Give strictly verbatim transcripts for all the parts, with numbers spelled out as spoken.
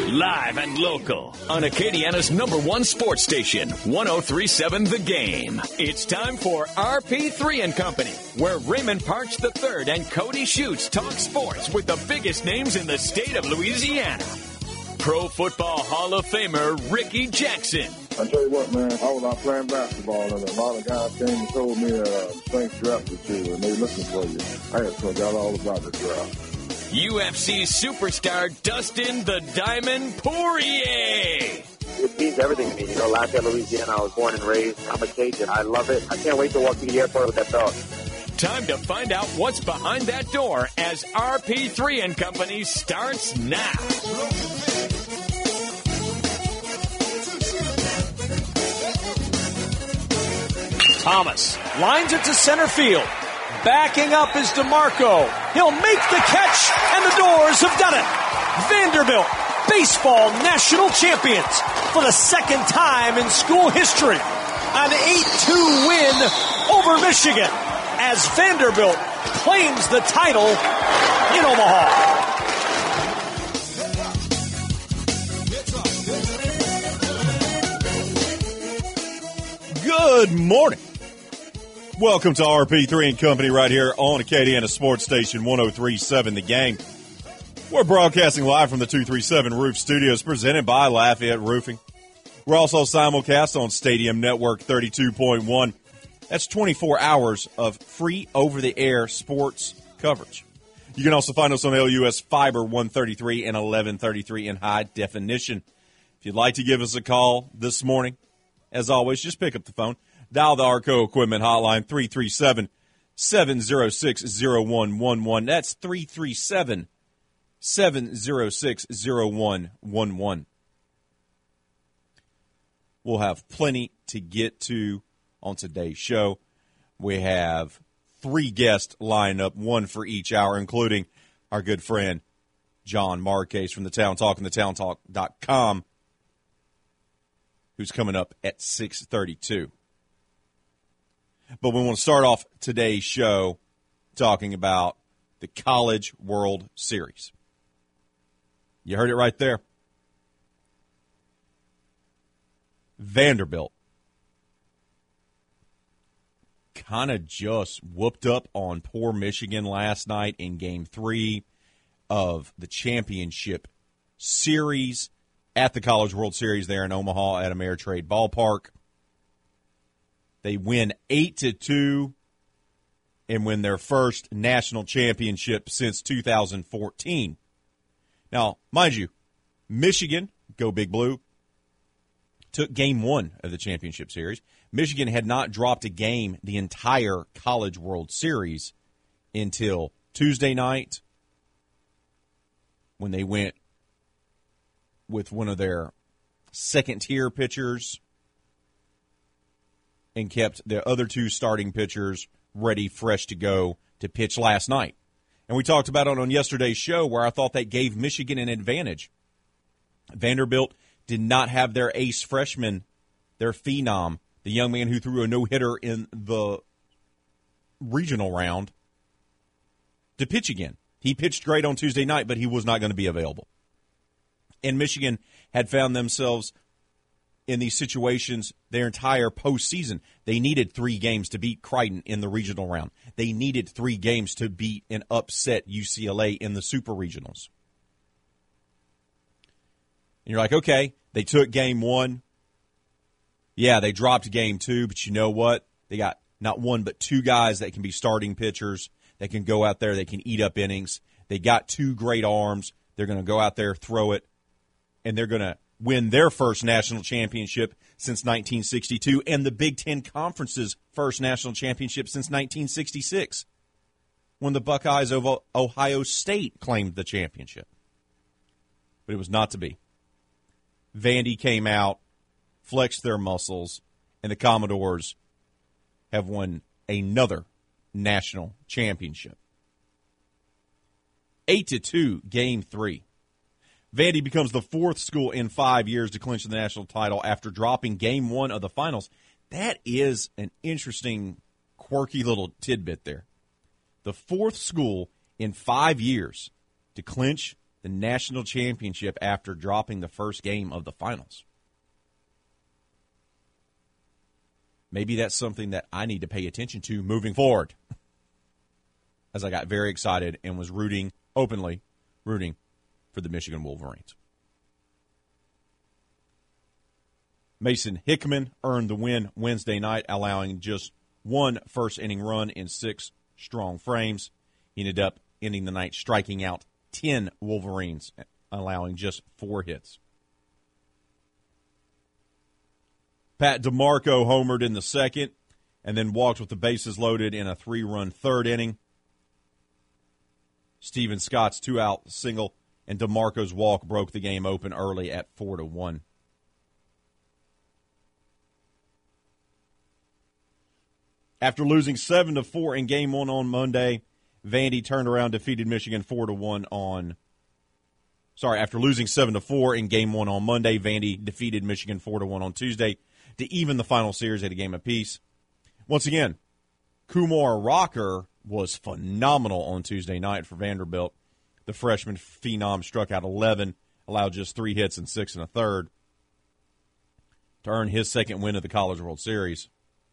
Live and local on Acadiana's number one sports station, one oh three point seven The Game. It's time for R P three and Company, where Raymond Parks the third and Cody Schutz talk sports with the biggest names in the state of Louisiana. Pro Football Hall of Famer Ricky Jackson. I tell you what, man, I was out playing basketball, and a lot of guys came and told me uh, Saints drafted you, and they looking for you. I had to forgot all about the draft. U F C superstar Dustin the Diamond Poirier. It means everything to me. You know, Lafayette, Louisiana, I was born and raised. I'm a Cajun. I love it. I can't wait to walk through the airport with that belt. Time to find out what's behind that door as R P three and Company starts now. Thomas lines it to center field. Backing up is DeMarco. He'll make the catch, and the Doors have done it. Vanderbilt, baseball national champions for the second time in school history. An eight two win over Michigan as Vanderbilt claims the title in Omaha. Good morning. Welcome to R P three and Company right here on Acadiana Sports Station one oh three point seven The Game. We're broadcasting live from the two thirty-seven Roof Studios presented by Lafayette Roofing. We're also simulcast on Stadium Network thirty-two point one. That's twenty-four hours of free over-the-air sports coverage. You can also find us on L U S Fiber one thirty-three and eleven thirty-three in high definition. If you'd like to give us a call this morning, as always, just pick up the phone. Dial the Arco Equipment Hotline, three three seven, seven oh six, oh one one one. That's three three seven, seven oh six, oh one one one. We'll have plenty to get to on today's show. We have three guests lined up, one for each hour, including our good friend John Marquez from the Town Talk and the town talk dot com, who's coming up at six thirty-two. But we want to start off today's show talking about the College World Series. You heard it right there. Vanderbilt kind of just whooped up on poor Michigan last night in Game three of the championship series at the College World Series there in Omaha at Ameritrade Ballpark. They win eight to two and win their first national championship since two thousand fourteen. Now, mind you, Michigan, go Big Blue, took game one of the championship series. Michigan had not dropped a game the entire College World Series until Tuesday night when they went with one of their second-tier pitchers and kept the other two starting pitchers ready, fresh to go to pitch last night. And we talked about it on yesterday's show where I thought that gave Michigan an advantage. Vanderbilt did not have their ace freshman, their phenom, the young man who threw a no-hitter in the regional round, to pitch again. He pitched great on Tuesday night, but he was not going to be available. And Michigan had found themselves in these situations their entire postseason. They needed three games to beat Creighton in the regional round. They needed three games to beat and upset U C L A in the super regionals. And you're like, okay, they took game one. Yeah, they dropped game two, but you know what? They got not one but two guys that can be starting pitchers, that can go out there, they can eat up innings. They got two great arms. They're going to go out there, throw it, and they're going to win their first national championship since nineteen sixty-two and the Big Ten Conference's first national championship since nineteen sixty-six, when the Buckeyes of Ohio State claimed the championship. But it was not to be. Vandy came out, flexed their muscles, and the Commodores have won another national championship. Eight to two, game three. Vandy becomes the fourth school in five years to clinch the national title after dropping game one of the finals. That is an interesting, quirky little tidbit there. The fourth school in five years to clinch the national championship after dropping the first game of the finals. Maybe that's something that I need to pay attention to moving forward. As I got very excited and was rooting, openly rooting for the Michigan Wolverines. Mason Hickman earned the win Wednesday night, allowing just one first-inning run in six strong frames. He ended up ending the night striking out ten Wolverines, allowing just four hits. Pat DeMarco homered in the second and then walked with the bases loaded in a three-run third inning. Steven Scott's two-out single and DeMarco's walk broke the game open early at four to one. After losing seven to four in game one on Monday, Vandy turned around, defeated Michigan four to one on Sorry, after losing seven to four in game one on Monday, Vandy defeated Michigan four to one on Tuesday to even the final series at a game apiece. Once again, Kumar Rocker was phenomenal on Tuesday night for Vanderbilt. The freshman phenom struck out eleven, allowed just three hits and six and a third to earn his second win of the College World Series.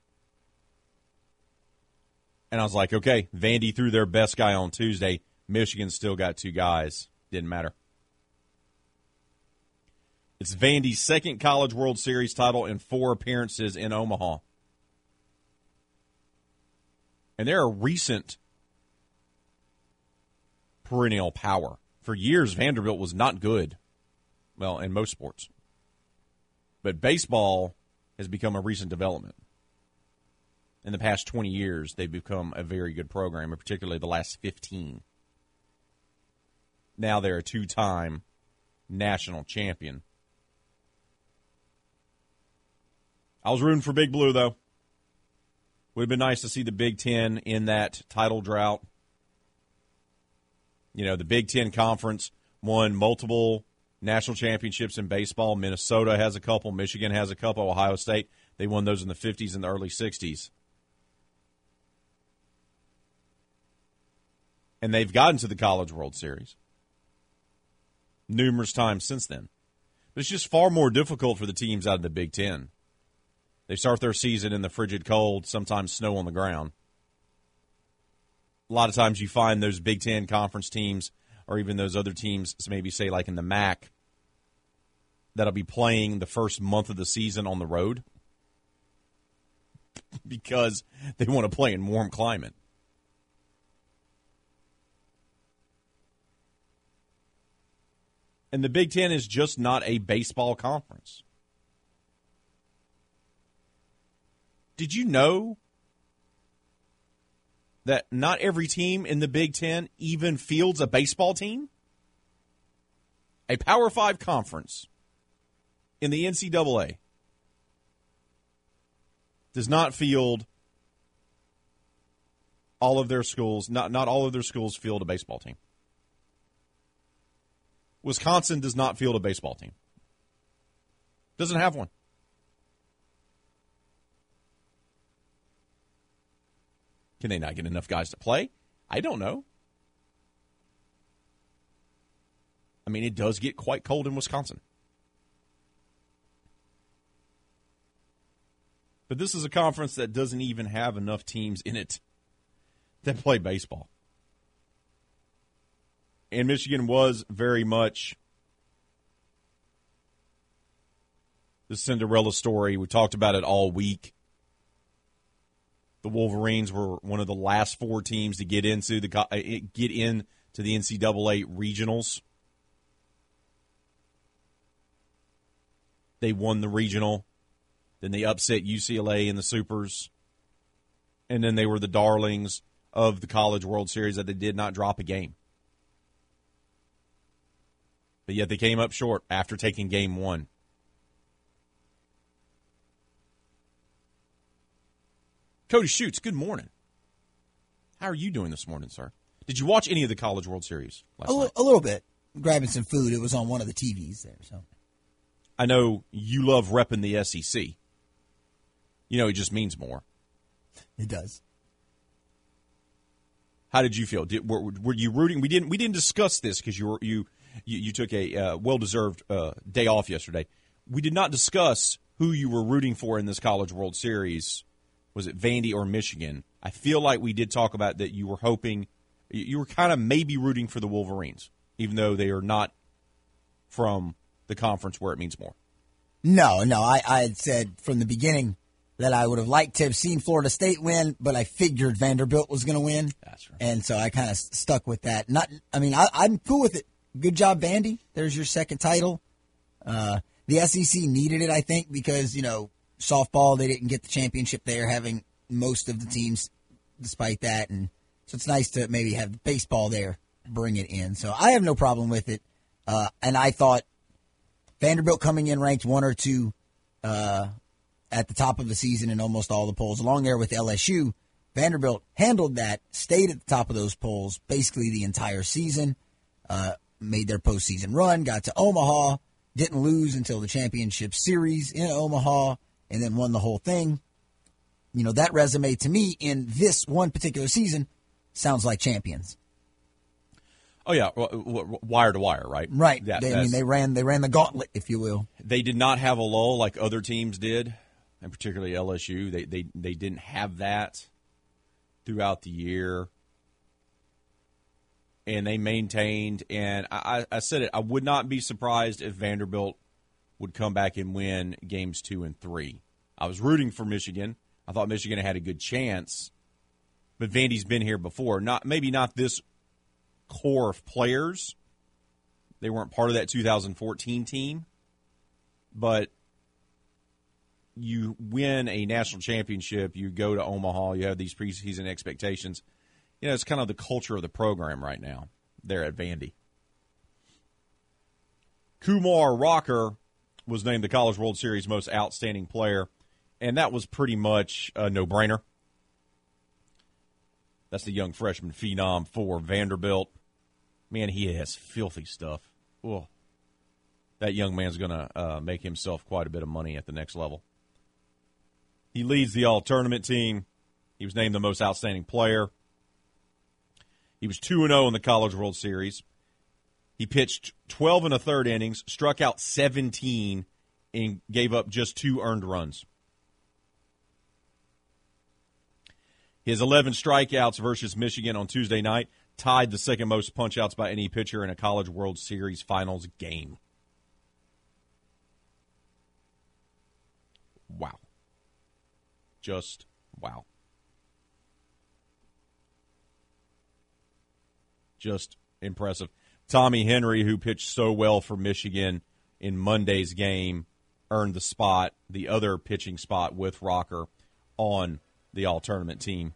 And I was like, okay, Vandy threw their best guy on Tuesday. Michigan still got two guys. Didn't matter. It's Vandy's second College World Series title and four appearances in Omaha. And they're a recent perennial power. For years, Vanderbilt was not good. Well, in most sports. But baseball has become a recent development. In the past twenty years, they've become a very good program, and particularly the last fifteen. Now they're a two-time national champion. I was rooting for Big Blue, though. Would have been nice to see the Big Ten in that title drought. You know, the Big Ten Conference won multiple national championships in baseball. Minnesota has a couple. Michigan has a couple. Ohio State, they won those in the fifties and the early sixties. And they've gotten to the College World Series numerous times since then. But it's just far more difficult for the teams out of the Big Ten. They start their season in the frigid cold, sometimes snow on the ground. A lot of times you find those Big Ten conference teams or even those other teams, maybe say like in the M A C, that'll be playing the first month of the season on the road because they want to play in warm climate. And the Big Ten is just not a baseball conference. Did you know that not every team in the Big Ten even fields a baseball team? A Power Five conference in the N C double A does not field all of their schools, not, not all of their schools field a baseball team. Wisconsin does not field a baseball team. Doesn't have one. Can they not get enough guys to play? I don't know. I mean, it does get quite cold in Wisconsin. But this is a conference that doesn't even have enough teams in it that play baseball. And Michigan was very much the Cinderella story. We talked about it all week. The Wolverines were one of the last four teams to get into the get into the N C double A regionals. They won the regional. Then they upset U C L A in the Supers. And then they were the darlings of the College World Series that they did not drop a game. But yet they came up short after taking game one. Cody Schutz, good morning. How are you doing this morning, sir? Did you watch any of the College World Series last a, l- night? A little bit. Grabbing some food. It was on one of the T Vs there. So I know you love repping the S E C. You know, it just means more. It does. How did you feel? Did, were, were you rooting? We didn't. We didn't discuss this because you were you you, you took a uh, well-deserved uh, day off yesterday. We did not discuss who you were rooting for in this College World Series. Was it Vandy or Michigan? I feel like we did talk about that you were hoping – you were kind of maybe rooting for the Wolverines, even though they are not from the conference where it means more. No, no. I, I had said from the beginning that I would have liked to have seen Florida State win, but I figured Vanderbilt was going to win. That's right. And so I kind of stuck with that. Not, I mean, I, I'm cool with it. Good job, Vandy. There's your second title. Uh, the S E C needed it, I think, because, you know, softball, they didn't get the championship there, having most of the teams despite that. And so it's nice to maybe have baseball there, bring it in. So I have no problem with it. Uh, and I thought Vanderbilt coming in ranked one or two uh, at the top of the season in almost all the polls, along there with L S U. Vanderbilt handled that, stayed at the top of those polls basically the entire season, uh, made their postseason run, got to Omaha, didn't lose until the championship series in Omaha, and then won the whole thing. You know, that resume to me in this one particular season sounds like champions. Oh yeah, wire to wire, right? Right. That, they, I mean, they ran they ran the gauntlet, if you will. They did not have a lull like other teams did, and particularly L S U. They they they didn't have that throughout the year, and they maintained. And I, I said it. I would not be surprised if Vanderbilt would come back and win games two and three. I was rooting for Michigan. I thought Michigan had a good chance, but Vandy's been here before. Not maybe not this core of players. They weren't part of that two thousand fourteen team, but you win a national championship, you go to Omaha, you have these preseason expectations. You know, it's kind of the culture of the program right now there at Vandy. Kumar Rocker was named the College World Series most outstanding player, and that was pretty much a no-brainer. That's the young freshman phenom for Vanderbilt. Man, he has filthy stuff. Ugh. That young man's going to uh, make himself quite a bit of money at the next level. He leads the all-tournament team. He was named the most outstanding player. He was two and oh in the College World Series. He pitched twelve and a third innings, struck out seventeen, and gave up just two earned runs. His eleven strikeouts versus Michigan on Tuesday night tied the second most punch-outs by any pitcher in a College World Series finals game. Wow. Just wow. Just impressive. Tommy Henry, who pitched so well for Michigan in Monday's game, earned the spot, the other pitching spot with Rocker on the all-tournament team.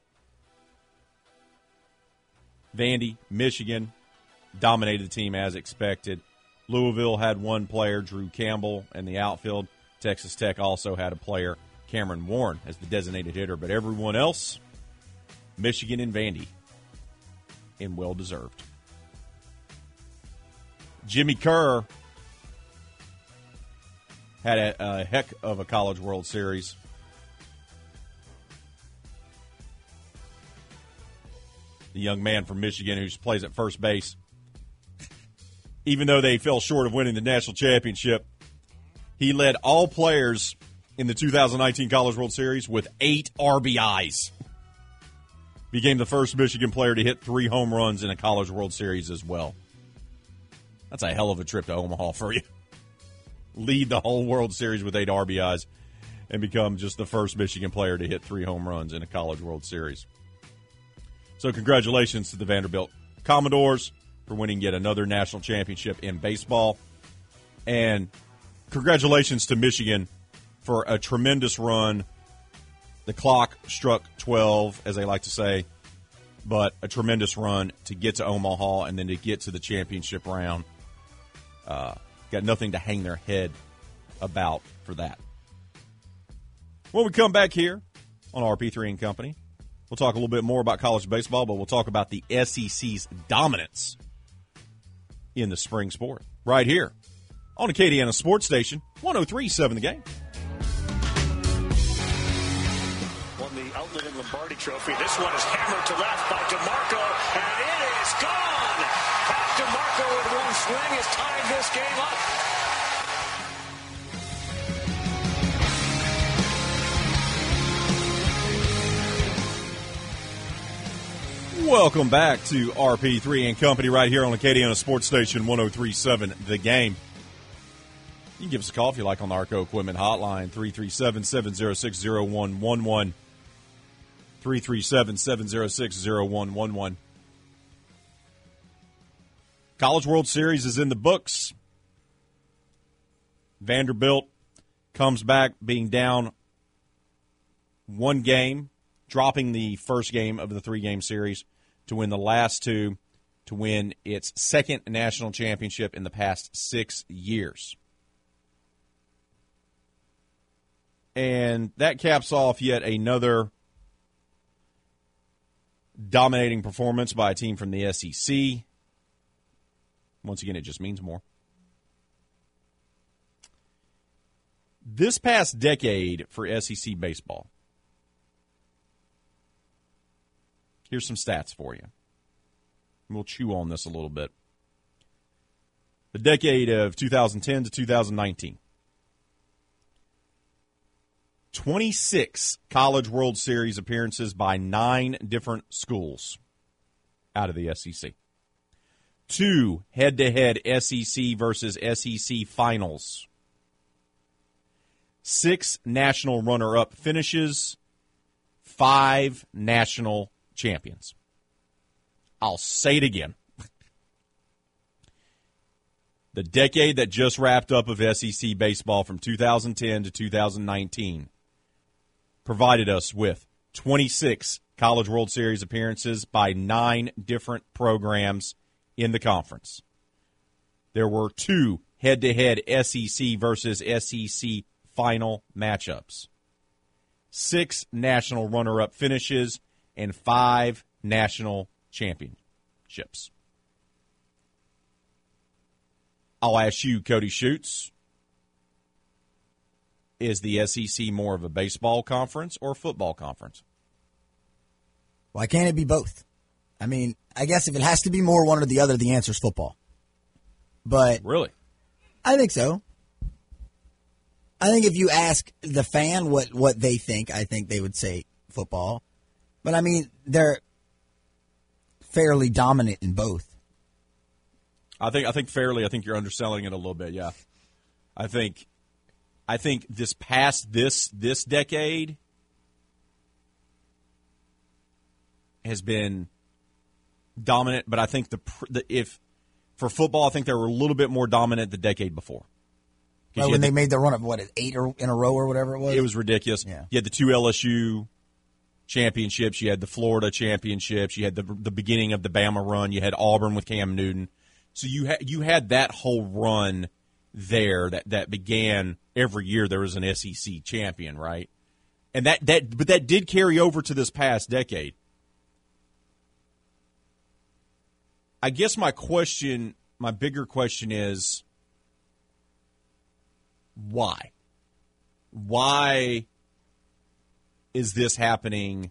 Vandy, Michigan, dominated the team as expected. Louisville had one player, Drew Campbell, in the outfield. Texas Tech also had a player, Cameron Warren, as the designated hitter. But everyone else, Michigan and Vandy, and well-deserved. Jimmy Kerr had a, a heck of a College World Series. The young man from Michigan who plays at first base. Even though they fell short of winning the national championship, he led all players in the two thousand nineteen College World Series with eight R B Is. Became the first Michigan player to hit three home runs in a College World Series as well. That's a hell of a trip to Omaha for you. Lead the whole World Series with eight R B Is and become just the first Michigan player to hit three home runs in a College World Series. So congratulations to the Vanderbilt Commodores for winning yet another national championship in baseball. And congratulations to Michigan for a tremendous run. The clock struck twelve, as they like to say, but a tremendous run to get to Omaha and then to get to the championship round. Uh, got nothing to hang their head about for that. When we come back here on R P three and Company, we'll talk a little bit more about college baseball, but we'll talk about the S E C's dominance in the spring sport right here on Acadiana Sports Station, one oh three point seven The Game. Won the Outlet and Lombardi Trophy. This one is hammered to left by DeMarco, and it is gone. DeMarco with one swing has tied this game up. Welcome back to R P three and Company right here on Acadiana Sports Station one oh three point seven The Game. You can give us a call if you like on the Arco Equipment Hotline, three three seven, seven oh six, oh one one one, three three seven, seven oh six, oh one one one. College World Series is in the books. Vanderbilt comes back being down one game, dropping the first game of the three-game series to win the last two, to win its second national championship in the past six years. And that caps off yet another dominating performance by a team from the S E C. Once again, it just means more. This past decade for S E C baseball, here's some stats for you. We'll chew on this a little bit. The decade of two thousand ten to two thousand nineteen. twenty-six College World Series appearances by nine different schools out of the S E C. Two head-to-head S E C versus S E C finals. Six national runner-up finishes. Five national champions. I'll say it again. The decade that just wrapped up of S E C baseball from two thousand ten to two thousand nineteen provided us with twenty-six College World Series appearances by nine different programs in the conference. There were two head-to-head S E C versus S E C final matchups. Six national runner-up finishes and five national championships. I'll ask you, Cody Schutz, is the S E C more of a baseball conference or football conference? Why can't it be both? I mean, I guess if it has to be more one or the other, the answer is football. But really, I think so. I think if you ask the fan what, what they think, I think they would say football. But, I mean, they're fairly dominant in both. I think I think fairly, I think you're underselling it a little bit, yeah. I think I think this past this this decade has been dominant, but I think the, the if for football, I think they were a little bit more dominant the decade before. Well, when they the, made the run of, what, eight or, in a row or whatever it was? It was ridiculous. Yeah. You had the two L S U championships. You had the Florida championships. You had the the beginning of the Bama run. You had Auburn with Cam Newton. So you had you had that whole run there that, that began every year. There was an S E C champion, right? And that, that but that did carry over to this past decade. I guess my question, my bigger question is, why? Why is this happening?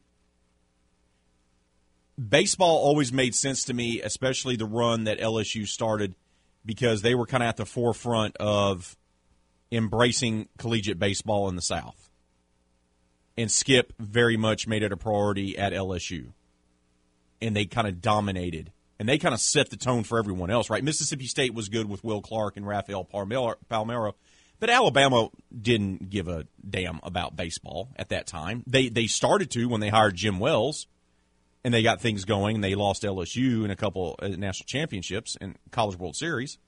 Baseball always made sense to me, especially the run that L S U started, because they were kind of at the forefront of embracing collegiate baseball in the South. And Skip very much made it a priority at L S U. And they kind of dominated. And they kind of set the tone for everyone else, right? Mississippi State was good with Will Clark and Rafael Palmeiro. But Alabama didn't give a damn about baseball at that time. They they started to when they hired Jim Wells, and they got things going, and they lost L S U in a couple of national championships and College World Series.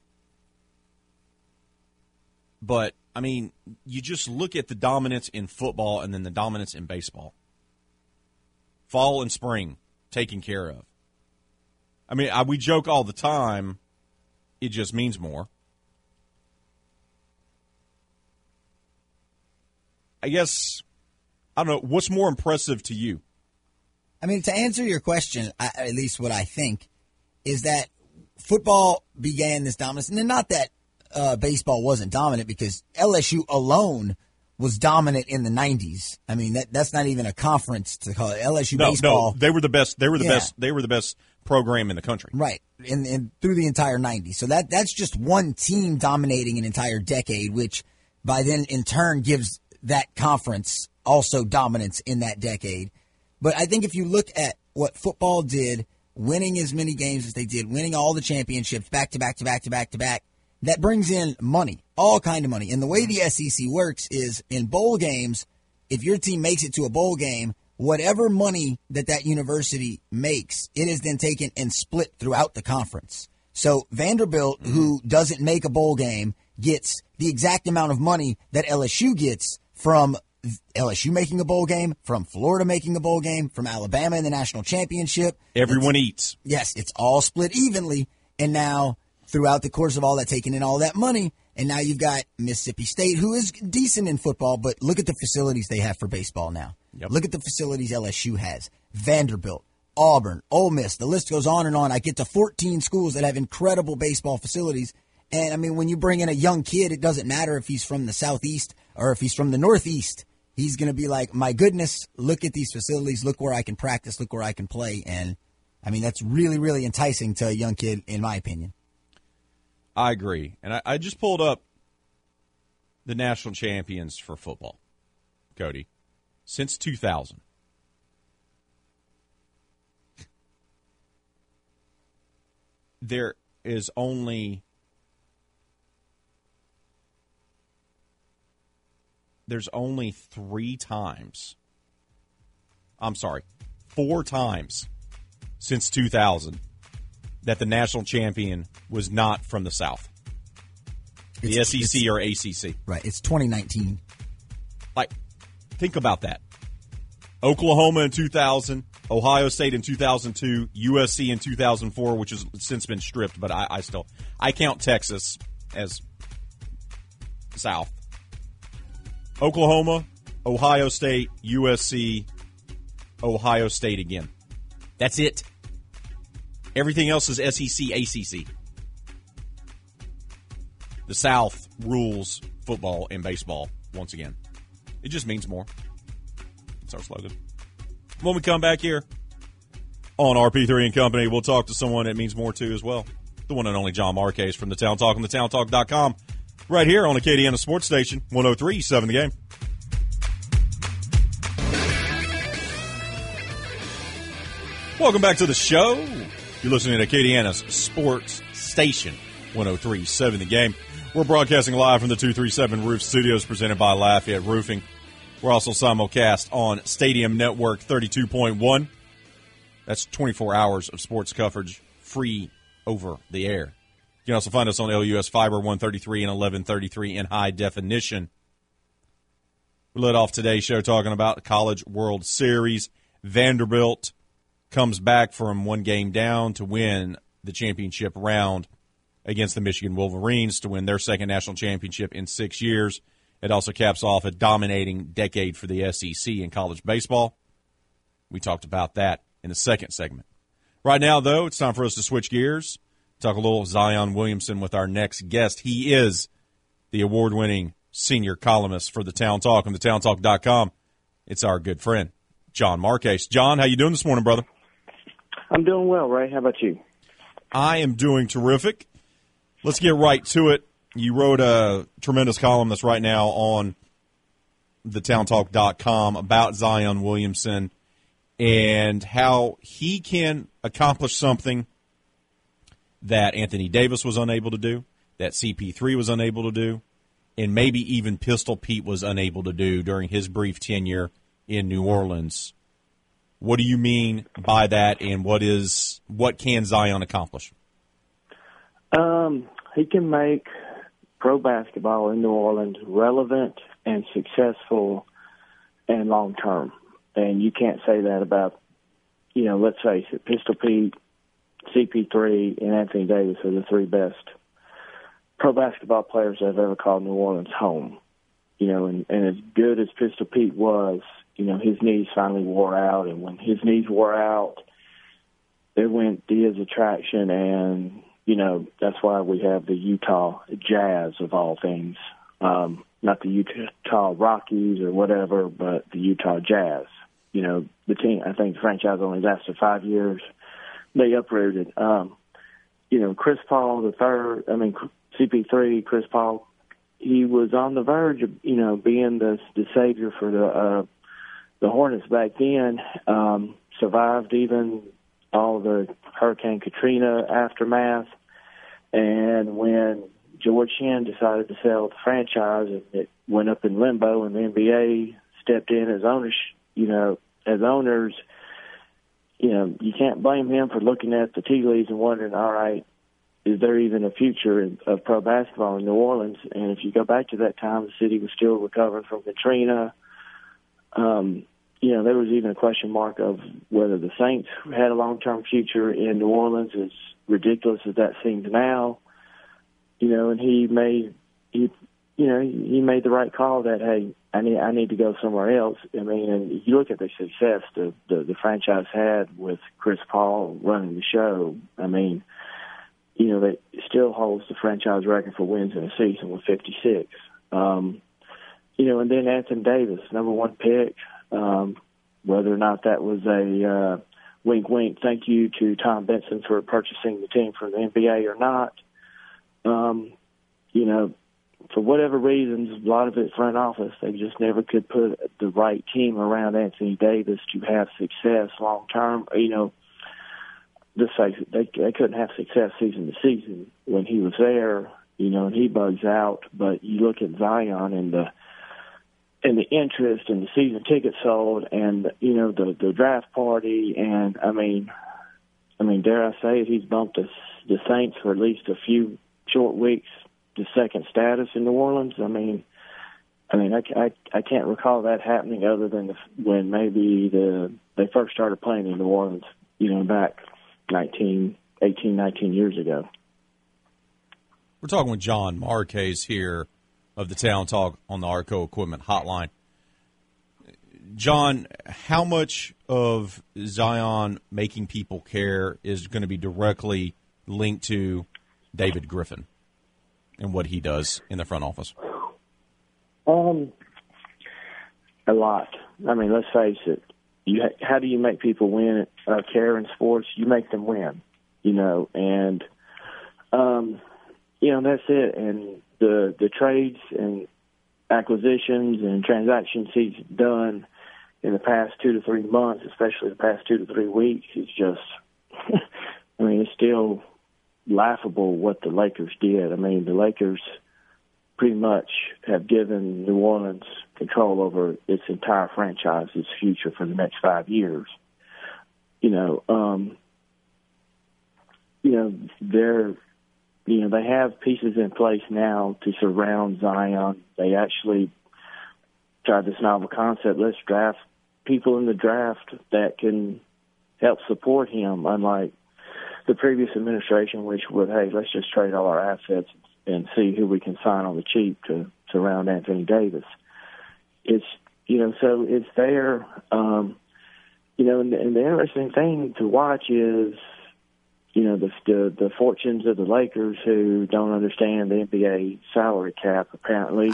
But, I mean, you just look at the dominance in football and then the dominance in baseball. Fall and spring taken care of. I mean, I, we joke all the time, it just means more. I guess, I don't know, what's more impressive to you? I mean, to answer your question, I, at least what I think, is that football began this dominance. And not that uh, baseball wasn't dominant, because L S U alone was dominant in the nineties. I mean, that that's not even a conference to call it. L S U no, baseball. No, they were the best. They were the yeah. best. They were the best program in the country. Right, and, and through the entire nineties. So that that's just one team dominating an entire decade, which by then in turn gives that conference also dominance in that decade. But I think if you look at what football did, winning as many games as they did, winning all the championships back to back to back to back to back, that brings in money, all kind of money. And the way the S E C works is in bowl games, if your team makes it to a bowl game, whatever money that that university makes, it is then taken and split throughout the conference. So Vanderbilt, mm-hmm. who doesn't make a bowl game, gets the exact amount of money that L S U gets from L S U making a bowl game, from Florida making a bowl game, from Alabama in the national championship. Everyone it's, eats. Yes, it's all split evenly. And now, throughout the course of all that, taking in all that money, and now you've got Mississippi State, who is decent in football, but look at the facilities they have for baseball now. Yep. Look at the facilities L S U has. Vanderbilt, Auburn, Ole Miss, the list goes on and on. I get to fourteen schools that have incredible baseball facilities. And, I mean, when you bring in a young kid, it doesn't matter if he's from the Southeast or if he's from the Northeast. He's going to be like, my goodness, look at these facilities. Look where I can practice. Look where I can play. And, I mean, that's really, really enticing to a young kid, in my opinion. I agree. And I, I just pulled up the national champions for football, Cody, since two thousand. There is only there's only three times. I'm sorry, four times since two thousand that the national champion was not from the South. The it's, S E C or A C C. Right. It's twenty nineteen. Like, think about that. Oklahoma in two thousand, Ohio State in two thousand two, U S C in two thousand four, which has since been stripped, but I, I still I count Texas as South. Oklahoma, Ohio State, U S C, Ohio State again. That's it. Everything else is S E C, A C C. The South rules football and baseball once again. It just means more. That's our slogan. When we come back here on R P three and Company, we'll talk to someone that means more to as well. The one and only John Marquez from the Town Talk and the town talk dot com. Right here on Acadiana Sports Station, one oh three point seven The Game. Welcome back to the show. You're listening to Acadiana's Sports Station, one oh three point seven The Game. We're broadcasting live from the two thirty-seven Roof Studios presented by Lafayette Roofing. We're also simulcast on Stadium Network thirty-two point one. That's twenty-four hours of sports coverage free over the air. You can also find us on L U S Fiber one thirty-three and eleven thirty-three in high definition. We led off today's show talking about the College World Series. Vanderbilt comes back from one game down to win the championship round against the Michigan Wolverines to win their second national championship in six years. It also caps off a dominating decade for the S E C in college baseball. We talked about that in the second segment. Right now, though, it's time for us to switch gears, talk a little Zion Williamson with our next guest. He is the award-winning senior columnist for the Town Talk and the town talk dot com. It's our good friend, John Marquez. John, how you doing this morning, brother? I'm doing well, Ray. How about you? I am doing terrific. Let's get right to it. You wrote a tremendous column that's right now on the town talk dot com about Zion Williamson and how he can accomplish something that Anthony Davis was unable to do, that C P three was unable to do, and maybe even Pistol Pete was unable to do during his brief tenure in New Orleans. What do you mean by that, and what is what can Zion accomplish? Um, he can make pro basketball in New Orleans relevant and successful and long-term. And you can't say that about, you know, let's face it, Pistol Pete, C P three, and Anthony Davis are the three best pro basketball players that have ever called New Orleans home. You know, and, and as good as Pistol Pete was, you know, his knees finally wore out. And when his knees wore out, there went Diaz attraction, and, you know, that's why we have the Utah Jazz of all things. Um, not the Utah Rockies or whatever, but the Utah Jazz. You know, the team, I think the franchise only lasted five years. They uprooted. Um, you know, Chris Paul the third, I mean, C P three, Chris Paul, he was on the verge of, you know, being the, the savior for the, uh, the Hornets back then. Um, survived even all the Hurricane Katrina aftermath. And when George Shinn decided to sell the franchise, and it went up in limbo, and the N B A stepped in as owners, you know, as owners, you know, you can't blame him for looking at the tea leaves and wondering, all right, is there even a future in, of pro basketball in New Orleans? And if you go back to that time, the city was still recovering from Katrina. Um, you know, there was even a question mark of whether the Saints had a long-term future in New Orleans, as ridiculous as that seems now. You know, and he made, he, you know, he made the right call that, hey, I need, I need to go somewhere else. I mean, and you look at the success the, the, the franchise had with Chris Paul running the show. I mean, you know, that still holds the franchise record for wins in a season with fifty-six. Um, you know, and then Anthony Davis, number one pick, um, whether or not that was a uh, wink, wink, thank you to Tom Benson for purchasing the team from the N B A or not. Um, you know, for whatever reasons, a lot of it front office, they just never could put the right team around Anthony Davis to have success long term. You know, let's face it, they, they couldn't have success season to season when he was there, you know, and he bugs out. But you look at Zion and the and the interest and the season tickets sold, and you know the the draft party, and I mean, I mean, dare I say it, he's bumped the the Saints for at least a few short weeks to second status in New Orleans. I mean, I mean, I, I, I can't recall that happening other than the, when maybe the they first started playing in New Orleans, you know, back nineteen, eighteen, nineteen years ago. We're talking with John Marquez here of the Town Talk on the Arco Equipment Hotline. John, how much of Zion making people care is going to be directly linked to David Griffin and what he does in the front office? Um, a lot. I mean, let's face it. You, how do you make people win, uh, care in sports? You make them win, you know, and, um, you know, that's it. And the, the trades and acquisitions and transactions he's done in the past two to three months, especially the past two to three weeks, is just, I mean, it's still laughable what the Lakers did. I mean, the Lakers pretty much have given New Orleans control over its entire franchise, its future for the next five years. You know, um, you know, they're, you know, they have pieces in place now to surround Zion. They actually tried this novel concept. Let's draft people in the draft that can help support him, unlike the previous administration, which would, hey, let's just trade all our assets and see who we can sign on the cheap to surround Anthony Davis. It's, you know, so it's there. Um, you know, and, and the interesting thing to watch is, you know, the, the the fortunes of the Lakers, who don't understand the N B A salary cap, apparently.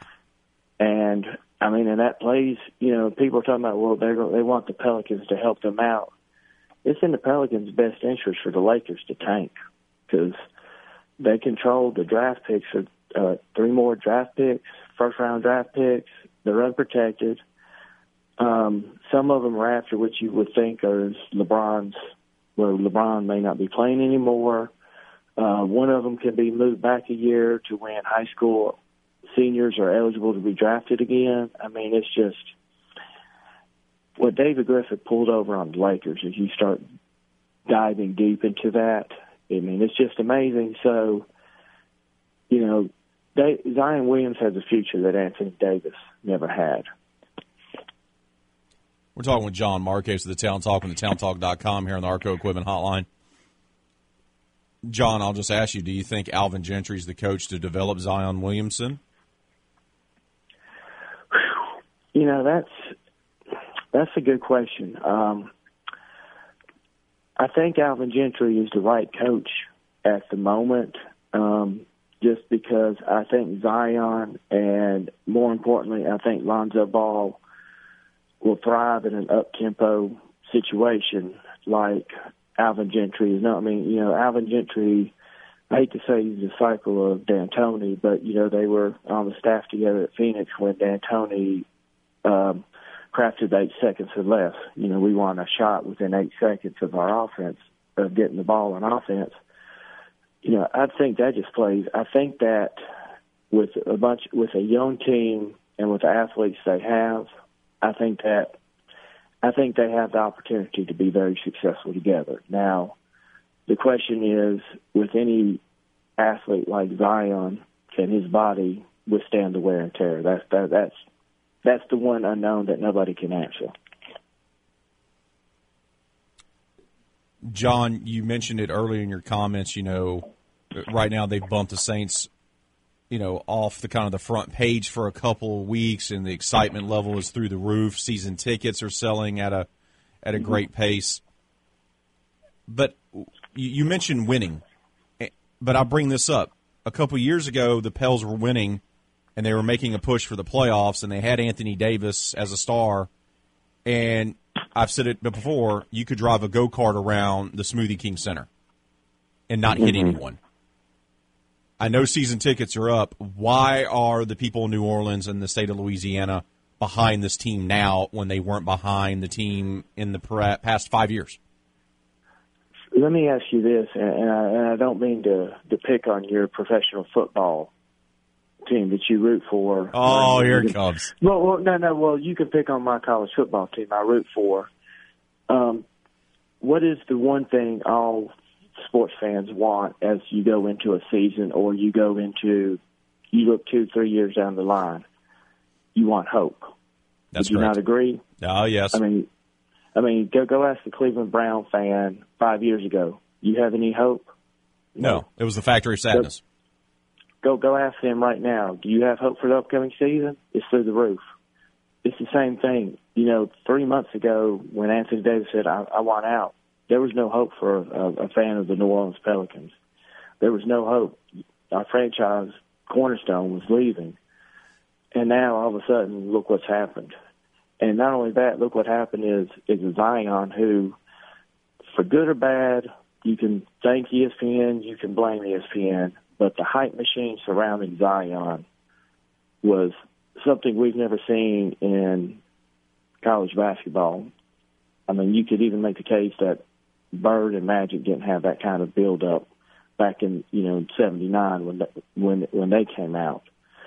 And, I mean, and that plays, you know, people are talking about, well, they they want the Pelicans to help them out. It's in the Pelicans' best interest for the Lakers to tank, because they control the draft picks for uh, three more draft picks, first-round draft picks. They're unprotected. Um, some of them are after what you would think are LeBron's, where LeBron may not be playing anymore. Uh, one of them can be moved back a year to when high school seniors are eligible to be drafted again. I mean, it's just what David Griffin pulled over on the Lakers. If you start diving deep into that, I mean, it's just amazing. So, you know, they, Zion Williams has a future that Anthony Davis never had. We're talking with John Marquez of the Town Talk on the town talk dot com here on the Arco Equipment Hotline. John, I'll just ask you, do you think Alvin Gentry is the coach to develop Zion Williamson? You know, that's that's a good question. Um, I think Alvin Gentry is the right coach at the moment. Um, just because I think Zion and, more importantly, I think Lonzo Ball will thrive in an up-tempo situation like Alvin Gentry is not. I mean, you know, Alvin Gentry, I hate to say he's a disciple of D'Antoni, but, you know, they were on the staff together at Phoenix when D'Antoni um, crafted eight seconds or less. You know, we want a shot within eight seconds of our offense, of getting the ball on offense. You know, I think that just plays. I think that with a bunch, with a young team and with the athletes they have, I think that I think they have the opportunity to be very successful together. Now, the question is, with any athlete like Zion, can his body withstand the wear and tear? That's that, that's that's the one unknown that nobody can answer. John, you mentioned it earlier in your comments. You know, right now they've bumped the Saints, you know, off the kind of the front page for a couple of weeks, and the excitement level is through the roof. Season tickets are selling at a at a great pace. But you mentioned winning, but I'll bring this up. A couple years ago, the Pels were winning, and they were making a push for the playoffs, and they had Anthony Davis as a star. And I've said it before, you could drive a go-kart around the Smoothie King Center and not hit Mm-hmm. anyone. I know season tickets are up. Why are the people in New Orleans and the state of Louisiana behind this team now when they weren't behind the team in the past five years? Let me ask you this, and I, and I don't mean to, to pick on your professional football team that you root for. Oh, here it comes. Well, well, no, no. Well, you can pick on my college football team I root for. Um, what is the one thing all sports fans want as you go into a season, or you go into, you look two, three years down the line? You want hope. That's Would you correct. not agree? Oh, yes. I mean, I mean, go go ask the Cleveland Brown fan five years ago. You have any hope? No, it was the factory of sadness. Go go ask them right now. Do you have hope for the upcoming season? It's through the roof. It's the same thing. You know, three months ago when Anthony Davis said, I, I want out, there was no hope for a, a fan of the New Orleans Pelicans. There was no hope. Our franchise cornerstone was leaving. And now all of a sudden, look what's happened. And not only that, look what happened is is a Zion who, for good or bad, you can thank E S P N, you can blame E S P N, but the hype machine surrounding Zion was something we've never seen in college basketball. I mean, you could even make the case that Bird and Magic didn't have that kind of build-up back in, you know, seventy-nine when they, when when they came out.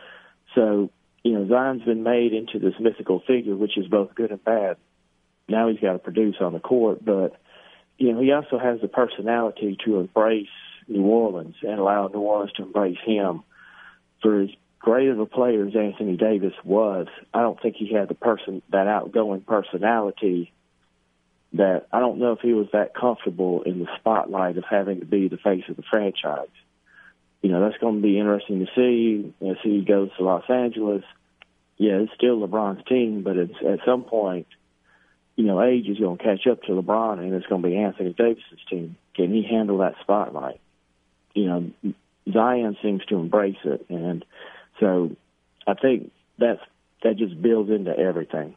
So, you know, Zion's been made into this mythical figure, which is both good and bad. Now he's got to produce on the court, but, you know, he also has the personality to embrace New Orleans and allow New Orleans to embrace him. For as great of a player as Anthony Davis was, I don't think he had the person, that outgoing personality that I don't know if he was that comfortable in the spotlight of having to be the face of the franchise. You know, that's going to be interesting to see as he goes to Los Angeles. Yeah, it's still LeBron's team, but it's, at some point, you know, age is going to catch up to LeBron, and it's going to be Anthony Davis's team. Can he handle that spotlight? You know, Zion seems to embrace it, and so I think that's that just builds into everything.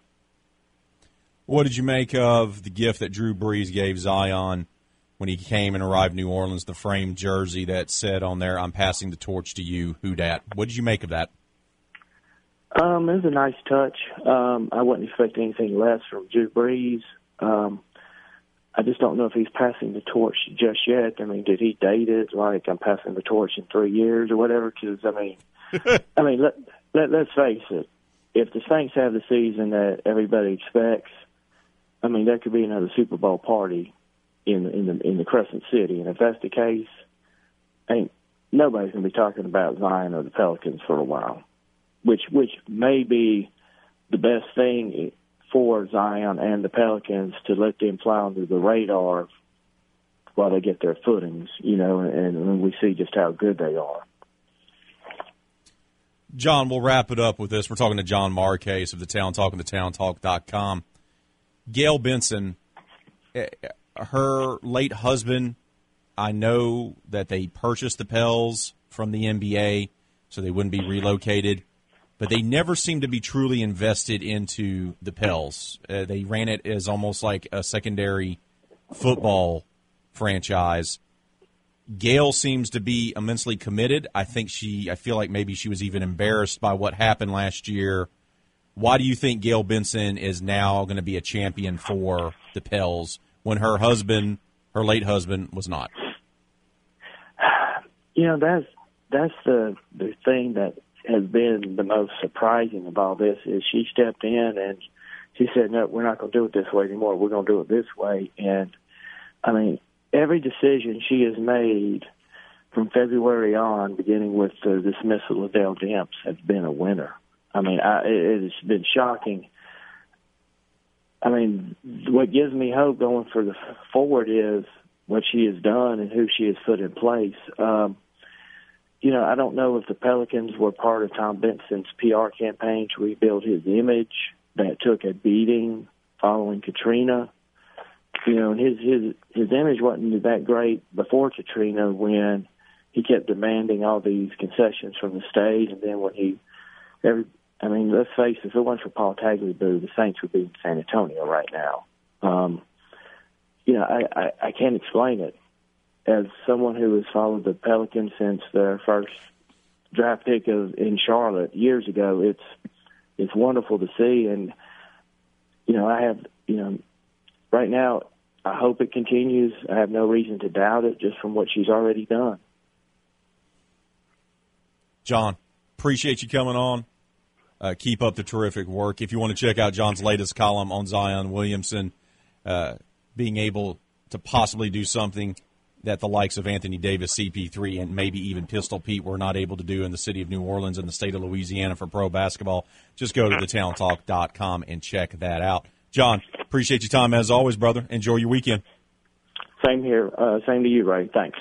What did you make of the gift that Drew Brees gave Zion when he came and arrived in New Orleans, the framed jersey that said on there, "I'm passing the torch to you, who dat"? What did you make of that? Um, it was a nice touch. Um, I wouldn't expect anything less from Drew Brees. Um, I just don't know if he's passing the torch just yet. I mean, did he date it like I'm passing the torch in three years or whatever? Because I mean, I mean, let, let let's face it. If the Saints have the season that everybody expects, I mean, there could be another Super Bowl party in in the in the Crescent City, and if that's the case, ain't nobody's going to be talking about Zion or the Pelicans for a while, which which may be the best thing for Zion and the Pelicans, to let them fly under the radar while they get their footings, you know, and, and we see just how good they are. John, we'll wrap it up with this. We're talking to John Marcase of the Town Talk and the town talk dot com. Gail Benson, her late husband I know that they purchased the Pels from the N B A so they wouldn't be relocated, but they never seemed to be truly invested into the Pels. Uh, they ran it as almost like a secondary football franchise. Gail seems to be immensely committed. I think she, I feel like maybe she was even embarrassed by what happened last year. Why do you think Gail Benson is now going to be a champion for the Pels when her husband, her late husband, was not? You know, that's that's the the thing that has been the most surprising of all this is she stepped in and she said, no, we're not going to do it this way anymore. We're going to do it this way. And, I mean, every decision she has made from February on, beginning with the dismissal of Dale Demps, has been a winner. I mean, I, it has been shocking. I mean, what gives me hope going for the forward is what she has done and who she has put in place. Um, you know, I don't know if the Pelicans were part of Tom Benson's P R campaign to rebuild his image that took a beating following Katrina. You know, his his his image wasn't that great before Katrina when he kept demanding all these concessions from the state, and then when he, every, I mean, let's face it, if it wasn't for Paul Tagliabue, the Saints would be in San Antonio right now. Um, you know, I, I, I can't explain it. As someone who has followed the Pelicans since their first draft pick of in Charlotte years ago, it's it's wonderful to see. And, you know, I have, you know, right now, I hope it continues. I have no reason to doubt it just from what she's already done. John, appreciate you coming on. Uh, keep up the terrific work. If you want to check out John's latest column on Zion Williamson, uh, being able to possibly do something that the likes of Anthony Davis, C P three, and maybe even Pistol Pete were not able to do in the city of New Orleans and the state of Louisiana for pro basketball, just go to the talent talk dot com and check that out. John, appreciate your time as always, brother. Enjoy your weekend. Same here. Uh, same to you, Ray. Thanks.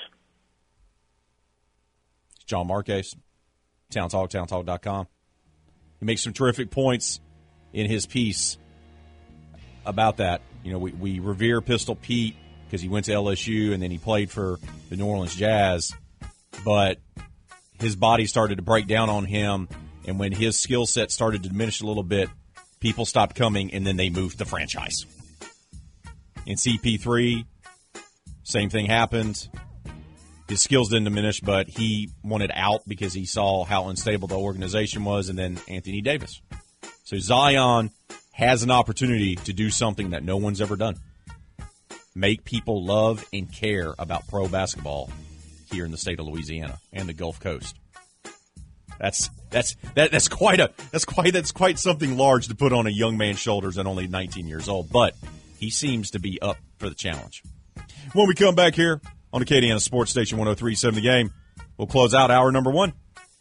John Marquez, Talent Talk, talent talk dot com. He makes some terrific points in his piece about that. You know, we, we revere Pistol Pete because he went to L S U and then he played for the New Orleans Jazz, but his body started to break down on him, and when his skill set started to diminish a little bit, people stopped coming, and then they moved the franchise. In C P three, same thing happened. His skills didn't diminish, but he wanted out because he saw how unstable the organization was, and then Anthony Davis. So Zion has an opportunity to do something that no one's ever done. Make people love and care about pro basketball here in the state of Louisiana and the Gulf Coast. That's that's that, that's quite a that's quite that's quite something large to put on a young man's shoulders at only nineteen years old, but he seems to be up for the challenge. When we come back here on Acadiana Sports Station one oh three point seven The Game, we'll close out hour number one.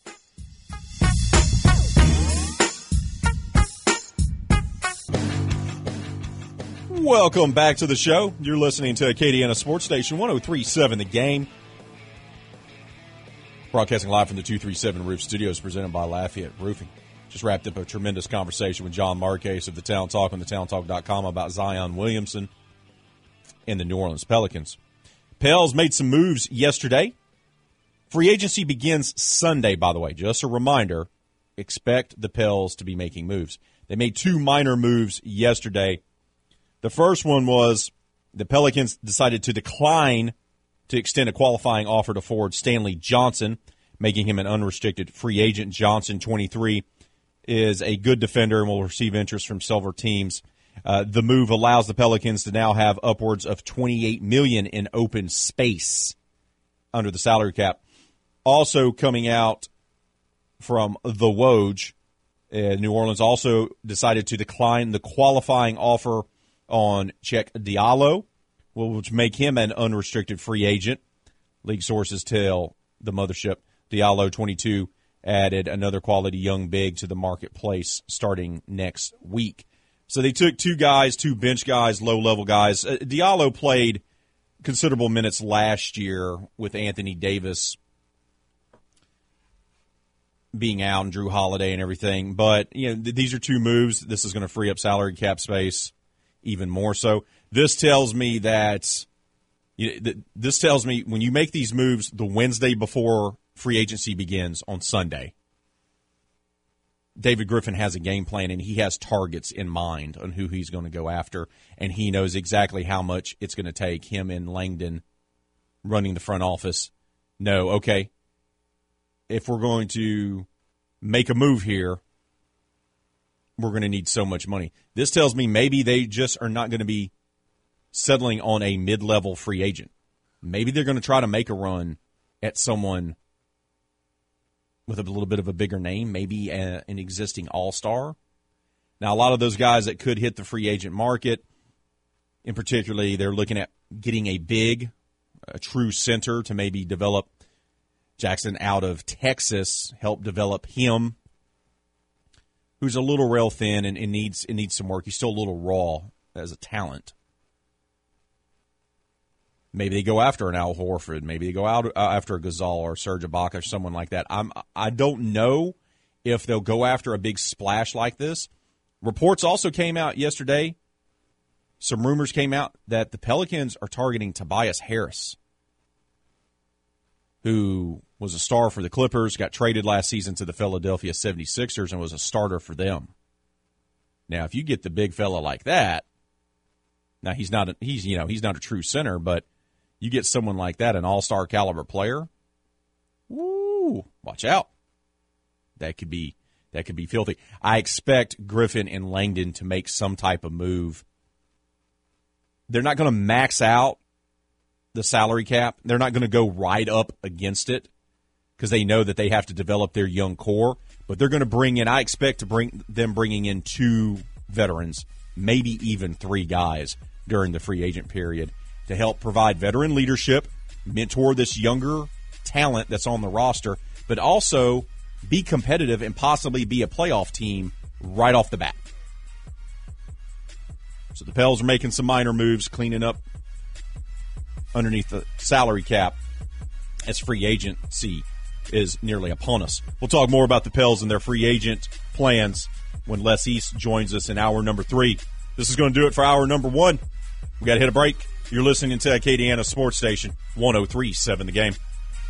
Welcome back to the show. You're listening to Acadiana Sports Station one oh three point seven The Game. Broadcasting live from the two thirty-seven Roof Studios, presented by Lafayette Roofing. Just wrapped up a tremendous conversation with John Marquez of the Talent Talk on the talent talk dot com about Zion Williamson and the New Orleans Pelicans. Pels made some moves yesterday. Free agency begins Sunday, by the way. Just a reminder, expect the Pels to be making moves. They made two minor moves yesterday. The first one was the Pelicans decided to decline to extend a qualifying offer to forward Stanley Johnson, making him an unrestricted free agent. Johnson, twenty-three, is a good defender and will receive interest from several teams. Uh, the move allows the Pelicans to now have upwards of twenty-eight million dollars in open space under the salary cap. Also coming out from the Woj, uh, New Orleans also decided to decline the qualifying offer on Cheick Diallo, which make him an unrestricted free agent. League sources tell the mothership Diallo, twenty-two, added another quality young big to the marketplace starting next week. So they took two guys, two bench guys, low-level guys. Uh, Diallo played considerable minutes last year with Anthony Davis being out and Drew Holiday and everything. But, you know, th- these are two moves. This is going to free up salary cap space even more so. This tells me that You, th- this tells me when you make these moves the Wednesday before free agency begins on Sunday, David Griffin has a game plan, and he has targets in mind on who he's going to go after, and he knows exactly how much it's going to take him and Langdon running the front office. No, okay, if we're going to make a move here, we're going to need so much money. This tells me maybe they just are not going to be settling on a mid-level free agent. Maybe they're going to try to make a run at someone with a little bit of a bigger name, maybe a, an existing all-star. Now, a lot of those guys that could hit the free agent market, in particularly, they're looking at getting a big, a true center to maybe develop Jackson out of Texas, help develop him, who's a little rail thin and, and needs and needs some work. He's still a little raw as a talent. Maybe they go after an Al Horford. Maybe they go out uh, after a Ghazal or Serge Ibaka or someone like that. I'm I don't know if they'll go after a big splash like this. Reports also came out yesterday. Some rumors came out that the Pelicans are targeting Tobias Harris, who was a star for the Clippers, got traded last season to the Philadelphia seventy-sixers and was a starter for them. Now, if you get the big fella like that, now he's not a, he's you know he's not a true center, but you get someone like that, an all-star caliber player, woo, watch out. That could be that could be filthy. I expect Griffin and Langdon to make some type of move. They're not going to max out the salary cap. They're not going to go right up against it because they know that they have to develop their young core. But they're going to bring in, I expect to bring them bringing in two veterans, maybe even three guys during the free agent period to help provide veteran leadership, mentor this younger talent that's on the roster, but also be competitive and possibly be a playoff team right off the bat. So the Pels are making some minor moves, cleaning up underneath the salary cap as free agency is nearly upon us. We'll talk more about the Pels and their free agent plans when Les East joins us in hour number three. This is going to do it for hour number one. We got to hit a break. You're listening to Acadiana Sports Station, one oh three point seven The Game.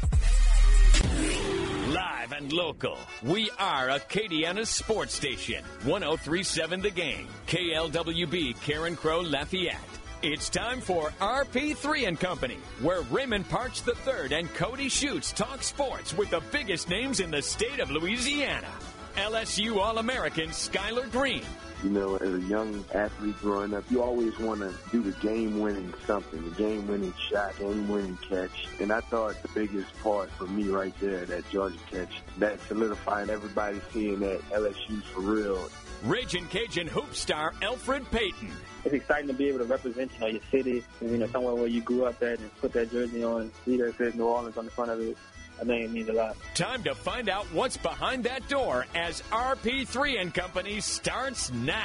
Live and local, we are Acadiana's Sports Station, one oh three point seven The Game, K L W B, Karen Crow, Lafayette. It's time for R P three and Company, where Raymond Parch the third and Cody Schutz talk sports with the biggest names in the state of Louisiana. L S U All-American Skylar Green. You know, as a young athlete growing up, you always want to do the game-winning something, the game-winning shot, game-winning catch. And I thought the biggest part for me right there, that Georgia catch, that solidifying everybody seeing that L S U's for real. Ragin' Cajun hoop star Elfrid Payton. It's exciting to be able to represent, you know, your city, you know, somewhere where you grew up at and put that jersey on, see that it says New Orleans on the front of it. I think it means a lot. Time to find out what's behind that door as R P three and Company starts now.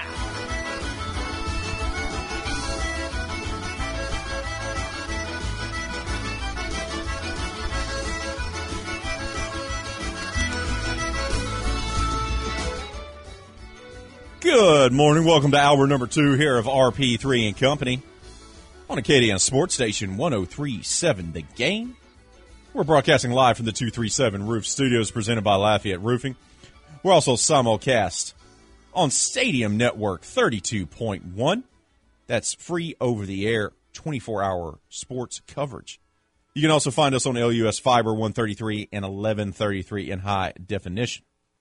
Good morning. Welcome to hour number two here of R P three and Company on Acadiana Sports Station, one oh three point seven The Game. We're broadcasting live from the two thirty-seven Roof Studios presented by Lafayette Roofing. We're also simulcast on Stadium Network thirty-two point one. That's free over-the-air twenty-four hour sports coverage. You can also find us on L U S Fiber one thirty-three and eleven thirty-three in high definition.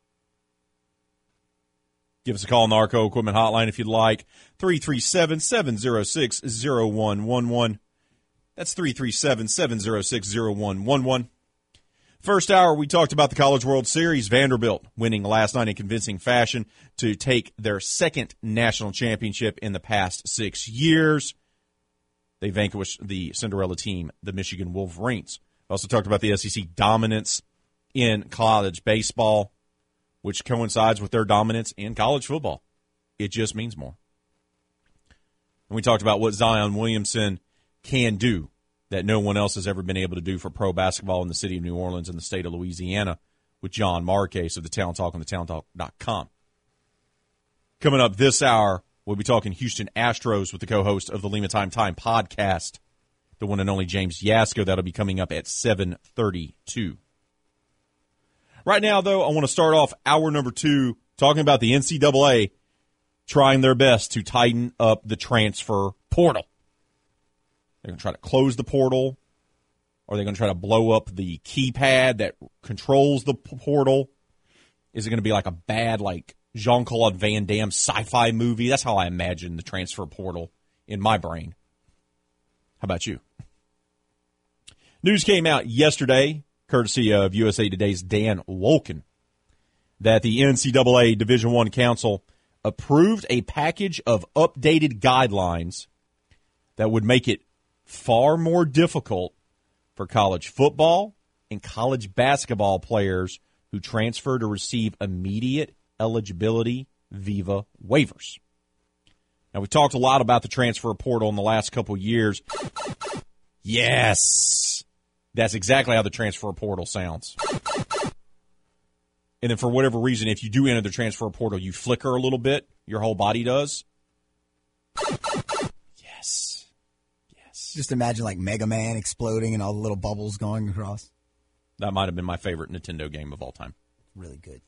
Give us a call on the Arco Equipment Hotline if you'd like, three three seven, seven oh six, oh one one one. That's three three seven, seven oh six, oh one one one. First hour, we talked about the College World Series. Vanderbilt winning last night in convincing fashion to take their second national championship in the past six years. They vanquished the Cinderella team, the Michigan Wolverines. We also talked about the S E C dominance in college baseball, which coincides with their dominance in college football. It just means more. And we talked about what Zion Williamson can do that no one else has ever been able to do for pro basketball in the city of New Orleans and the state of Louisiana with John Marquez of the Town Talk on the town talk dot com. Coming up this hour, we'll be talking Houston Astros with the co-host of the Lima Time Time podcast, the one and only James Yasko. That'll be coming up at seven thirty-two. Right now, though, I want to start off hour number two talking about the N C double A trying their best to tighten up the transfer portal. They're going to try to close the portal. Are they going to try to blow up the keypad that controls the portal? Is it going to be like a bad, like, Jean-Claude Van Damme sci-fi movie? That's how I imagine the transfer portal in my brain. How about you? News came out yesterday, courtesy of U S A Today's Dan Wolken, that the N C double A Division I Council approved a package of updated guidelines that would make it far more difficult for college football and college basketball players who transfer to receive immediate eligibility Viva waivers. Now, we talked a lot about the transfer portal in the last couple of years. Yes, that's exactly how the transfer portal sounds. And then for whatever reason, if you do enter the transfer portal, you flicker a little bit. Your whole body does. Yes. Yes. Just imagine like Mega Man exploding and all the little bubbles going across. That might have been my favorite Nintendo game of all time. Really good.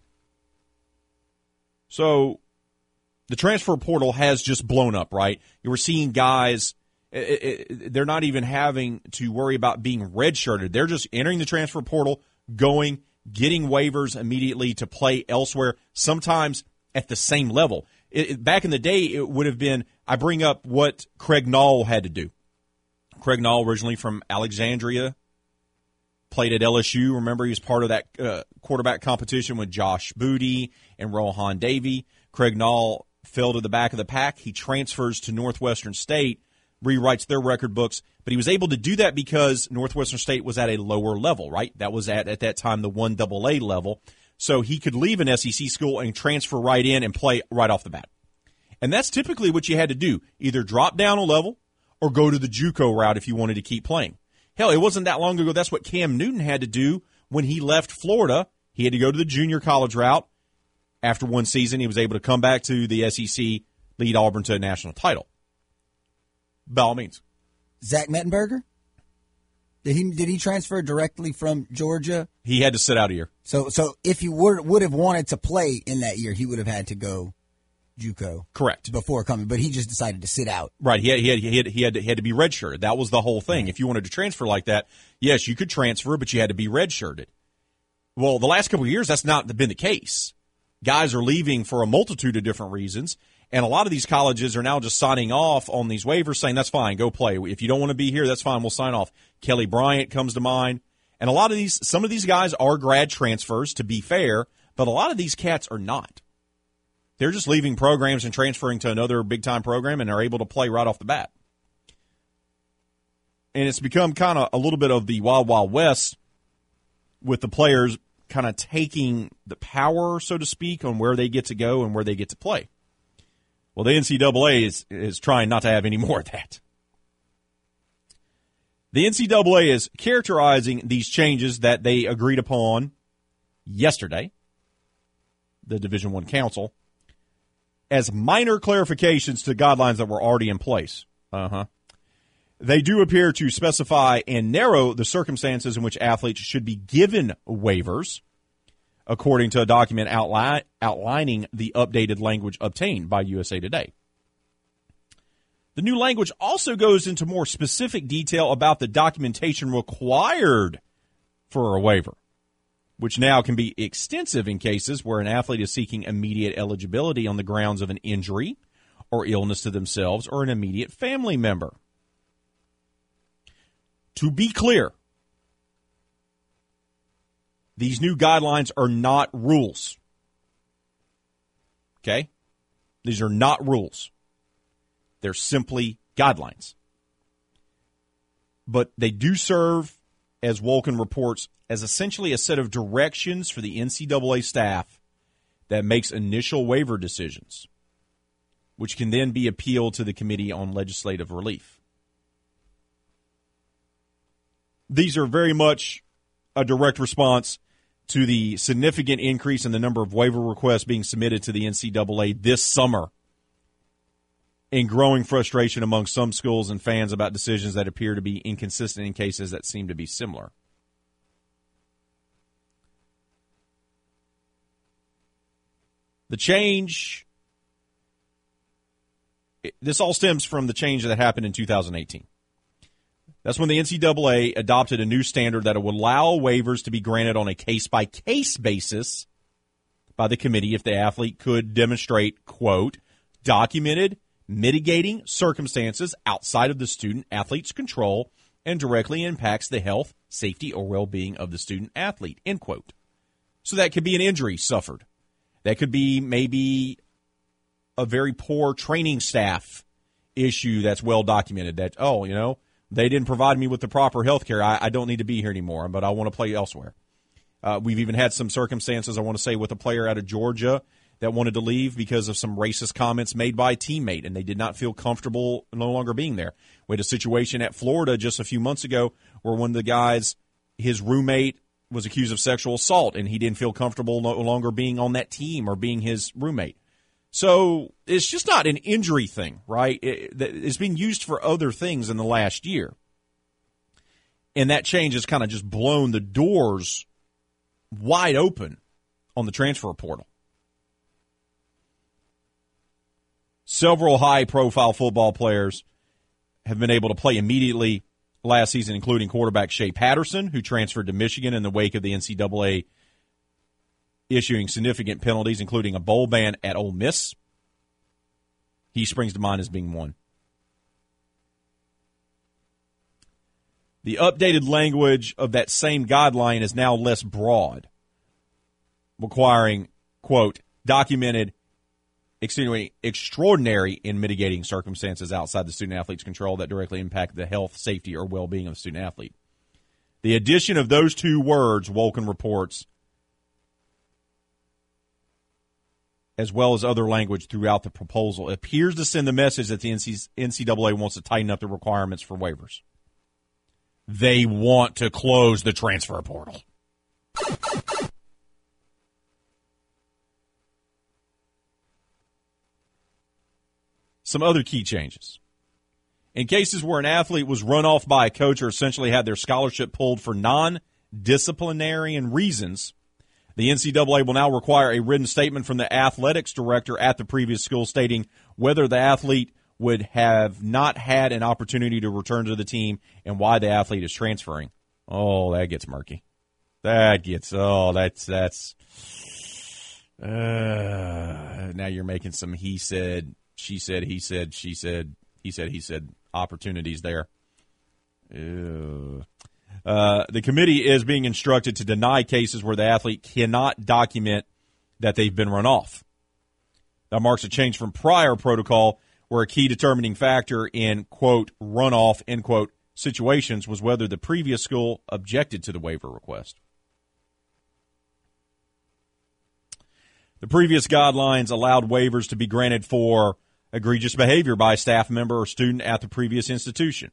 So the transfer portal has just blown up, right? You were seeing guys, it, it, they're not even having to worry about being redshirted. They're just entering the transfer portal, going, getting waivers immediately to play elsewhere, sometimes at the same level. It, it, back in the day, it would have been, I bring up what Craig Nall had to do. Craig Nall, originally from Alexandria, played at L S U. Remember, he was part of that uh, quarterback competition with Josh Booty and Rohan Davey. Craig Nall fell to the back of the pack. He transfers to Northwestern State, rewrites their record books, but he was able to do that because Northwestern State was at a lower level, right? That was at, at that time, the one double A level. So he could leave an S E C school and transfer right in and play right off the bat. And that's typically what you had to do, either drop down a level or go to the JUCO route if you wanted to keep playing. Hell, it wasn't that long ago. That's what Cam Newton had to do when he left Florida. He had to go to the junior college route. After one season, he was able to come back to the S E C, lead Auburn to a national title. By all means. Zach Mettenberger? Did he did he transfer directly from Georgia? He had to sit out a year. So so if he would would have wanted to play in that year, he would have had to go JUCO. Correct. Before coming, but he just decided to sit out. Right. He had he had he had he had to, he had to be redshirted. That was the whole thing. Right. If you wanted to transfer like that, yes, you could transfer, but you had to be redshirted. Well, the last couple of years, that's not been the case. Guys are leaving for a multitude of different reasons, and a lot of these colleges are now just signing off on these waivers, saying that's fine, go play. If you don't want to be here, that's fine, we'll sign off. Kelly Bryant comes to mind, and a lot of these, some of these guys are grad transfers, to be fair, but a lot of these cats are not. They're just leaving programs and transferring to another big-time program, and are able to play right off the bat. And it's become kind of a little bit of the Wild Wild West with the players kind of taking the power, so to speak, on where they get to go and where they get to play. Well, the N C double A is, is trying not to have any more of that. The N C double A is characterizing these changes that they agreed upon yesterday, the Division I Council, as minor clarifications to guidelines that were already in place. Uh-huh. They do appear to specify and narrow the circumstances in which athletes should be given waivers, according to a document outline, outlining the updated language obtained by U S A Today. The new language also goes into more specific detail about the documentation required for a waiver, which now can be extensive in cases where an athlete is seeking immediate eligibility on the grounds of an injury or illness to themselves or an immediate family member. To be clear, these new guidelines are not rules. Okay? These are not rules. They're simply guidelines. But they do serve, as Wolken reports, as essentially a set of directions for the N C double A staff that makes initial waiver decisions, which can then be appealed to the Committee on Legislative Relief. These are very much a direct response to the significant increase in the number of waiver requests being submitted to the N C double A this summer. and growing frustration among some schools and fans about decisions that appear to be inconsistent in cases that seem to be similar. The change, this all stems from the change that happened in two thousand eighteen. That's when the N C double A adopted a new standard that would allow waivers to be granted on a case-by-case basis by the committee if the athlete could demonstrate, quote, documented mitigating circumstances outside of the student-athlete's control and directly impacts the health, safety, or well-being of the student-athlete, end quote. So that could be an injury suffered. That could be maybe a very poor training staff issue that's well documented. That, oh, you know, they didn't provide me with the proper health care. I, I don't need to be here anymore, but I want to play elsewhere. Uh, we've even had some circumstances, I want to say, with a player out of Georgia that wanted to leave because of some racist comments made by a teammate, and they did not feel comfortable no longer being there. We had a situation at Florida just a few months ago where one of the guys, his roommate, was accused of sexual assault, and he didn't feel comfortable no longer being on that team or being his roommate. So it's just not an injury thing, right? It, it's being used for other things in the last year. And that change has kind of just blown the doors wide open on the transfer portal. Several high-profile football players have been able to play immediately last season, including quarterback Shea Patterson, who transferred to Michigan in the wake of the N C double A issuing significant penalties, including a bowl ban at Ole Miss. He springs to mind as being one. The updated language of that same guideline is now less broad, requiring, quote, documented extenuating, extraordinary and mitigating circumstances outside the student-athlete's control that directly impact the health, safety, or well-being of the student-athlete. The addition of those two words, Wolken reports, as well as other language throughout the proposal, appears to send the message that the N C double A wants to tighten up the requirements for waivers. They want to close the transfer portal. Some other key changes. In cases where an athlete was run off by a coach or essentially had their scholarship pulled for non-disciplinarian reasons, the N C double A will now require a written statement from the athletics director at the previous school stating whether the athlete would have not had an opportunity to return to the team and why the athlete is transferring. Oh, that gets murky. That gets, oh, that's, that's, uh, now you're making some he said, she said, he said, she said, he said, he said opportunities there. Ew. Uh, the committee is being instructed to deny cases where the athlete cannot document that they've been run off. That marks a change from prior protocol where a key determining factor in, quote, runoff, end quote, situations was whether the previous school objected to the waiver request. The previous guidelines allowed waivers to be granted for egregious behavior by a staff member or student at the previous institution.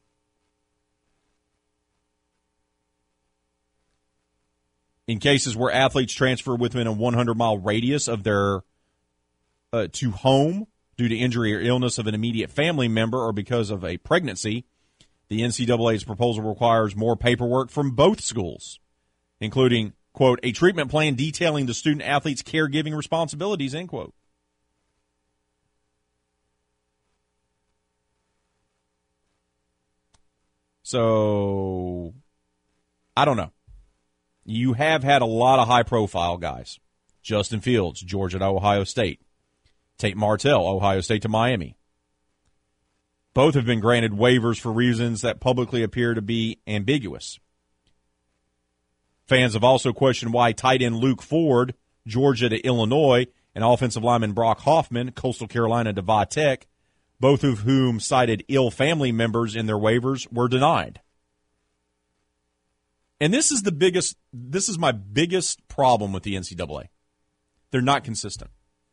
In cases where athletes transfer within a one hundred mile radius of their uh, to home due to injury or illness of an immediate family member or because of a pregnancy, the N C double A's proposal requires more paperwork from both schools, including, quote, a treatment plan detailing the student-athlete's caregiving responsibilities, end quote. So, I don't know. You have had a lot of high-profile guys. Justin Fields, Georgia to Ohio State. Tate Martell, Ohio State to Miami. Both have been granted waivers for reasons that publicly appear to be ambiguous. Fans have also questioned why tight end Luke Ford, Georgia to Illinois, and offensive lineman Brock Hoffman, Coastal Carolina to Va Tech, both of whom cited ill family members in their waivers, were denied. And this is the biggest, this is my biggest problem with the N C double A. They're not consistent.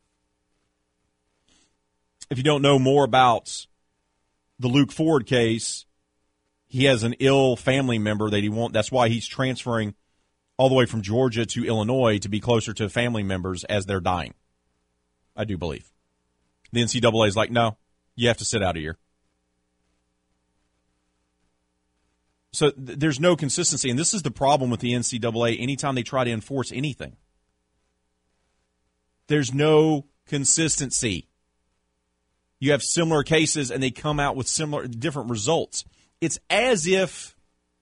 If you don't know more about the Luke Ford case, he has an ill family member that he won't, that's why he's transferring all the way from Georgia to Illinois to be closer to family members as they're dying. I do believe. The N C double A is like, no, you have to sit out a year. So th- there's no consistency, and this is the problem with the N C double A anytime they try to enforce anything. There's no consistency. You have similar cases, and they come out with similar, different results. It's as if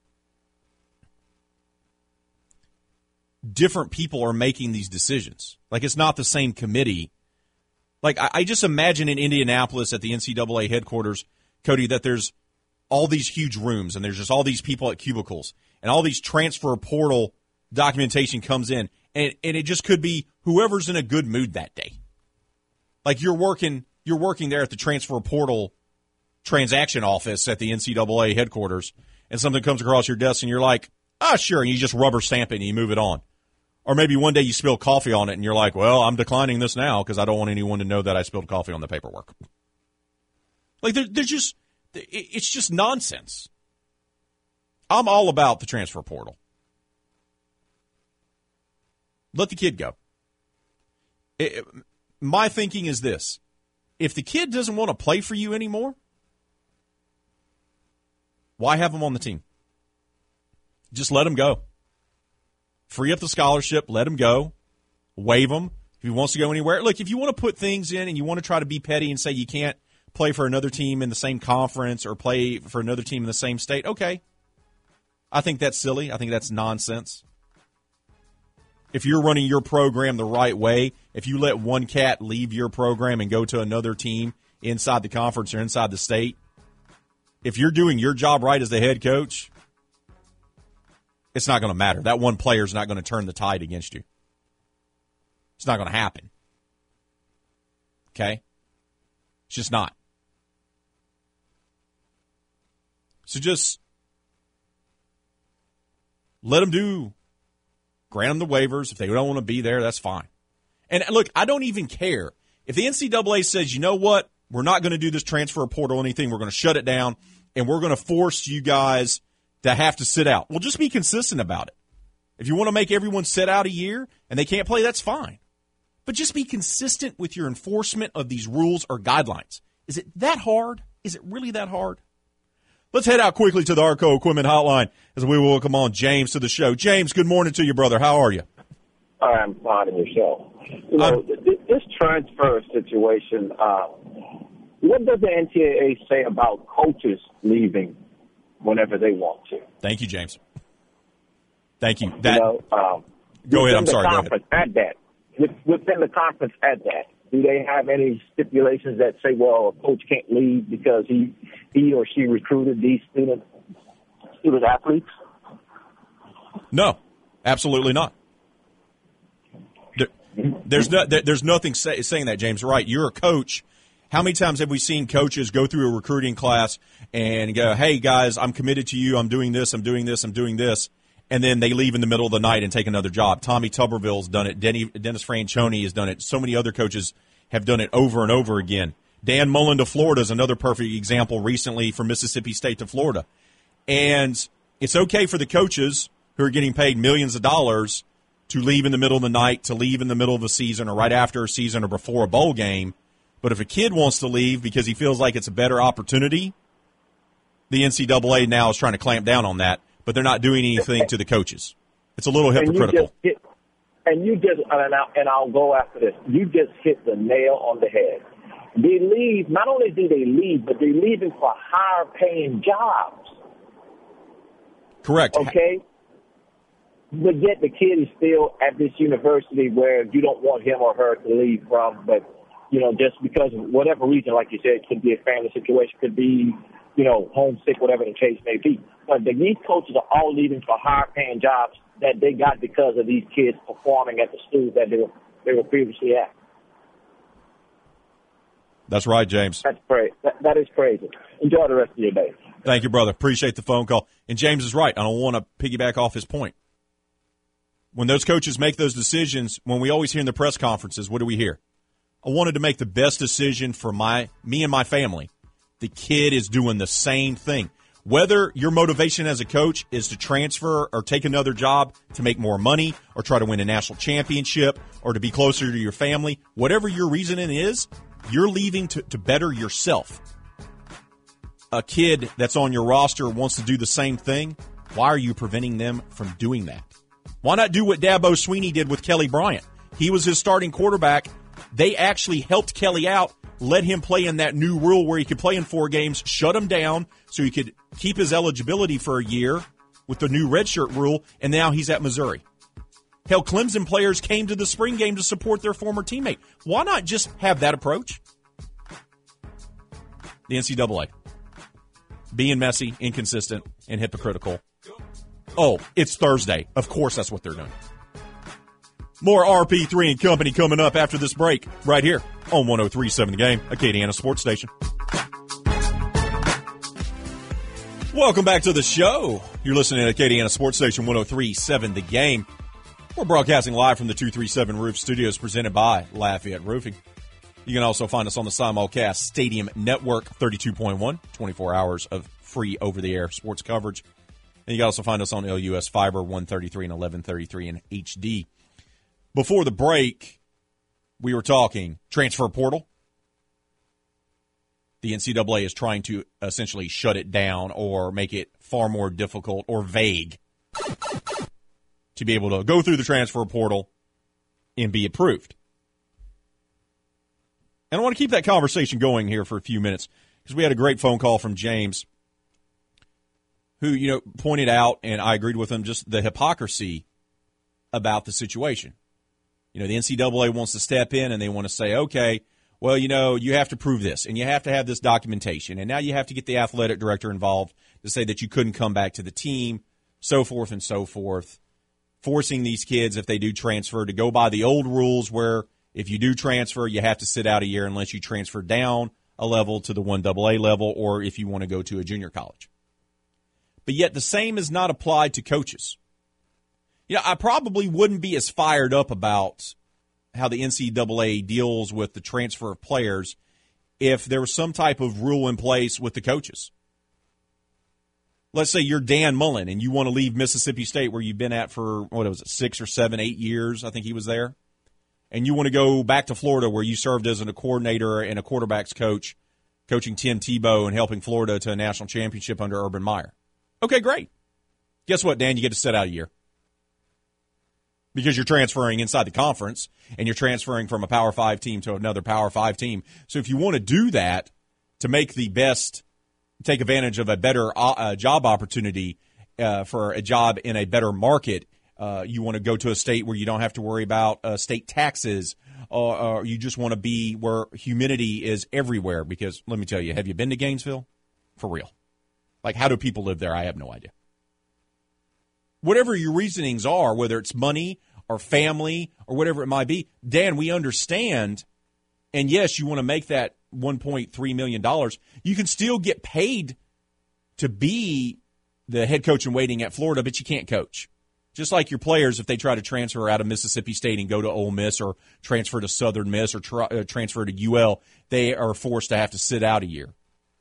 different people are making these decisions. Like, it's not the same committee. Like, I, I just imagine in Indianapolis at the N C double A headquarters, Cody, that there's all these huge rooms, and there's just all these people at cubicles, and all these transfer portal documentation comes in, and, and it just could be whoever's in a good mood that day. Like, you're working you're working there at the transfer portal transaction office at the N C double A headquarters, and something comes across your desk, and you're like, ah, sure, and you just rubber stamp it and you move it on. Or maybe one day you spill coffee on it, and you're like, well, I'm declining this now because I don't want anyone to know that I spilled coffee on the paperwork. Like, they're, they're just, it's just nonsense. I'm all about the transfer portal. Let the kid go. It, my thinking is this. If the kid doesn't want to play for you anymore, why have him on the team? Just let him go. Free up the scholarship, let him go. Waive him. If he wants to go anywhere. Look, if you want to put things in and you want to try to be petty and say you can't play for another team in the same conference or play for another team in the same state, okay. I think that's silly. I think that's nonsense. If you're running your program the right way, if you let one cat leave your program and go to another team inside the conference or inside the state, if you're doing your job right as the head coach, it's not going to matter. That one player is not going to turn the tide against you. It's not going to happen. Okay? It's just not. So just let them do, grant them the waivers. If they don't want to be there, that's fine. And look, I don't even care. If the N C double A says, you know what, we're not going to do this transfer portal or anything, we're going to shut it down, and we're going to force you guys to have to sit out. Well, just be consistent about it. If you want to make everyone sit out a year and they can't play, that's fine. But just be consistent with your enforcement of these rules or guidelines. Is it that hard? Is it really that hard? Let's head out quickly to the Arco Equipment Hotline as we welcome on James to the show. James, good morning to you, brother. How are you? I'm fine in yourself. You know, um, this transfer situation, uh, what does the N C double A say about coaches leaving whenever they want to? Thank you, James. Thank you. That, you know, um, go ahead. I'm sorry. Go ahead. At that, within the conference at that, do they have any stipulations that say, well, a coach can't leave because he he or she recruited these student student athletes? No, absolutely not. There, there's no, there's nothing say, saying that, James. Right? You're a coach. How many times have we seen coaches go through a recruiting class and go, hey, guys, I'm committed to you. I'm doing this. I'm doing this. I'm doing this. And then they leave in the middle of the night and take another job. Tommy Tuberville's done it. Denny, Dennis Franchione has done it. So many other coaches have done it over and over again. Dan Mullen to Florida is another perfect example recently from Mississippi State to Florida. And it's okay for the coaches who are getting paid millions of dollars to leave in the middle of the night, to leave in the middle of a season or right after a season or before a bowl game. But if a kid wants to leave because he feels like it's a better opportunity, the N C double A now is trying to clamp down on that, but they're not doing anything to the coaches. It's a little hypocritical. And you just, hit, and you just and, I'll, and I'll go after this. You just hit the nail on the head. They leave, not only do they leave, but they're leaving for higher paying jobs. Correct. Okay? But yet the kid is still at this university where you don't want him or her to leave from, but you know, just because of whatever reason, like you said, it could be a family situation, could be, you know, homesick, whatever the case may be. But the, these coaches are all leaving for higher-paying jobs that they got because of these kids performing at the schools that they were they were previously at. That's right, James. That's crazy. That, that is crazy. Enjoy the rest of your day. Thank you, brother. Appreciate the phone call. And James is right. I don't want to piggyback off his point. When those coaches make those decisions, when we always hear in the press conferences, what do we hear? I wanted to make the best decision for my me and my family. The kid is doing the same thing. Whether your motivation as a coach is to transfer or take another job to make more money or try to win a national championship or to be closer to your family, whatever your reasoning is, You're leaving to, to better yourself. A kid that's on your roster wants to do the same thing. Why are you preventing them from doing that? Why not do what Dabo Swinney did with Kelly Bryant? He was his starting quarterback. They actually helped Kelly out, let him play in that new rule where he could play in four games, shut him down so he could keep his eligibility for a year with the new redshirt rule, and now he's at Missouri. Hell, Clemson players came to the spring game to support their former teammate. Why not just have that approach? The N C double A. Being messy, inconsistent, and hypocritical. Oh, it's Thursday. Of course that's what they're doing. More R P three and Company coming up after this break right here on one oh three point seven The Game, Acadiana Sports Station. Welcome back to the show. You're listening to Acadiana Sports Station one oh three point seven The Game. We're broadcasting live from the two thirty-seven Roof Studios presented by Lafayette Roofing. You can also find us on the Simulcast Stadium Network thirty-two point one, twenty-four hours of free over-the-air sports coverage. And you can also find us on L U S Fiber one thirty-three and eleven thirty-three in H D. Before the break, we were talking transfer portal. The N C double A is trying to essentially shut it down or make it far more difficult or vague to be able to go through the transfer portal and be approved. And I want to keep that conversation going here for a few minutes because we had a great phone call from James who, you know, pointed out, and I agreed with him, just the hypocrisy about the situation. You know, the N C double A wants to step in and they want to say, okay, well, you know, you have to prove this and you have to have this documentation. And now you have to get the athletic director involved to say that you couldn't come back to the team, so forth and so forth. Forcing these kids, if they do transfer, to go by the old rules where if you do transfer, you have to sit out a year unless you transfer down a level to the one double A level or if you want to go to a junior college. But yet the same is not applied to coaches. You know, I probably wouldn't be as fired up about how the N C double A deals with the transfer of players if there was some type of rule in place with the coaches. Let's say you're Dan Mullen and you want to leave Mississippi State where you've been at for, what was it, six or seven, eight years, I think he was there. And you want to go back to Florida where you served as a coordinator and a quarterback's coach, coaching Tim Tebow and helping Florida to a national championship under Urban Meyer. Okay, great. Guess what, Dan? You get to sit out a year. Because you're transferring inside the conference and you're transferring from a Power Five team to another Power Five team. So if you want to do that to make the best, take advantage of a better uh, job opportunity uh, for a job in a better market, uh, you want to go to a state where you don't have to worry about uh, state taxes, or, or you just want to be where humidity is everywhere. Because let me tell you, have you been to Gainesville? For real. Like, how do people live there? I have no idea. Whatever your reasonings are, whether it's money or family or whatever it might be, Dan, we understand. And yes, you want to make that one point three million dollars. You can still get paid to be the head coach in waiting at Florida, but you can't coach. Just like your players, if they try to transfer out of Mississippi State and go to Ole Miss or transfer to Southern Miss or try, uh, transfer to U L, they are forced to have to sit out a year.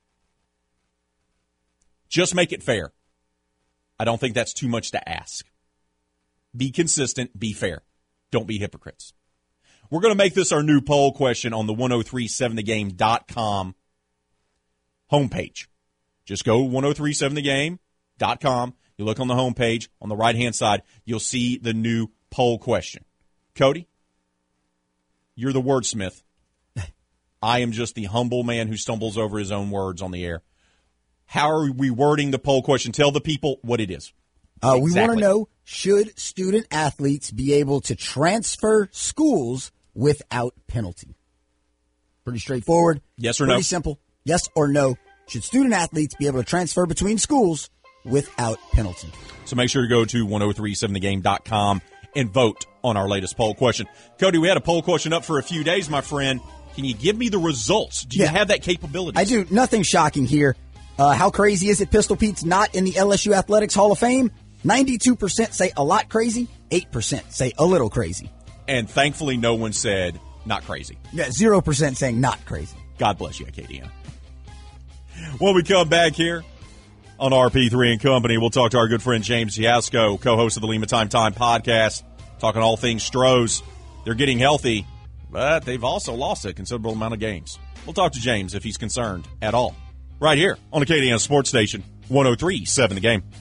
Just make it fair. I don't think that's too much to ask. Be consistent, be fair. Don't be hypocrites. We're going to make this our new poll question on the ten thirty-seven the game dot com homepage. Just go ten thirty-seven the game dot com. You look on the homepage. On the right-hand side, you'll see the new poll question. Cody, you're the wordsmith. I am just the humble man who stumbles over his own words on the air. How are we wording the poll question? Tell the people what it is. Uh, we exactly. want to know, should student athletes be able to transfer schools without penalty? Pretty straightforward. Yes or Pretty no? simple. Yes or no. Should student athletes be able to transfer between schools without penalty? So make sure to go to ten thirty-seven the game dot com and vote on our latest poll question. Cody, we had a poll question up for a few days, my friend. Can you give me the results? Do you Yeah. have that capability? I do. Nothing shocking here. Uh, how crazy is it Pistol Pete's not in the L S U Athletics Hall of Fame? ninety-two percent say a lot crazy. eight percent say a little crazy. And thankfully, no one said not crazy. Yeah, zero percent saying not crazy. God bless you, Acadiana. When we come back here on R P three and Company, we'll talk to our good friend James Yasko, co-host of the Lima Time Time podcast, talking all things Stros. They're getting healthy. but they've also lost a considerable amount of games. We'll talk to James if he's concerned at all. Right here on Acadiana Sports Station, one oh three point seven The Game.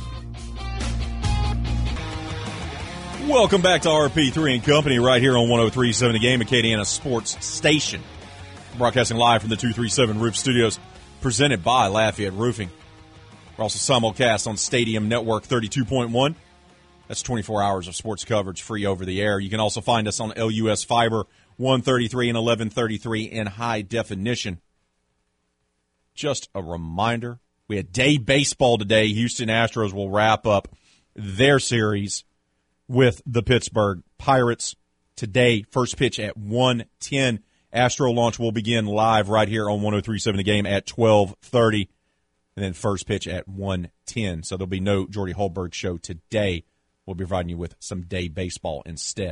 Welcome back to R P three and Company right here on one oh three point seven The Game, Acadiana Sports Station. Broadcasting live from the two thirty-seven Roof Studios, presented by Lafayette Roofing. We're also simulcast on Stadium Network thirty-two point one. That's twenty-four hours of sports coverage free over the air. You can also find us on L U S Fiber, one thirty-three and eleven thirty-three in high definition. Just a reminder, we had day baseball today. Houston Astros will wrap up their series with the Pittsburgh Pirates today. First pitch at one ten. Astro launch will begin live right here on one oh three point seven The Game at twelve thirty. And then first pitch at one ten. So there'll be no Jordy Holberg show today. We'll be providing you with some day baseball instead.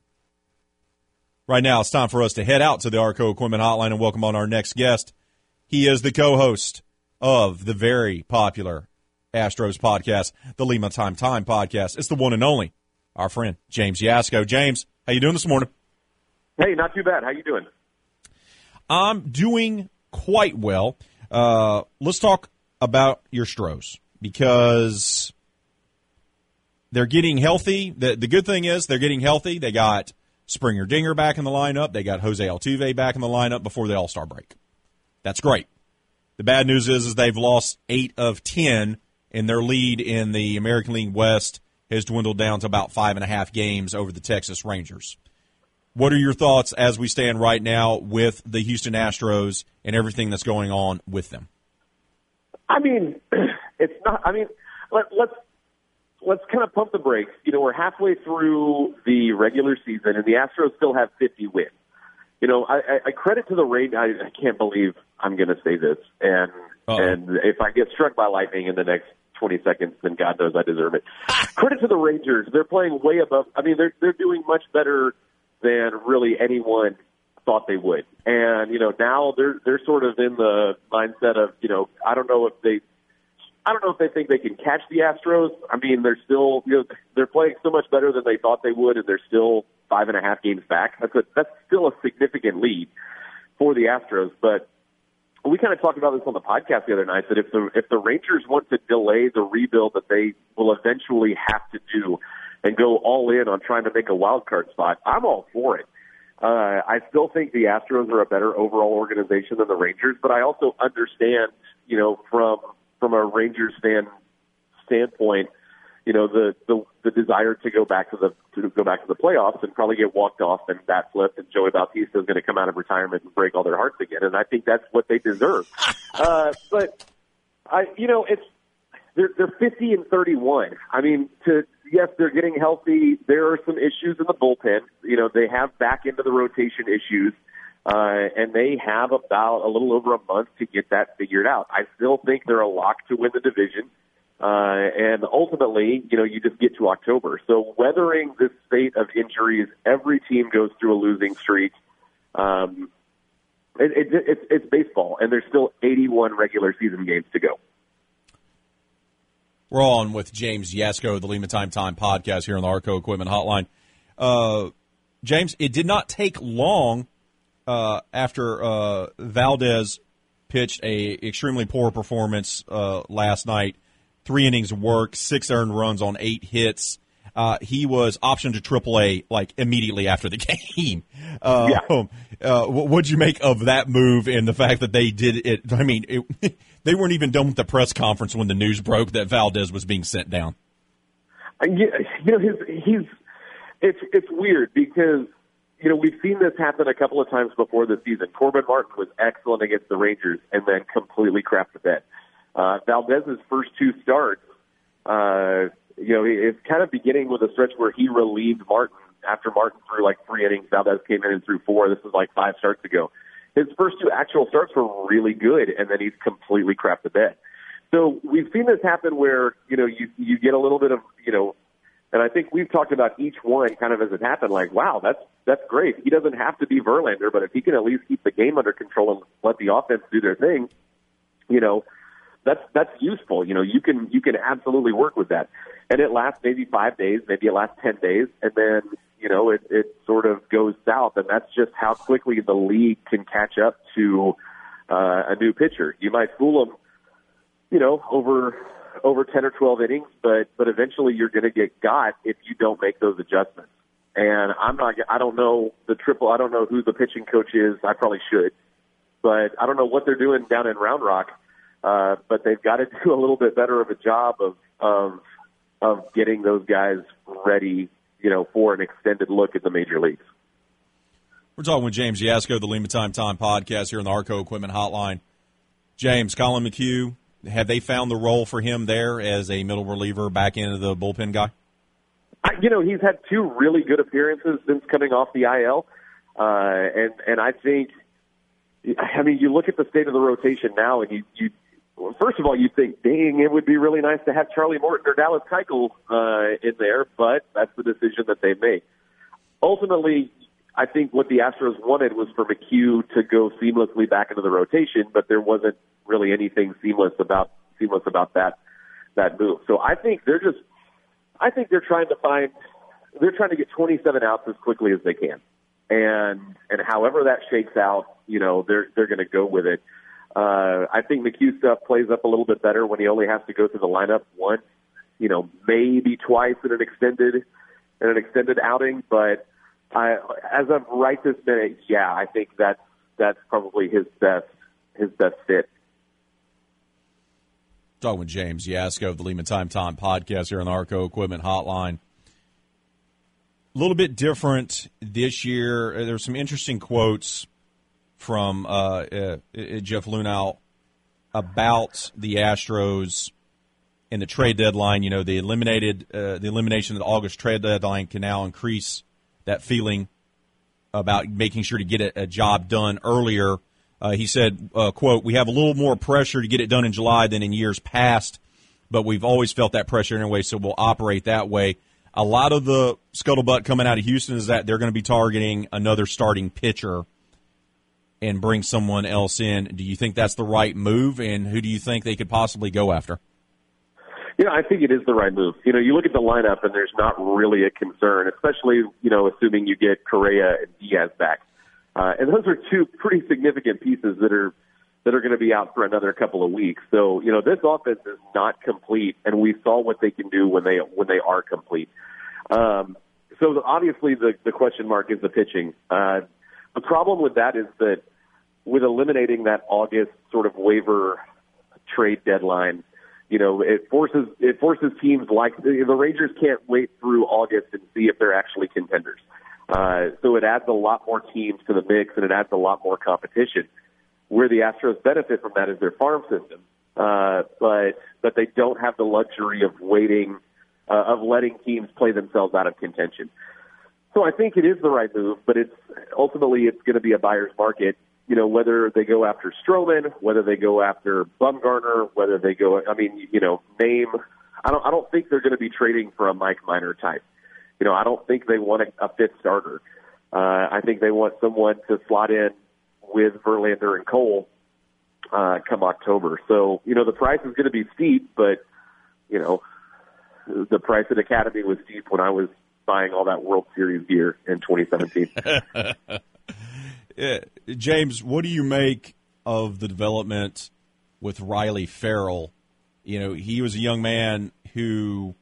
Right now, it's time for us to head out to the Arco Equipment Hotline and welcome on our next guest. He is the co-host of the very popular Astros podcast, the Lima Time Time podcast. It's the one and only, our friend, James Yasko. James, how you doing this morning? Hey, not too bad. How you doing? I'm doing quite well. Uh, let's talk about your Stros, because they're getting healthy. The, the good thing is they're getting healthy. They got Springer Dinger back in the lineup. They got Jose Altuve back in the lineup before the All-Star break. That's great. The bad news is, is they've lost eight of ten, and their lead in the American League West has dwindled down to about five and a half games over the Texas Rangers. What are your thoughts as we stand right now with the Houston Astros and everything that's going on with them? I mean, it's not. I mean, let, let's let's kind of pump the brakes. You know, we're halfway through the regular season, and the Astros still have fifty wins. You know, I, I, I credit to the Rangers. I, I can't believe I'm going to say this, and Uh-oh. and if I get struck by lightning in the next twenty seconds, then God knows I deserve it. Credit to the Rangers. They're playing way above. I mean, they're they're doing much better than really anyone thought they would. And, you know, now they're they're sort of in the mindset of, you know, I don't know if they I don't know if they think they can catch the Astros. I mean, they're still, you know, they're playing so much better than they thought they would, and they're still five and a half games back. That's a, that's still a significant lead for the Astros. But we kind of talked about this on the podcast the other night, that if the if the Rangers want to delay the rebuild that they will eventually have to do and go all in on trying to make a wild card spot, I'm all for it. Uh, I still think the Astros are a better overall organization than the Rangers, but I also understand, you know, from from a Rangers fan standpoint, you know, the, the the desire to go back to the to go back to the playoffs and probably get walked off and bat flipped, and Joey Bautista is going to come out of retirement and break all their hearts again, and I think that's what they deserve. uh, but I, you know, it's they're they're fifty and thirty-one. I mean, to yes, they're getting healthy. There are some issues in the bullpen. You know, they have back into the rotation issues. Uh, and they have about a little over a month to get that figured out. I still think they're a lock to win the division. Uh, and ultimately, you know, you just get to October. So weathering this spate of injuries, every team goes through a losing streak. Um, it, it, it's, it's baseball, and there's still eighty-one regular season games to go. We're on with James Yasko, the Lima Time Time podcast here on the Arco Equipment Hotline. Uh, James, it did not take long Uh, after uh, Valdez pitched a extremely poor performance uh, last night, three innings of work, six earned runs on eight hits. Uh, he was optioned to triple A like immediately after the game. Uh, yeah. uh, what'd you make of that move and the fact that they did it? I mean, it, they weren't even done with the press conference when the news broke that Valdez was being sent down. You know, his, he's it's it's weird because, you know, we've seen this happen a couple of times before this season. Corbin Martin was excellent against the Rangers and then completely crapped the bed. Uh, Valdez's first two starts, uh, you know, it's kind of beginning with a stretch where he relieved Martin. After Martin threw like three innings, Valdez came in and threw four. This was like five starts ago. His first two actual starts were really good, and then he's completely crapped the bed. So we've seen this happen where, you know, you, you get a little bit of, you know, and I think we've talked about each one kind of as it happened, like, wow, that's that's great. He doesn't have to be Verlander, but if he can at least keep the game under control and let the offense do their thing, you know, that's that's useful. You know, you can you can absolutely work with that. And it lasts maybe five days, maybe it lasts ten days, and then, you know, it, it sort of goes south, and that's just how quickly the league can catch up to uh, a new pitcher. You might fool them, you know, over over ten or twelve innings, but but eventually you're going to get got if you don't make those adjustments. And I'm not, I don't know the triple, I don't know who the pitching coach is. I probably should, but I don't know what they're doing down in Round Rock. Uh, but they've got to do a little bit better of a job of, of, of getting those guys ready, you know, for an extended look at the major leagues. We're talking with James Yasko, the Lima Time Time podcast here on the Arco Equipment Hotline. James, Colin McHugh, have they found the role for him there as a middle reliever, back into the bullpen guy? I, you know, he's had two really good appearances since coming off the I L, uh, and and I think, I mean, you look at the state of the rotation now, and you you. Well, first of all, you think, dang, it would be really nice to have Charlie Morton or Dallas Keuchel uh, in there, but that's the decision that they made. Ultimately, I think what the Astros wanted was for McHugh to go seamlessly back into the rotation, but there wasn't really anything seamless about seamless about that that move. So I think they're just, I think they're trying to find, they're trying to get twenty-seven outs as quickly as they can, and and however that shakes out, you know, they're they're going to go with it. Uh, I think McHugh stuff plays up a little bit better when he only has to go through the lineup once, you know, maybe twice in an extended in an extended outing. But I, as of right this minute, yeah, I think that's that's probably his best his best fit. Talking with James Yasko of the Lima Time Time podcast here on the Arco Equipment Hotline. A little bit different this year. There's some interesting quotes from uh, uh, Jeff Luhnow about the Astros and the trade deadline. You know, the eliminated uh, the elimination of the August trade deadline can now increase that feeling about making sure to get a, a job done earlier. Uh, he said, uh, quote, "We have a little more pressure to get it done in July than in years past, but we've always felt that pressure anyway, so we'll operate that way." A lot of the scuttlebutt coming out of Houston is that they're going to be targeting another starting pitcher and bring someone else in. Do you think that's the right move, and who do you think they could possibly go after? You know, I think it is the right move. You know, you look at the lineup, and there's not really a concern, especially, you know, assuming you get Correa and Diaz back. Uh, and those are two pretty significant pieces that are that are going to be out for another couple of weeks. So, you know, this offense is not complete, and we saw what they can do when they when they are complete. Um, so the, obviously the, the question mark is the pitching. Uh, the problem with that is that with eliminating that August sort of waiver trade deadline, you know, it forces it forces teams like the, the Rangers can't wait through August and see if they're actually contenders. Uh, so it adds a lot more teams to the mix, and it adds a lot more competition. Where the Astros benefit from that is their farm system, uh, but but they don't have the luxury of waiting, uh, of letting teams play themselves out of contention. So I think it is the right move, but it's ultimately it's going to be a buyer's market. You know, whether they go after Stroman, whether they go after Bumgarner, whether they go, I mean, you know, name. I don't I don't think they're going to be trading for a Mike Minor type. You know, I don't think they want a, a fifth starter. Uh, I think they want someone to slot in with Verlander and Cole uh, come October. So, you know, the price is going to be steep, but, you know, the price at Academy was steep when I was buying all that World Series gear in twenty seventeen. Yeah. James, what do you make of the development with Riley Ferrell? You know, he was a young man who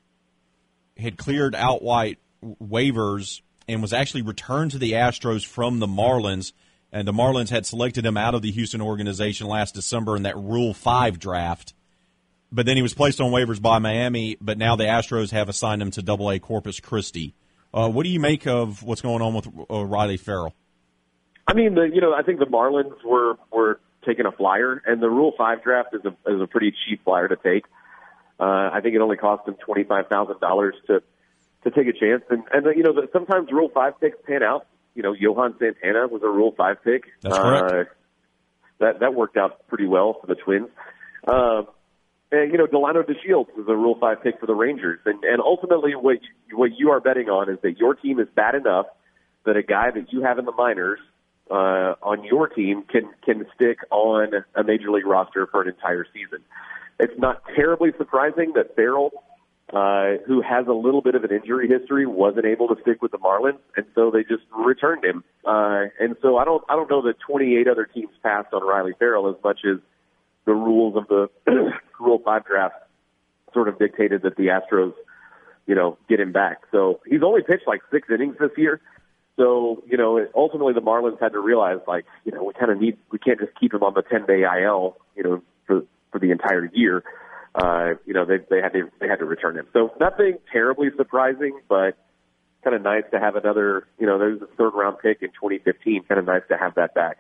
had cleared outright waivers and was actually returned to the Astros from the Marlins. And the Marlins had selected him out of the Houston organization last December in that Rule five draft. But then he was placed on waivers by Miami, but now the Astros have assigned him to Double A Corpus Christi. Uh, what do you make of what's going on with uh, Riley Ferrell? I mean, the, you know, I think the Marlins were, were taking a flyer, and the Rule five draft is a, is a pretty cheap flyer to take. Uh, I think it only cost them twenty-five thousand dollars to to take a chance. And, and you know, the, sometimes Rule five picks pan out. You know, Johan Santana was a Rule five pick. That's correct. Uh, that that worked out pretty well for the Twins. Um, and you know, Delano DeShields was a Rule five pick for the Rangers. And and ultimately, what you, what you are betting on is that your team is bad enough that a guy that you have in the minors uh, on your team can can stick on a major league roster for an entire season. It's not terribly surprising that Ferrell uh, who has a little bit of an injury history, wasn't able to stick with the Marlins, and so they just returned him. Uh, and so I don't, I don't know that twenty-eight other teams passed on Riley Ferrell as much as the rules of the Rule five draft sort of dictated that the Astros, you know, get him back. So he's only pitched like six innings this year. So, you know, ultimately the Marlins had to realize, like, you know, we kind of need, we can't just keep him on the ten-day I L, you know, for for the entire year. Uh, you know, they they had to they had to return him. So nothing terribly surprising, but kind of nice to have another, you know, there's a third-round pick in twenty fifteen. Kind of nice to have that back.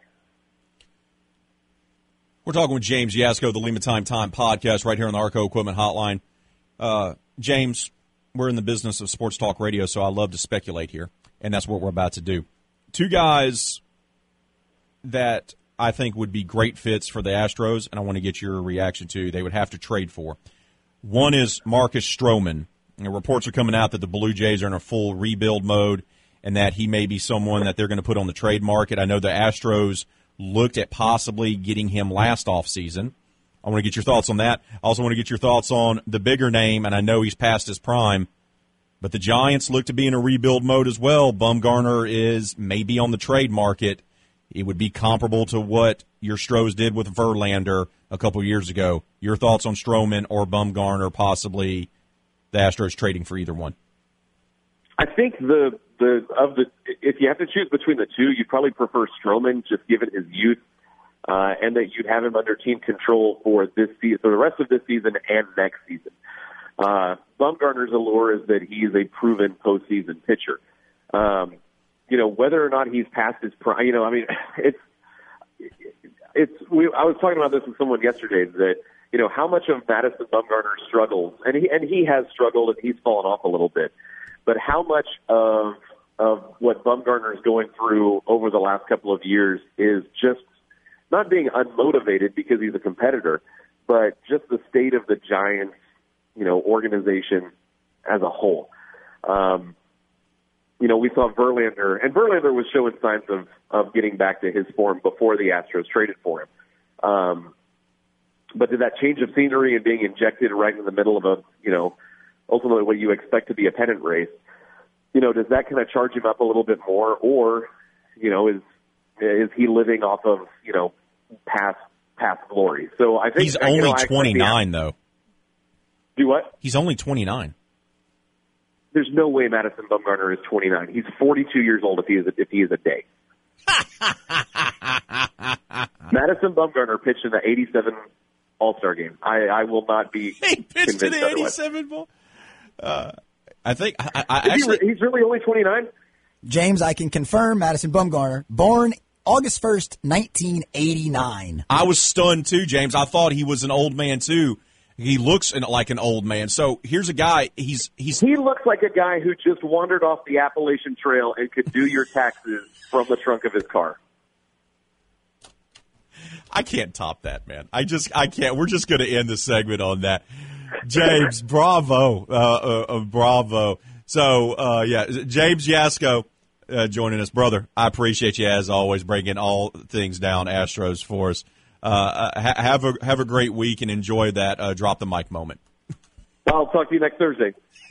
We're talking with James Yasko, the Lima Time Time podcast, right here on the Arco Equipment Hotline. Uh, James, we're in the business of sports talk radio, so I love to speculate here, and that's what we're about to do. Two guys that I think would be great fits for the Astros, and I want to get your reaction to, they would have to trade for. One is Marcus Stroman. And reports are coming out that the Blue Jays are in a full rebuild mode and that he may be someone that they're going to put on the trade market. I know the Astros looked at possibly getting him last offseason. I want to get your thoughts on that. I also want to get your thoughts on the bigger name, and I know he's past his prime, but the Giants look to be in a rebuild mode as well. Bumgarner is maybe on the trade market. It would be comparable to what your Stros did with Verlander a couple years ago. Your thoughts on Stroman or Bumgarner, possibly the Astros trading for either one? I think the the of the if you have to choose between the two, you'd probably prefer Stroman, just given his youth, uh, and that you'd have him under team control for this season, for the rest of this season and next season. Uh, Bumgarner's allure is that he is a proven postseason pitcher. Um, you know, whether or not he's past his prime, you know, I mean, it's it's. We, I was talking about this with someone yesterday that, you know, how much of Madison Bumgarner's struggles, and he and he has struggled and he's fallen off a little bit, but how much of of what Bumgarner's going through over the last couple of years is just not being unmotivated because he's a competitor, but just the state of the Giants, you know, organization as a whole. Um, you know, we saw Verlander, and Verlander was showing signs of, of getting back to his form before the Astros traded for him. Um, but did that change of scenery and being injected right in the middle of a, you know, ultimately what you expect to be a pennant race, you know, does that kind of charge him up a little bit more, or, you know, is is he living off of, you know, past past glory? So I think he's only you know, twenty-nine, though. Do what? He's only twenty-nine. There's no way Madison Bumgarner is twenty-nine. He's forty-two years old if he is a, if he is a day. Madison Bumgarner pitched in the eighty-seven All-Star game. I, I will not be he pitched in the eighty-seven ball. Uh, I think I, I actually he, he's really only twenty-nine. James, I can confirm Madison Bumgarner, born August first, nineteen eighty-nine. I was stunned too, James. I thought he was an old man too. He looks like an old man. So here's a guy. He's he's he looks like a guy who just wandered off the Appalachian Trail and could do your taxes from the trunk of his car. I can't top that, man. I just I can't. We're just going to end the segment on that. James, bravo, uh, uh, uh, bravo. So uh, yeah, James Yasko uh, joining us, brother. I appreciate you as always, breaking all things down Astros for us. Uh, ha- have a have a great week and enjoy that uh, drop the mic moment. I'll talk to you next Thursday.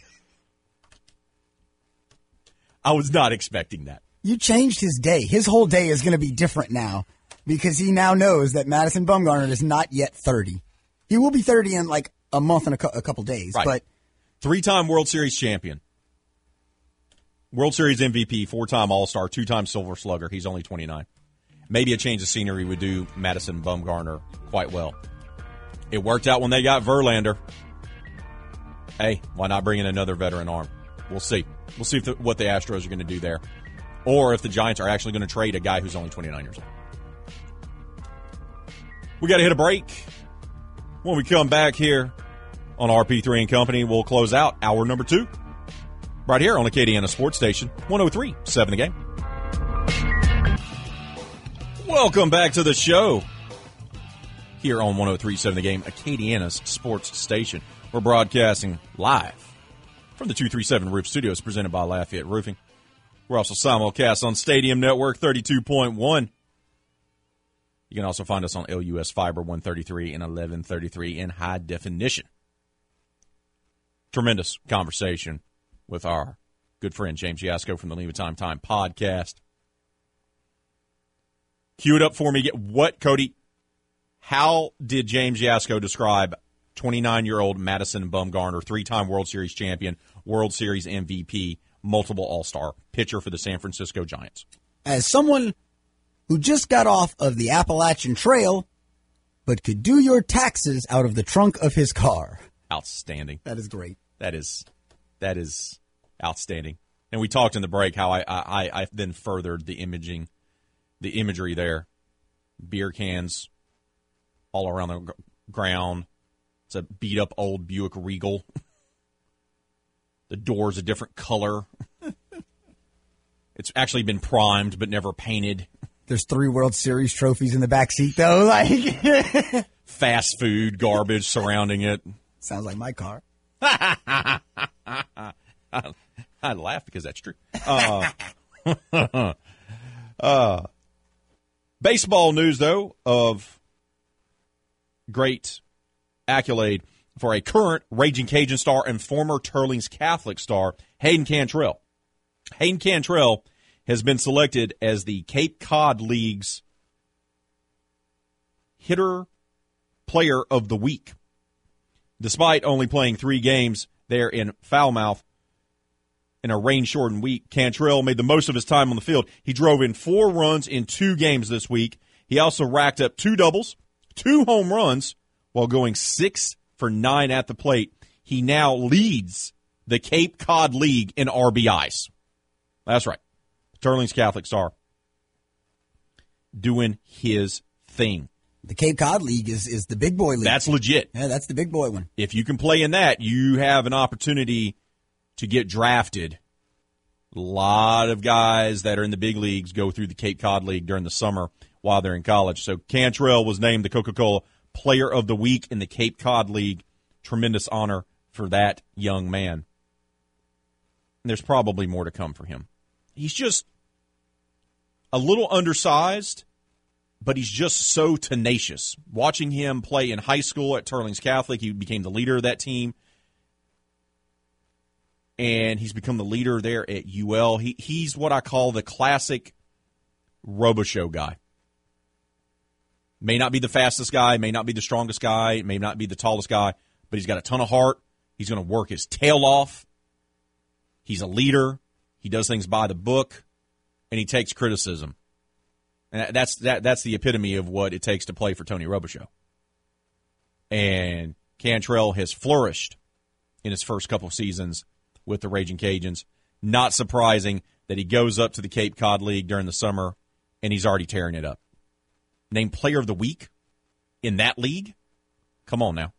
I was not expecting that. You changed his day. His whole day is going to be different now because he now knows that Madison Bumgarner is not yet thirty. He will be thirty in like a month and a, cu- a couple days. Right. But three-time World Series champion, World Series M V P, four-time All-Star, two-time Silver Slugger. He's only twenty-nine. Maybe a change of scenery would do Madison Bumgarner quite well. It worked out when they got Verlander. Hey, why not bring in another veteran arm? We'll see. We'll see if the, what the Astros are going to do there. Or if the Giants are actually going to trade a guy who's only twenty-nine years old. We got to hit a break. When we come back here on R P three and Company, we'll close out hour number two. Right here on Acadiana Sports Station, one oh three point seven The Game. Welcome back to the show here on one oh three point seven The Game, Acadiana's sports station. We're broadcasting live from the two thirty-seven Roof Studios presented by Lafayette Roofing. We're also simulcast on Stadium Network thirty-two point one. You can also find us on L U S Fiber one thirty-three and eleven thirty-three in high definition. tremendous conversation with our good friend James Yasko from the Lima Time Time podcast. Cue it up for me. What, Cody, how did James Yasko describe twenty-nine-year-old Madison Bumgarner, three-time World Series champion, World Series M V P, multiple All-Star pitcher for the San Francisco Giants? As someone who just got off of the Appalachian Trail but could do your taxes out of the trunk of his car. Outstanding. That is great. That is that is outstanding. And we talked in the break how I I, I then furthered the imaging, the imagery there. Beer cans all around the g- ground. It's a beat-up old Buick Regal. The door's a different color. It's actually been primed but never painted. There's three World Series trophies in the back seat, though. Like fast food garbage surrounding it. Sounds like my car. I, I laugh because that's true. Uh, uh, baseball news, though, of great accolade for a current Raging Cajun star and former Turlings Catholic star, Hayden Cantrell. Hayden Cantrell has been selected as the Cape Cod League's hitter player of the week. Despite only playing three games there in Falmouth in a rain-shortened week, Cantrell made the most of his time on the field. He drove in four runs in two games this week. He also racked up two doubles, two home runs, while going six for nine at the plate. He now leads the Cape Cod League in R B Is. That's right. Turlings Catholic star doing his thing. The Cape Cod League is, is the big boy league. That's legit. Yeah, that's the big boy one. If you can play in that, you have an opportunity to get drafted. A lot of guys that are in the big leagues go through the Cape Cod League during the summer while they're in college. So Cantrell was named the Coca-Cola Player of the Week in the Cape Cod League. Tremendous honor for that young man. And there's probably more to come for him. He's just a little undersized, but he's just so tenacious. Watching him play in high school at Turlings Catholic, he became the leader of that team. And he's become the leader there at U L. He He's what I call the classic Robichaux guy. May not be the fastest guy, may not be the strongest guy, may not be the tallest guy, but he's got a ton of heart. He's going to work his tail off. He's a leader. He does things by the book, and he takes criticism. And that's that. That's the epitome of what it takes to play for Tony Robichaux. And Cantrell has flourished in his first couple of seasons with the Raging Cajuns. Not surprising that he goes up to the Cape Cod League during the summer, and he's already tearing it up. Named Player of the Week in that league? Come on now.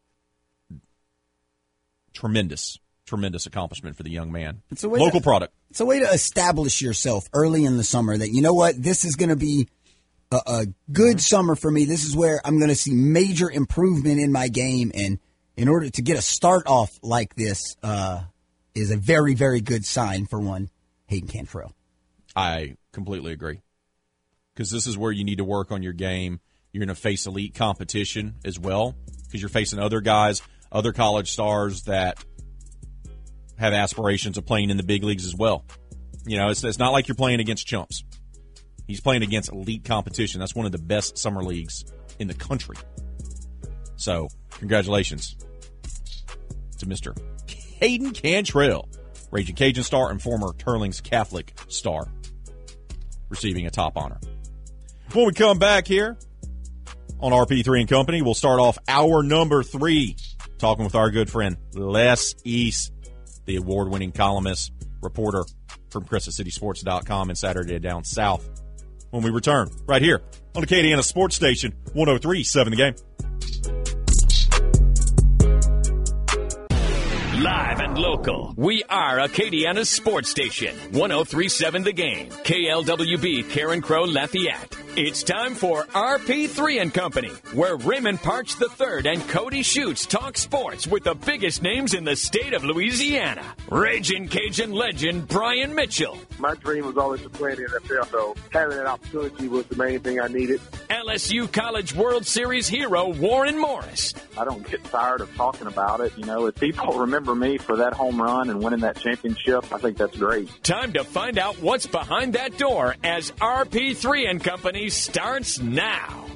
Tremendous. Tremendous accomplishment for the young man. It's a way Local to, product. It's a way to establish yourself early in the summer that, you know what, this is going to be a, a good summer for me. This is where I'm going to see major improvement in my game. And in order to get a start off like this uh, is a very, very good sign for one Hayden Cantrell. I completely agree. Because this is where you need to work on your game. You're going to face elite competition as well because you're facing other guys, other college stars that have aspirations of playing in the big leagues as well. You know, it's, it's not like you're playing against chumps. He's playing against elite competition. That's one of the best summer leagues in the country. So, congratulations to Mister Hayden Cantrell, Raging Cajun star and former Turlings Catholic star, receiving a top honor. When we come back here on R P three and Company, we'll start off hour number three talking with our good friend Les East, the award-winning columnist, reporter from Crescent City Sports dot com and Saturday Down South. When we return, right here on Acadiana Sports Station, one oh three point seven The Game. Live and local, we are Acadiana's sports station, one oh three point seven The Game, K L W B, Karen Crow, Lafayette. It's time for R P three and Company, where Raymond Parch the third and Cody Schutz talk sports with the biggest names in the state of Louisiana. Ragin' Cajun legend Brian Mitchell. My dream was always to play in the N F L, so having that opportunity was the main thing I needed. L S U College World Series hero Warren Morris. I don't get tired of talking about it. You know, if people remember me for that home run and winning that championship, I think that's great. Time to find out what's behind that door as R P three and Company starts now.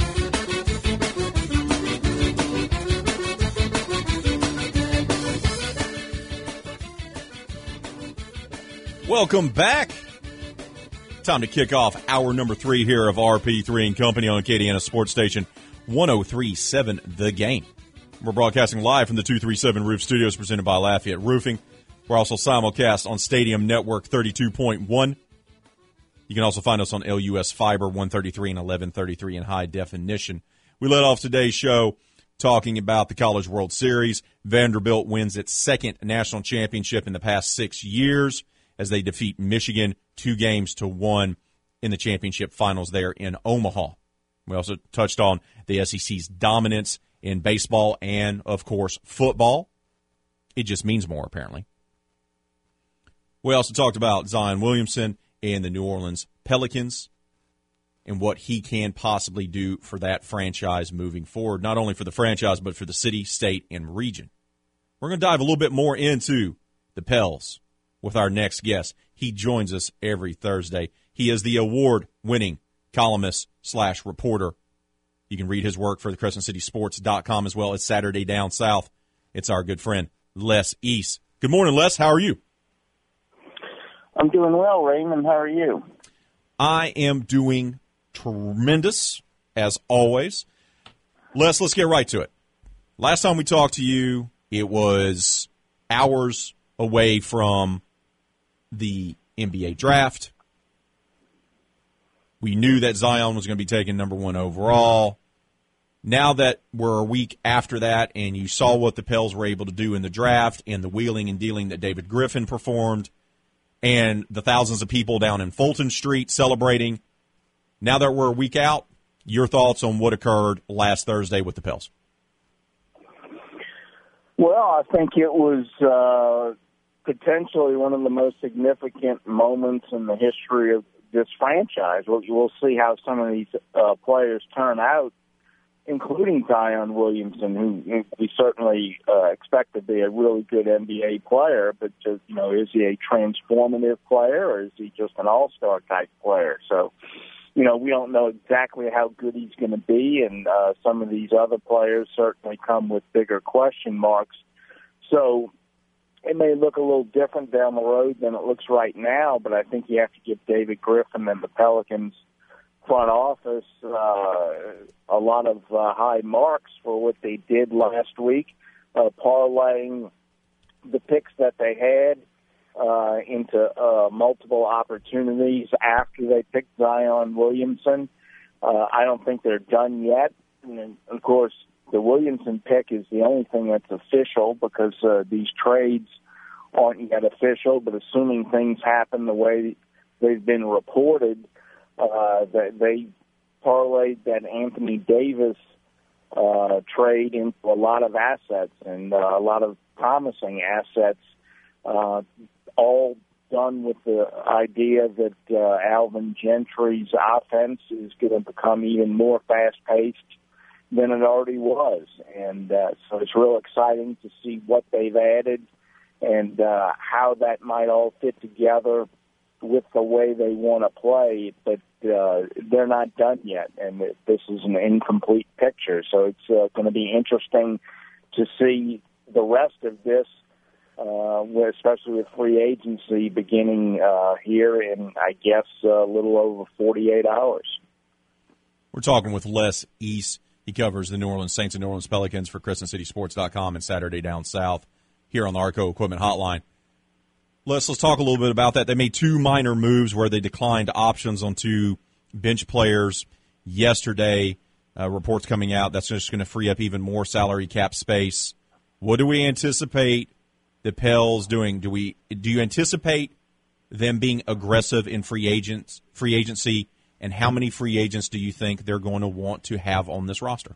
Welcome back. Time to kick off hour number three here of R P three and Company on Acadiana Sports Station one oh three point seven The Game. We're broadcasting live from the two thirty-seven Roof Studios presented by Lafayette Roofing. We're also simulcast on Stadium Network thirty-two point one. You can also find us on L U S Fiber one thirty-three and eleven thirty-three in high definition. We led off today's show talking about the College World Series. Vanderbilt wins its second national championship in the past six years as they defeat Michigan two games to one in the championship finals there in Omaha. We also touched on the S E C's dominance in baseball and, of course, football. It just means more, apparently. We also talked about Zion Williamson and the New Orleans Pelicans and what he can possibly do for that franchise moving forward, not only for the franchise, but for the city, state, and region. We're going to dive a little bit more into the Pels with our next guest. He joins us every Thursday. He is the award-winning columnist slash reporter. You can read his work for the Crescent City Sports dot com as well as Saturday Down South. It's our good friend, Les East. Good morning, Les. How are you? I'm doing well, Raymond. How are you? I am doing tremendous, as always. Les, let's get right to it. Last time we talked to you, it was hours away from the N B A draft. We knew that Zion was going to be taken number one overall. Now that we're a week after that and you saw what the Pels were able to do in the draft and the wheeling and dealing that David Griffin performed and the thousands of people down in Fulton Street celebrating, now that we're a week out, your thoughts on what occurred last Thursday with the Pels? Well, I think it was uh, potentially one of the most significant moments in the history of this franchise. We'll, we'll see how some of these uh, players turn out, including Zion Williamson, who we certainly uh, expect to be a really good N B A player, but just, you know, is he a transformative player or is he just an all-star type player? So, you know, we don't know exactly how good he's going to be, and uh, some of these other players certainly come with bigger question marks. So it may look a little different down the road than it looks right now, but I think you have to give David Griffin and the Pelicans front office uh, a lot of uh, high marks for what they did last week, uh, parlaying the picks that they had uh, into uh, multiple opportunities after they picked Zion Williamson. Uh, I don't think they're done yet. And, of course, the Williamson pick is the only thing that's official because uh, these trades aren't yet official, but assuming things happen the way they've been reported, Uh, that they parlayed that Anthony Davis uh, trade into a lot of assets and uh, a lot of promising assets, uh, all done with the idea that uh, Alvin Gentry's offense is going to become even more fast-paced than it already was. And uh, so it's real exciting to see what they've added and uh, how that might all fit together with the way they want to play, but uh, they're not done yet, and this is an incomplete picture. So it's uh, going to be interesting to see the rest of this, uh, especially with free agency beginning uh, here in, I guess, a little over forty-eight hours. We're talking with Les East. He covers the New Orleans Saints and New Orleans Pelicans for Crescent City Sports dot com and Saturday Down South here on the Arco Equipment Hotline. Let's, let's talk a little bit about that. They made two minor moves where they declined options on two bench players yesterday. Uh, reports coming out that's just going to free up even more salary cap space. What do we anticipate the Pels doing? Do we do you anticipate them being aggressive in free agents, free agency and how many free agents do you think they're going to want to have on this roster?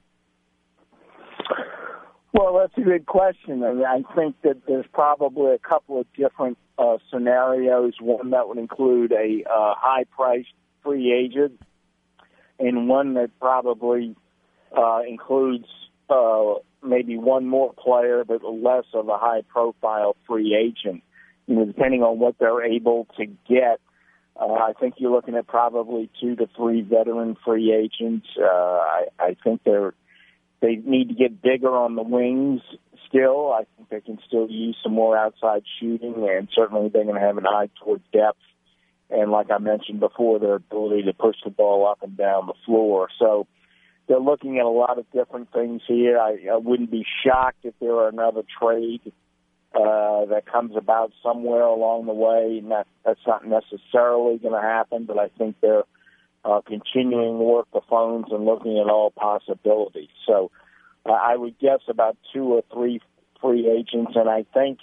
Well, that's a good question. I mean, I think that there's probably a couple of different uh, scenarios. One that would include a uh, high-priced free agent, and one that probably uh, includes uh, maybe one more player, but less of a high-profile free agent. You know, depending on what they're able to get, uh, I think you're looking at probably two to three veteran free agents. Uh, I, I think they're They need to get bigger on the wings still. I think they can still use some more outside shooting, and certainly they're going to have an eye toward depth. And like I mentioned before, their ability to push the ball up and down the floor. So they're looking at a lot of different things here. I, I wouldn't be shocked if there were another trade uh, that comes about somewhere along the way. And that, that's not necessarily going to happen, but I think they're Uh, continuing to work the phones and looking at all possibilities. So uh, I would guess about two or three free agents, and I think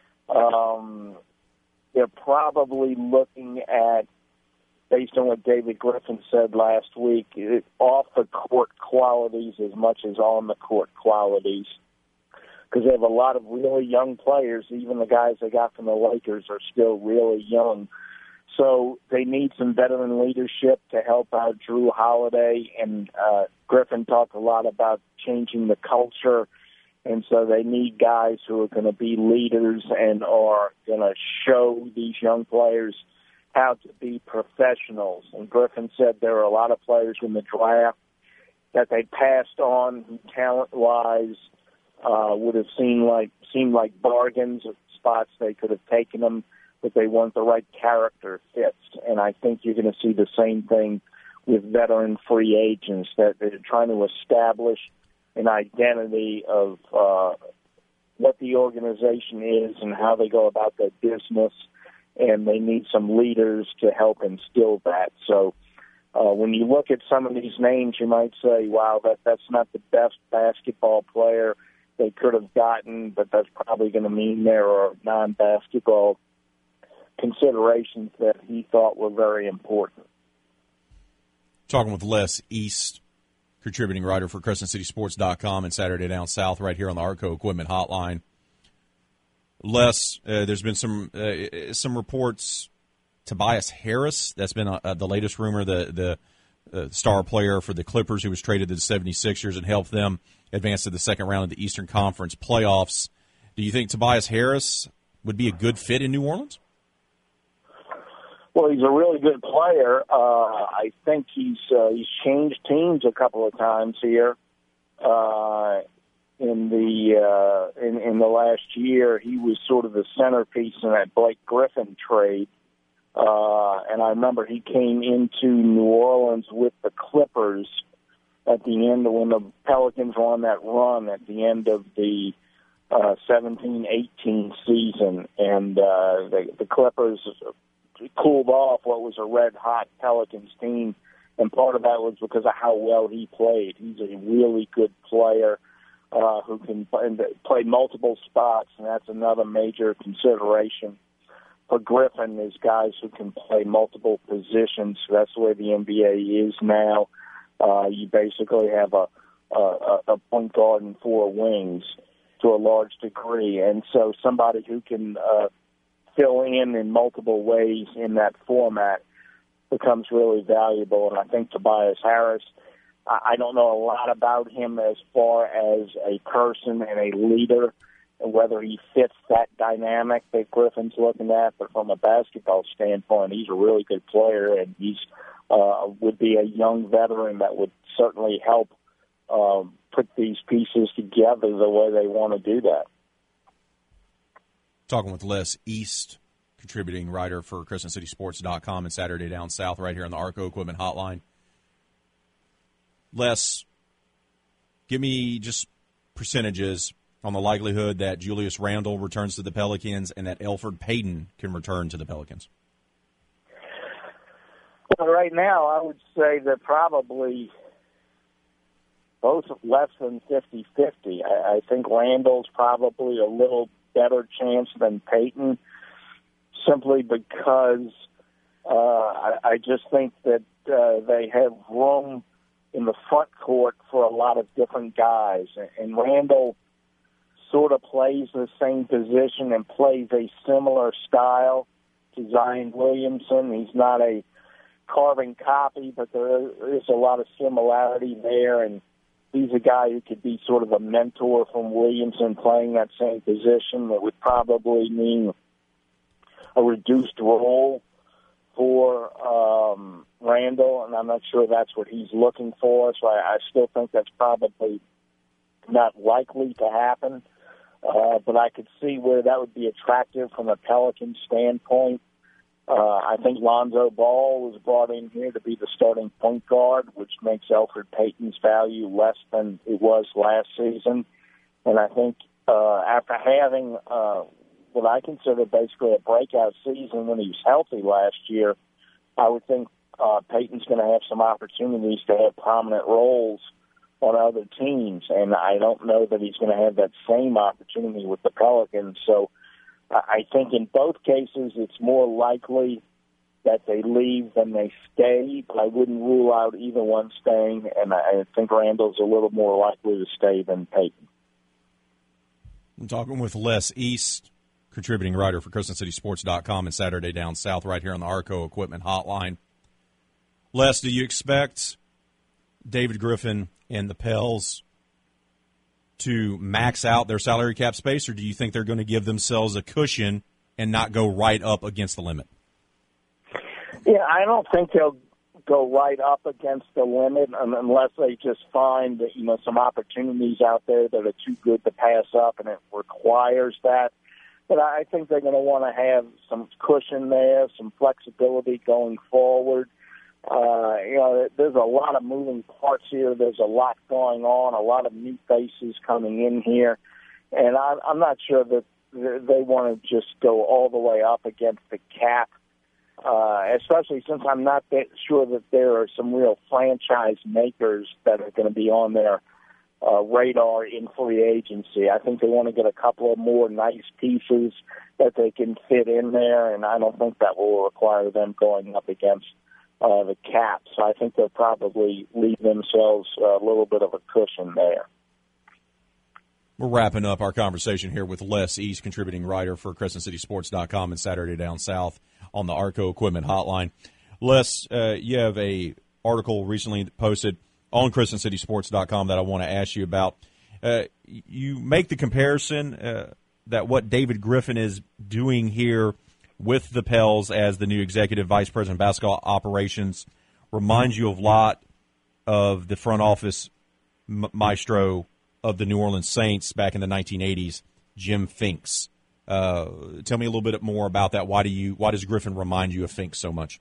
um, they're probably looking at, based on what David Griffin said last week, off-the-court qualities as much as on-the-court qualities, because they have a lot of really young players. Even the guys they got from the Lakers are still really young. So they need some veteran leadership to help out Drew Holiday, and uh, Griffin talked a lot about changing the culture, and so they need guys who are going to be leaders and are going to show these young players how to be professionals. And Griffin said there are a lot of players in the draft that they passed on who talent-wise uh, would have seemed like, seemed like bargains at spots they could have taken them, but they want the right character fits. And I think you're going to see the same thing with veteran free agents, that they're trying to establish an identity of uh, what the organization is and how they go about their business, and they need some leaders to help instill that. So uh, when you look at some of these names, you might say, wow, that that's not the best basketball player they could have gotten, but that's probably going to mean there are non-basketball considerations that he thought were very important. Talking with Les East, contributing writer for Crescent City Sports dot com and Saturday Down South right here on the Arco Equipment Hotline. Les, uh, there's been some uh, some reports. Tobias Harris, that's been uh, the latest rumor, the, the uh, star player for the Clippers who was traded to the seventy-sixers and helped them advance to the second round of the Eastern Conference playoffs. Do you think Tobias Harris would be a good fit in New Orleans? Well, he's a really good player. Uh, I think he's uh, he's changed teams a couple of times here. Uh, in the uh, in, in the last year, he was sort of the centerpiece in that Blake Griffin trade. Uh, and I remember he came into New Orleans with the Clippers at the end of when the Pelicans were on that run at the end of the uh, seventeen eighteen season, and uh, the, the Clippers cooled off what was a red-hot Pelicans team, and part of that was because of how well he played. He's a really good player uh, who can play multiple spots, and that's another major consideration for Griffin, is guys who can play multiple positions. That's the way the N B A is now. Uh, you basically have a, a, a point guard and four wings to a large degree, and so somebody who can uh, fill in in multiple ways in that format becomes really valuable. And I think Tobias Harris, I don't know a lot about him as far as a person and a leader, and whether he fits that dynamic that Griffin's looking at, but from a basketball standpoint, he's a really good player, and he's uh, would be a young veteran that would certainly help um, put these pieces together the way they want to do that. Talking with Les East, contributing writer for Crescent City Sports dot com and Saturday Down South right here on the Arco Equipment Hotline. Les, give me just percentages on the likelihood that Julius Randle returns to the Pelicans and that Elfrid Payton can return to the Pelicans. Well, right now, I would say they're probably both less than fifty-fifty. I, I think Randle's probably a little better chance than Payton, simply because uh, I, I just think that uh, they have room in the front court for a lot of different guys. And Randall sort of plays the same position and plays a similar style to Zion Williamson. He's not a carbon copy, but there is a lot of similarity there, and he's a guy who could be sort of a mentor from Williamson playing that same position. That would probably mean a reduced role for um, Randall, and I'm not sure that's what he's looking for, so I, I still think that's probably not likely to happen. Uh, but I could see where that would be attractive from a Pelican standpoint. Uh, I think Lonzo Ball was brought in here to be the starting point guard, which makes Elfrid Payton's value less than it was last season. And I think uh, after having uh, what I consider basically a breakout season when he was healthy last year, I would think uh, Payton's going to have some opportunities to have prominent roles on other teams, and I don't know that he's going to have that same opportunity with the Pelicans. So I think in both cases it's more likely that they leave than they stay, but I wouldn't rule out either one staying, and I think Randall's a little more likely to stay than Payton. I'm talking with Les East, contributing writer for Crescent City Sports dot com and Saturday Down South right here on the Arco Equipment Hotline. Les, do you expect David Griffin and the Pels to max out their salary cap space, or do you think they're going to give themselves a cushion and not go right up against the limit? Yeah, I don't think they'll go right up against the limit unless they just find that, you know, some opportunities out there that are too good to pass up, and it requires that. But I think they're going to want to have some cushion there, some flexibility going forward. Uh, you know, there's a lot of moving parts here. There's a lot going on, a lot of new faces coming in here. And I, I'm not sure that they want to just go all the way up against the cap, uh, especially since I'm not that sure that there are some real franchise makers that are going to be on their uh, radar in free agency. I think they want to get a couple of more nice pieces that they can fit in there, and I don't think that will require them going up against Uh, the cap, so I think they'll probably leave themselves a little bit of a cushion there. We're wrapping up our conversation here with Les East, contributing writer for Crescent City Sports dot com and Saturday Down South on the Arco Equipment Hotline. Les, uh, you have a article recently posted on Crescent City Sports dot com that I want to ask you about. Uh, you make the comparison uh, that what David Griffin is doing here with the Pels as the new executive vice president of basketball operations reminds you a lot of the front office ma- maestro of the New Orleans Saints back in the nineteen eighties, Jim Finks. Uh, tell me a little bit more about that. Why do you? Why does Griffin remind you of Finks so much?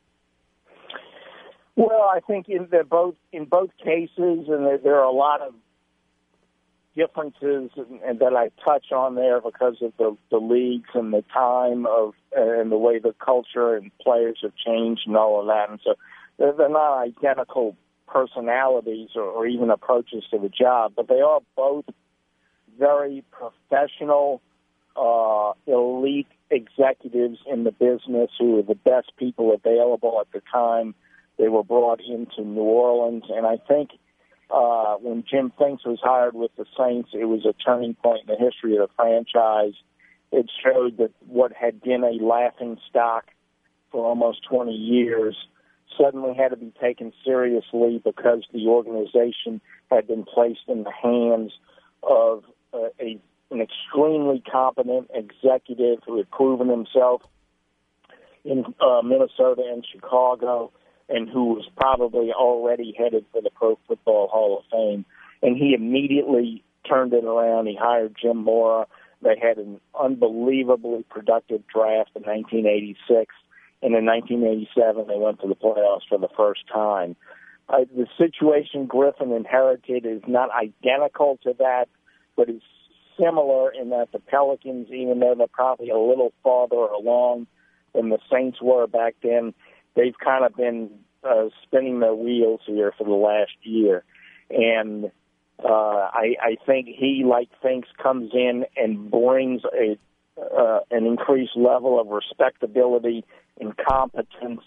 Well, I think in the both in both cases, and there, there are a lot of differences and, and that I touch on there because of the, the leagues and the time of uh, and the way the culture and players have changed and all of that. And so they're, they're not identical personalities or, or even approaches to the job, but they are both very professional, uh, elite executives in the business who are the best people available at the time they were brought into New Orleans. And I think Uh, when Jim Finks was hired with the Saints, it was a turning point in the history of the franchise. It showed that what had been a laughing stock for almost twenty years suddenly had to be taken seriously because the organization had been placed in the hands of uh, a, an extremely competent executive who had proven himself in uh, Minnesota and Chicago, and who was probably already headed for the Pro Football Hall of Fame. And he immediately turned it around. He hired Jim Mora. They had an unbelievably productive draft in nineteen eighty-six. And in nineteen eighty-seven, they went to the playoffs for the first time. Uh, the situation Griffin inherited is not identical to that, but it's similar in that the Pelicans, even though they're probably a little farther along than the Saints were back then, they've kind of been uh, spinning their wheels here for the last year. And uh, I, I think he, like Finks, comes in and brings a uh, an increased level of respectability and competence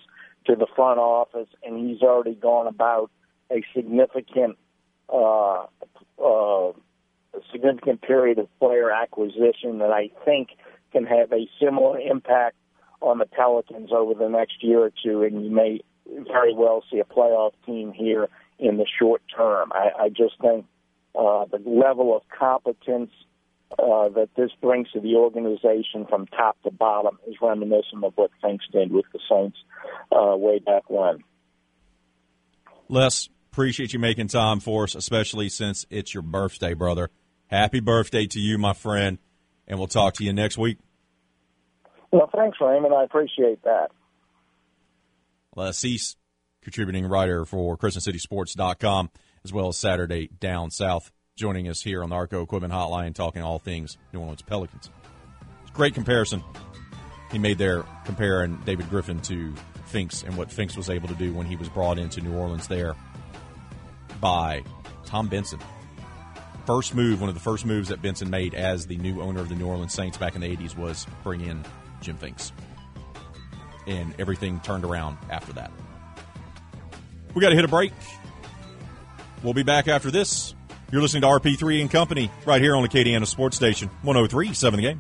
to the front office, and he's already gone about a significant uh, uh, a significant period of player acquisition that I think can have a similar impact on the Pelicans over the next year or two, and you may very well see a playoff team here in the short term. I, I just think uh, the level of competence uh, that this brings to the organization from top to bottom is reminiscent of what Finks did with the Saints uh, way back when. Les, appreciate you making time for us, especially since it's your birthday, brother. Happy birthday to you, my friend, and we'll talk to you next week. Well, thanks, Raymond. I appreciate that. Les Cease, contributing writer for Crescent City Sports dot com, as well as Saturday Down South, joining us here on the Arco Equipment Hotline, talking all things New Orleans Pelicans. It's a great comparison he made there, comparing David Griffin to Finks and what Finks was able to do when he was brought into New Orleans there by Tom Benson. First move, one of the first moves that Benson made as the new owner of the New Orleans Saints back in the eighties was bring in Jim Finks. And everything turned around after that. We got to hit a break. We'll be back after this. You're listening to R P three and Company right here on Acadiana Sports Station, one oh three point seven The Game.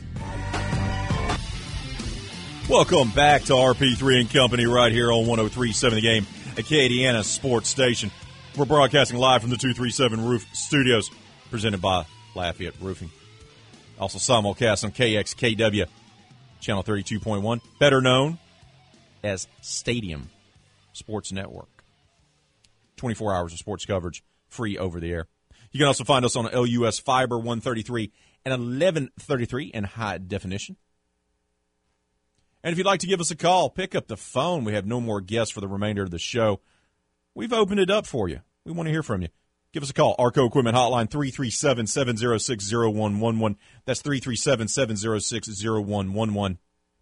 Welcome back to R P three and Company right here on one oh three point seven The Game, Acadiana Sports Station. We're broadcasting live from the two thirty-seven Roof Studios, presented by Lafayette Roofing. Also simulcast on K X K W, Channel thirty-two point one, better known as Stadium Sports Network. twenty-four hours of sports coverage, free over the air. You can also find us on L U S Fiber one thirty-three and eleven thirty-three in high definition. And if you'd like to give us a call, pick up the phone. We have no more guests for the remainder of the show. We've opened it up for you. We want to hear from you. Give us a call. Arco Equipment Hotline, three three seven, seven oh six, oh one one one. That's three three seven, seven oh six, oh one one one.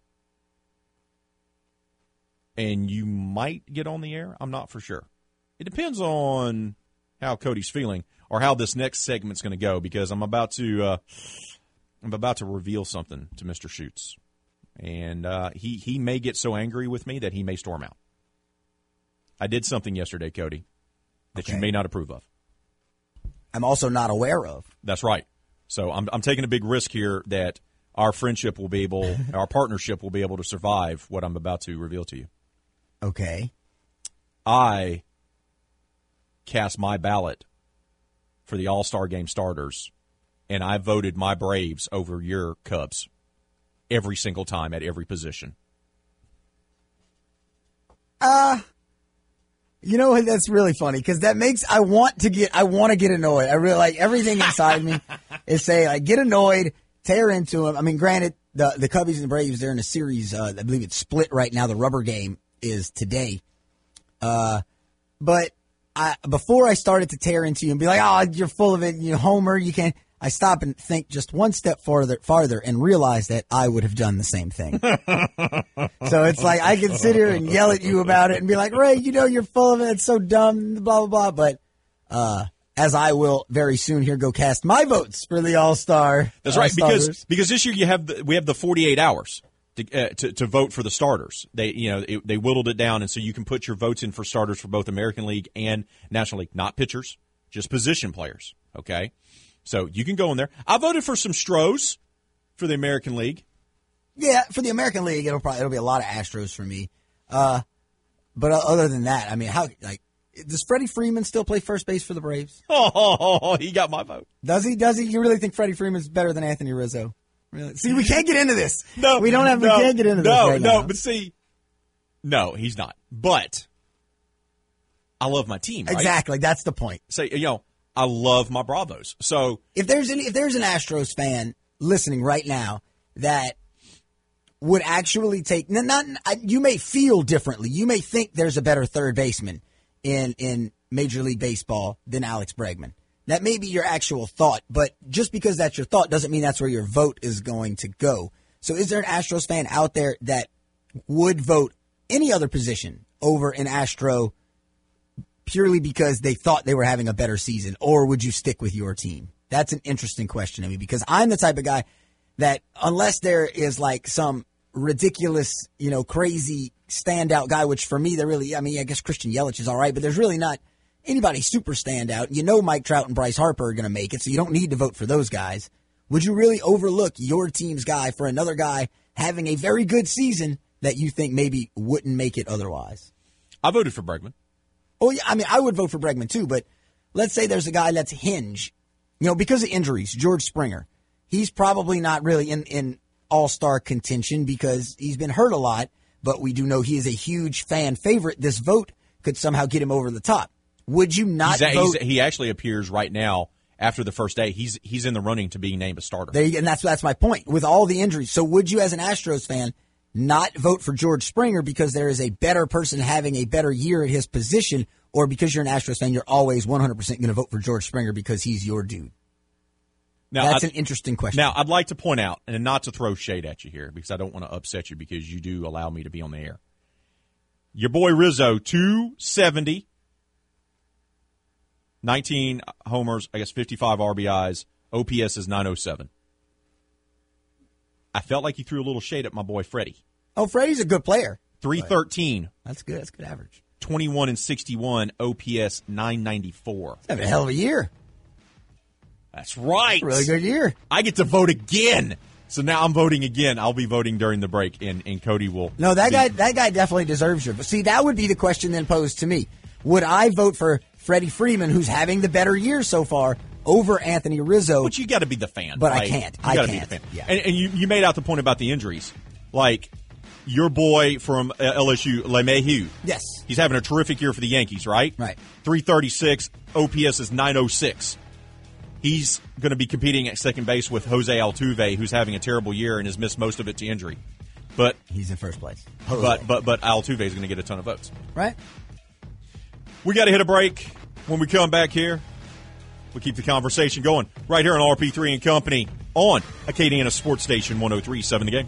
And you might get on the air. I'm not for sure. It depends on how Cody's feeling or how this next segment's going to go, because I'm about to uh, I'm about to reveal something to Mister Schutz. And uh, he, he may get so angry with me that he may storm out. I did something yesterday, Cody, that okay. you may not approve of. I'm also not aware of. That's right. So I'm I'm taking a big risk here that our friendship will be able, our partnership will be able to survive what I'm about to reveal to you. Okay. I cast my ballot for the All-Star Game starters, and I voted my Braves over your Cubs every single time at every position. Uh, you know what? That's really funny, because that makes, I want to get, I want to get annoyed. I really, like, everything inside me is saying, like, get annoyed, tear into them. I mean, granted, the, the Cubbies and the Braves, they're in a series, uh, I believe it's split right now. The rubber game is today. Uh, but I, before I started to tear into you and be like, oh, you're full of it, you homer, you can't, I stop and think just one step farther, farther and realize that I would have done the same thing. So it's like I can sit here and yell at you about it and be like, Ray, you know you're full of it. It's so dumb, blah, blah, blah. But uh, as I will very soon here go cast my votes for the All-Star. That's right, because because this year you have the, we have the forty-eight hours to, uh, to to vote for the starters. They you know it, they whittled it down, and so you can put your votes in for starters for both American League and National League, not pitchers, just position players. Okay. So you can go in there. I voted for some Stros for the American League. Yeah, for the American League, it'll probably it'll be a lot of Astros for me. Uh, but other than that, I mean, how like does Freddie Freeman still play first base for the Braves? Oh, he got my vote. Does he? Does he? You really think Freddie Freeman's better than Anthony Rizzo? Really? See, we can't get into this. No, we don't have. No, we can't get into no, this. Right no, now. But see, no, he's not. But I love my team. Right? Exactly, that's the point. So you know. I love my Bravos. So if there's any, if there's an Astros fan listening right now that would actually take not, not you may feel differently. You may think there's a better third baseman in in Major League Baseball than Alex Bregman. That may be your actual thought, but just because that's your thought doesn't mean that's where your vote is going to go. So is there an Astros fan out there that would vote any other position over an Astro purely because they thought they were having a better season, or would you stick with your team? That's an interesting question to me, because I'm the type of guy that unless there is like some ridiculous, you know, crazy standout guy, which for me, they're really, I mean, I guess Christian Yelich is all right, but there's really not anybody super standout. You know Mike Trout and Bryce Harper are going to make it, so you don't need to vote for those guys. Would you really overlook your team's guy for another guy having a very good season that you think maybe wouldn't make it otherwise? I voted for Bregman. Oh, yeah, I mean, I would vote for Bregman too, but let's say there's a guy that's hinge. You know, because of injuries, George Springer, he's probably not really in, in all-star contention because he's been hurt a lot, but we do know he is a huge fan favorite. This vote could somehow get him over the top. Would you not he's a, vote? He's, he actually appears right now after the first day. He's he's in the running to be named a starter. There you go, and that's that's my point with all the injuries. So would you, as an Astros fan, not vote for George Springer because there is a better person having a better year at his position, or because you're an Astros fan, you're always one hundred percent going to vote for George Springer because he's your dude? Now, That's I'd, an interesting question. Now, I'd like to point out, and not to throw shade at you here, because I don't want to upset you because you do allow me to be on the air. Your boy Rizzo, two seventy, nineteen homers, I guess fifty-five R B Is, O P S is nine oh seven. I felt like you threw a little shade at my boy Freddie. Oh, Freddie's a good player. three thirteen. That's good. That's good average. twenty-one and sixty-one, O P S nine ninety-four. He's having a hell of a year. That's right. Really good year. I get to vote again. So now I'm voting again. I'll be voting during the break, and, and Cody will. No, that be. guy that guy definitely deserves your vote. See, that would be the question then posed to me. Would I vote for Freddie Freeman, who's having the better year so far, over Anthony Rizzo? But you got to be the fan. But right? I can't. You I gotta can't. Be the fan. Yeah. And, and you, you made out the point about the injuries. Like, your boy from L S U, LeMahieu. Yes. He's having a terrific year for the Yankees, right? Right. three thirty-six, O P S is nine oh six. He's going to be competing at second base with Jose Altuve, who's having a terrible year and has missed most of it to injury. But he's in first place. Jose. But but but Altuve is going to get a ton of votes. Right. We got to hit a break. When we come back here, we'll keep the conversation going right here on R P three and Company on Acadiana Sports Station one oh three point seven The Game.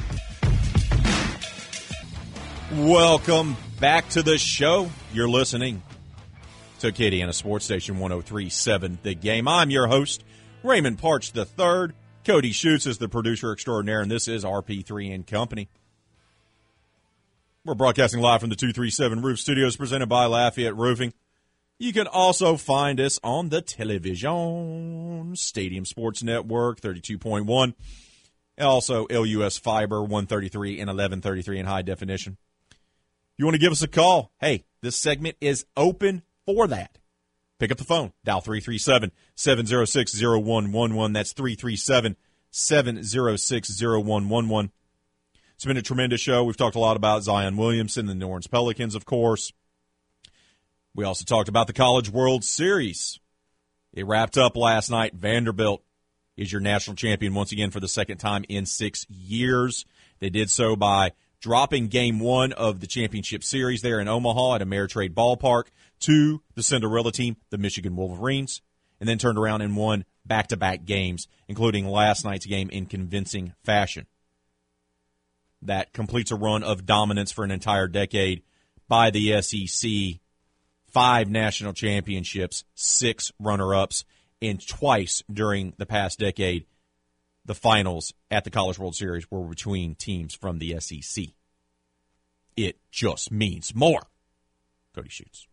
Welcome back to the show. You're listening to Acadiana Sports Station one oh three point seven The Game. I'm your host, Raymond Parch the third. Cody Schutz is the producer extraordinaire, and this is R P three and Company. We're broadcasting live from the two thirty-seven Roof Studios, presented by Lafayette Roofing. You can also find us on the television, Stadium Sports Network, thirty-two point one, and also L U S Fiber, one thirty-three and eleven thirty-three in high definition. If you want to give us a call, hey, this segment is open for that. Pick up the phone, dial three three seven, seven oh six, oh one one one. That's three three seven, seven oh six, oh one one one. It's been a tremendous show. We've talked a lot about Zion Williamson, the New Orleans Pelicans, of course. We also talked about the College World Series. It wrapped up last night. Vanderbilt is your national champion once again for the second time in six years. They did so by dropping game one of the championship series there in Omaha at Ameritrade Ballpark to the Cinderella team, the Michigan Wolverines, and then turned around and won back-to-back games, including last night's game in convincing fashion. That completes a run of dominance for an entire decade by the S E C. Five national championships, six runner-ups, and twice during the past decade, the finals at the College World Series were between teams from the S E C. It just means more. Cody Schutz.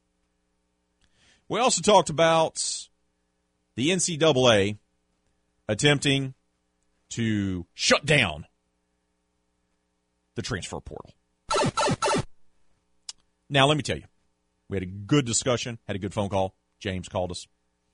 We also talked about the N C double A attempting to shut down the transfer portal. Now, let me tell you, we had a good discussion, had a good phone call. James called us.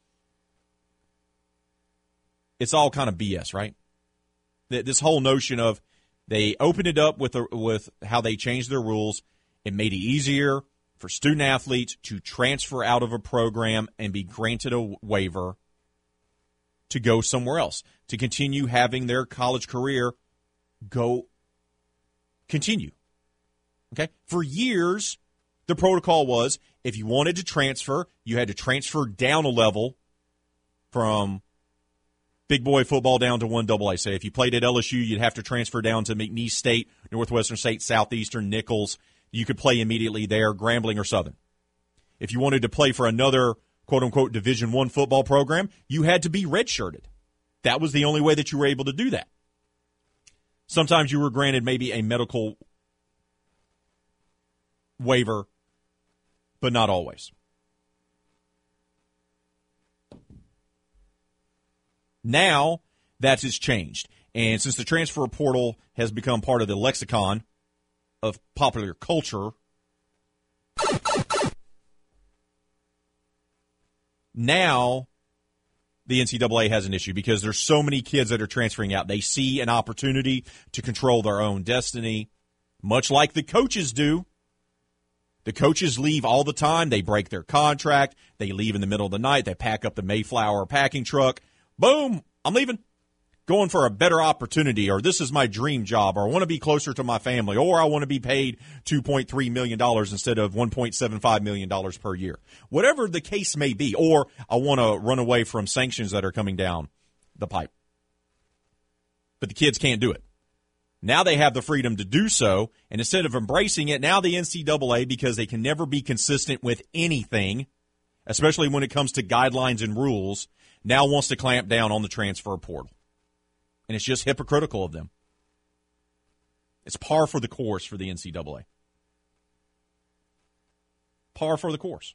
It's all kind of B S, right? This whole notion of they opened it up with a, with how they changed their rules. It made it easier for student athletes to transfer out of a program and be granted a waiver to go somewhere else, to continue having their college career go continue. Okay? For years, the protocol was if you wanted to transfer, you had to transfer down a level from big boy football down to one double A. Say if you played at L S U, you'd have to transfer down to McNeese State, Northwestern State, Southeastern, Nichols. You could play immediately there, Grambling or Southern. If you wanted to play for another quote-unquote Division I football program, you had to be redshirted. That was the only way that you were able to do that. Sometimes you were granted maybe a medical waiver, but not always. Now, that has changed. And since the transfer portal has become part of the lexicon of popular culture, now the N C double A has an issue because there's so many kids that are transferring out. They see an opportunity to control their own destiny, much like the coaches do. The coaches leave all the time. They break their contract. They leave in the middle of the night. They pack up the Mayflower packing truck. Boom, I'm leaving. Going for a better opportunity, or this is my dream job, or I want to be closer to my family, or I want to be paid two point three million dollars instead of one point seven five million dollars per year. Whatever the case may be, or I want to run away from sanctions that are coming down the pipe. But the kids can't do it. Now they have the freedom to do so, and instead of embracing it, now the N C double A, because they can never be consistent with anything, especially when it comes to guidelines and rules, now wants to clamp down on the transfer portal. And it's just hypocritical of them. It's par for the course for the N C double A. Par for the course.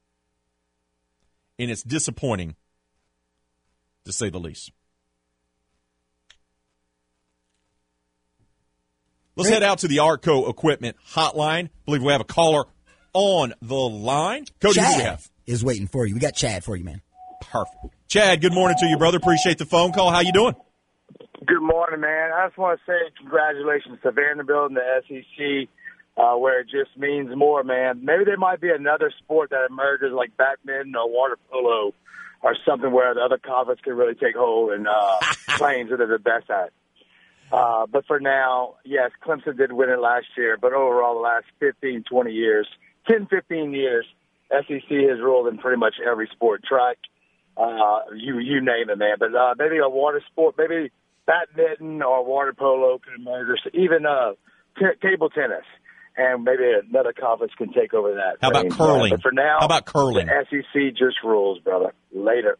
And it's disappointing, to say the least. Let's head out to the Artco Equipment Hotline. I believe we have a caller on the line. Cody, Chad who do we have? Is waiting for you. We got Chad for you, man. Perfect. Chad, good morning to you, brother. Appreciate the phone call. How you doing? Good morning, man. I just want to say congratulations to Vanderbilt and the S E C, uh, where it just means more, man. Maybe there might be another sport that emerges like badminton or water polo or something where the other conference can really take hold and uh, playing that they're the best at. Uh, but for now, yes, Clemson did win it last year, but overall the last fifteen, twenty years, ten, fifteen years, S E C has ruled in pretty much every sport, track, uh, you you name it, man. But uh, maybe a water sport, maybe badminton or water polo could emerge, or even uh, t- table tennis, and maybe another conference can take over that. How about range. curling? But for now, How about curling? The S E C just rules, brother. Later.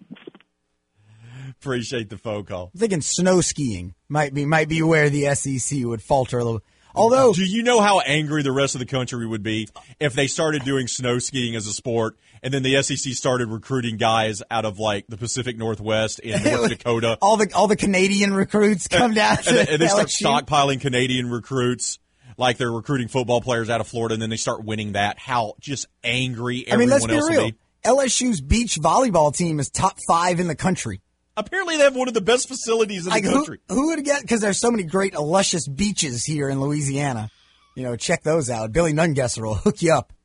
Appreciate the phone call. I'm thinking snow skiing might be might be where the S E C would falter a little. Although, do you know how angry the rest of the country would be if they started doing snow skiing as a sport, and then the S E C started recruiting guys out of like the Pacific Northwest and North Dakota? all the all the Canadian recruits come down and, to and, and they start L S U. stockpiling Canadian recruits, like they're recruiting football players out of Florida, and then they start winning that. How just angry I mean, everyone let's be else real. would be. L S U's beach volleyball team is top five in the country. Apparently, they have one of the best facilities in Like, the country. Who, who would get? Because there's so many great, luscious beaches here in Louisiana. You know, check those out. Billy Nungesser will hook you up.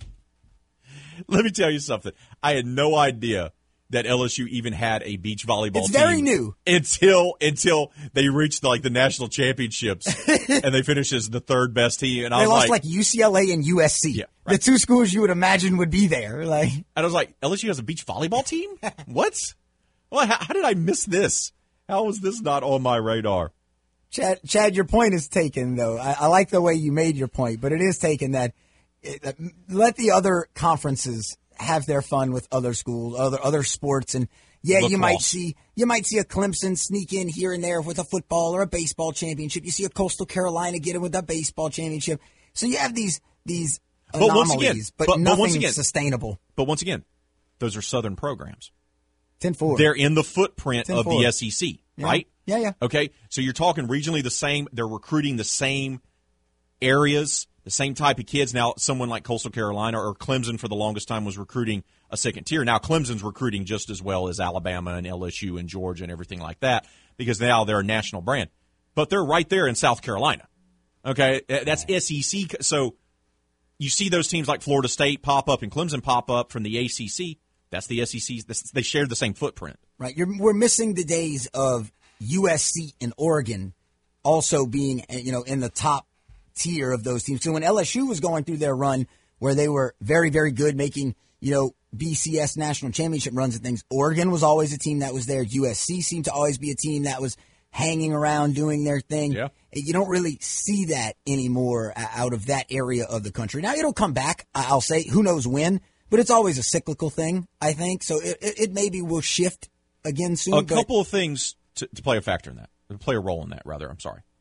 Let me tell you something. I had no idea that L S U even had a beach volleyball It's team. very new. Until until they reached like the national championships and they finished as the third best team. And I They was lost like, like U C L A and U S C. Yeah, right. The two schools you would imagine would be there. Like, and I was like, L S U has a beach volleyball team? What? Well, how, how did I miss this? How was this not on my radar? Chad, Chad, your point is taken, though. I, I like the way you made your point, but it is taken that it, uh, let the other conferences have their fun with other schools, other other sports, and yeah, Lacrosse. you might see you might see a Clemson sneak in here and there with a football or a baseball championship. You see a Coastal Carolina get in with a baseball championship. So you have these these But anomalies, once again, but, but, but nothing once again, sustainable. But once again, those are Southern programs. ten four. They're in the footprint of ten four. the S E C, Yeah. right? Yeah, yeah. Okay, so you're talking regionally the same. They're recruiting the same areas, the same type of kids. Now, someone like Coastal Carolina or Clemson for the longest time was recruiting a second tier. Now, Clemson's recruiting just as well as Alabama and L S U and Georgia and everything like that because now they're a national brand. But they're right there in South Carolina. Okay, that's S E C. So you see those teams like Florida State pop up and Clemson pop up from the A C C. That's the S E C. They share the same footprint. Right. You're, we're missing the days of U S C and Oregon also being, you know, in the top tier of those teams. So when L S U was going through their run where they were very, very good, making, you know, B C S national championship runs and things, Oregon was always a team that was there. U S C seemed to always be a team that was hanging around doing their thing. Yeah. You don't really see that anymore out of that area of the country. Now, it'll come back, I'll say. Who knows when? But it's always a cyclical thing, I think. So it, it, it maybe will shift again soon. A but couple of things to, to play a factor in that, to play a role in that, rather. I'm sorry.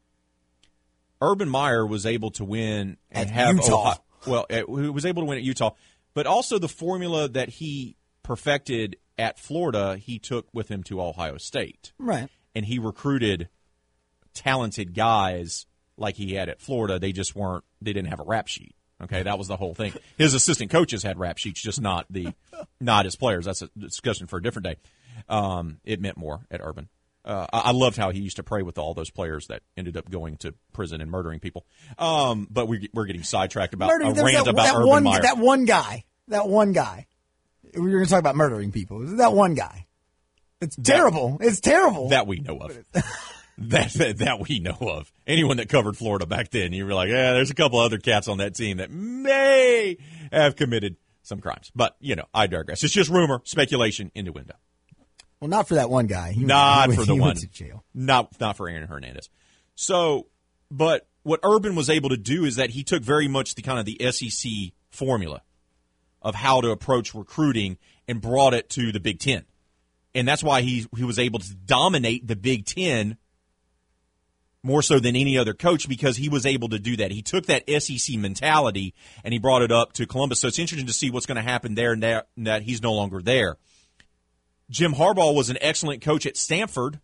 Urban Meyer was able to win and At have Utah. Ohio, well, he was able to win at Utah, but also the formula that he perfected at Florida, he took with him to Ohio State. Right. And he recruited talented guys like he had at Florida. They just weren't, they didn't have a rap sheet. Okay, that was the whole thing. His assistant coaches had rap sheets, just not the, not his players. That's a discussion for a different day. Um, it meant more at Urban. Uh, I, I loved how he used to pray with all those players that ended up going to prison and murdering people. Um, but we, we're getting sidetracked about Murdering, a there's rant that, about that Urban one, Meyer. That one guy. That one guy. We were going to talk about murdering people. That one guy. It's terrible. That, it's terrible. That we know of. that, that that we know of. Anyone that covered Florida back then, you were like, yeah, there's a couple other cats on that team that may have committed some crimes. But, you know, I digress. It's just rumor, speculation, innuendo. Well, not for that one guy. He not went, for the he one. Went to jail. Not not for Aaron Hernandez. So, but what Urban was able to do is that he took very much the kind of the S E C formula of how to approach recruiting and brought it to the Big Ten, and that's why he he was able to dominate the Big Ten more so than any other coach, because he was able to do that. He took that S E C mentality and he brought it up to Columbus. So it's interesting to see what's going to happen there and that, that he's no longer there. Jim Harbaugh was an excellent coach at Stanford.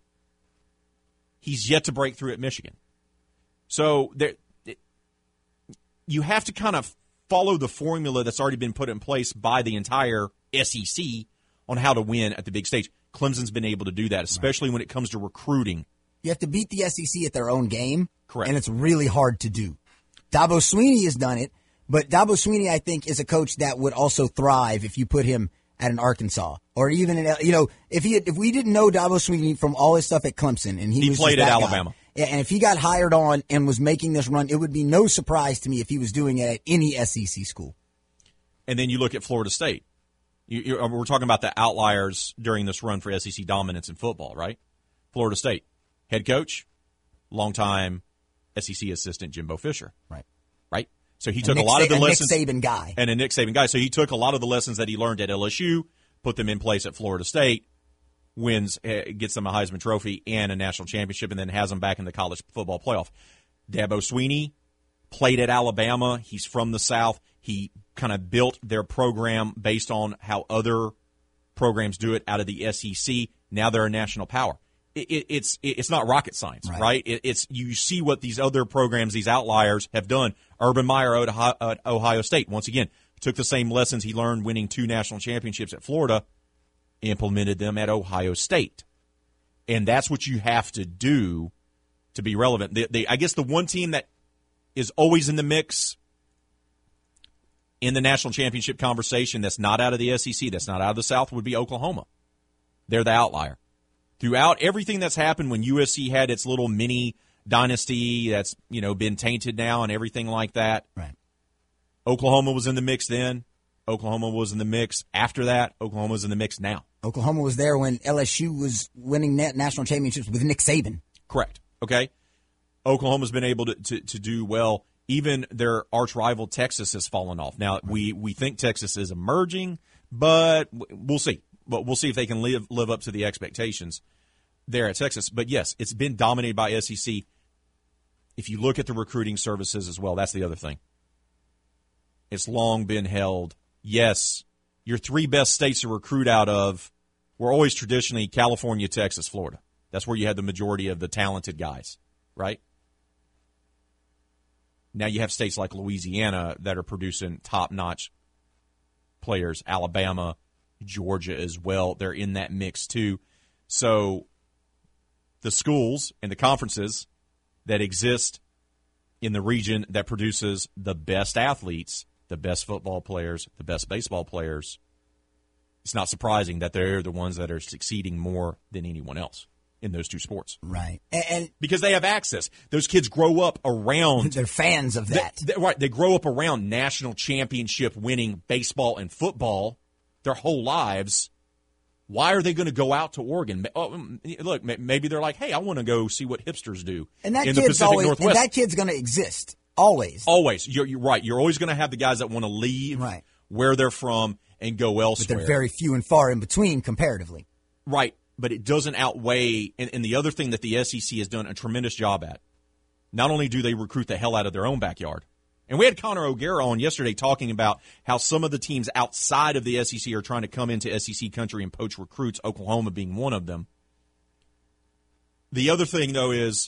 He's yet to break through at Michigan. So there, you have to kind of follow the formula that's already been put in place by the entire S E C on how to win at the big stage. Clemson's been able to do that, especially when it comes to recruiting. You have to beat the S E C at their own game. Correct. And it's really hard to do. Dabo Swinney has done it, but Dabo Swinney, I think, is a coach that would also thrive if you put him at an Arkansas, or even in, you know, if he had, if we didn't know Dabo Swinney from all his stuff at Clemson, and he, he was played at Alabama, guy, and if he got hired on and was making this run, it would be no surprise to me if he was doing it at any S E C school. And then you look at Florida State. You, you're, we're talking about the outliers during this run for S E C dominance in football, right? Florida State head coach, longtime S E C assistant Jimbo Fisher, right? Right. So he A took Nick a lot Sa- of the a lessons. Nick Saban guy. And a Nick Saban guy. So he took a lot of the lessons that he learned at L S U, put them in place at Florida State, wins, uh, gets them a Heisman Trophy and a national championship, and then has them back in the college football playoff. Dabo Swinney played at Alabama. He's from the South. He kind of built their program based on how other programs do it out of the S E C. Now they're a national power. It, it, it's it, it's not rocket science, right? right? It, it's you see what these other programs, these outliers, have done. Urban Meyer at Ohio, at Ohio State, once again, took the same lessons he learned winning two national championships at Florida, implemented them at Ohio State. And that's what you have to do to be relevant. The, the, I guess the one team that is always in the mix in the national championship conversation that's not out of the S E C, that's not out of the South, would be Oklahoma. They're the outlier. Throughout everything that's happened when U S C had its little mini dynasty that's, you know, been tainted now and everything like that. Right. Oklahoma was in the mix then. Oklahoma was in the mix after that. Oklahoma was in the mix now. Oklahoma was there when L S U was winning na- national championships with Nick Saban. Correct. Okay. Oklahoma's been able to, to, to do well. Even their arch rival Texas has fallen off. Now, we, we think Texas is emerging, but we'll see. But we'll see if they can live live up to the expectations there at Texas. But, yes, it's been dominated by S E C. If you look at the recruiting services as well, that's the other thing. It's long been held. Yes, your three best states to recruit out of were always traditionally California, Texas, Florida. That's where you had the majority of the talented guys, right? Now you have states like Louisiana that are producing top-notch players, Alabama, Georgia as well. They're in that mix too. So the schools and the conferences that exist in the region that produces the best athletes, the best football players, the best baseball players, it's not surprising that they're the ones that are succeeding more than anyone else in those two sports. Right. And, and because they have access. Those kids grow up around. They're fans of that. They, they, right. They grow up around national championship winning baseball and football their whole lives. Why are they going to go out to Oregon? Oh, look, maybe they're like, hey, I want to go see what hipsters do and that in the kid's Pacific always, Northwest. And that kid's going to exist. Always. Always. You're, you're right. You're always going to have the guys that want to leave right. where they're from and go elsewhere. But they're very few and far in between comparatively. Right. But it doesn't outweigh, and, and the other thing that the S E C has done a tremendous job at not only do they recruit the hell out of their own backyard, and we had Connor O'Gara on yesterday talking about how some of the teams outside of the S E C are trying to come into S E C country and poach recruits, Oklahoma being one of them. The other thing, though, is,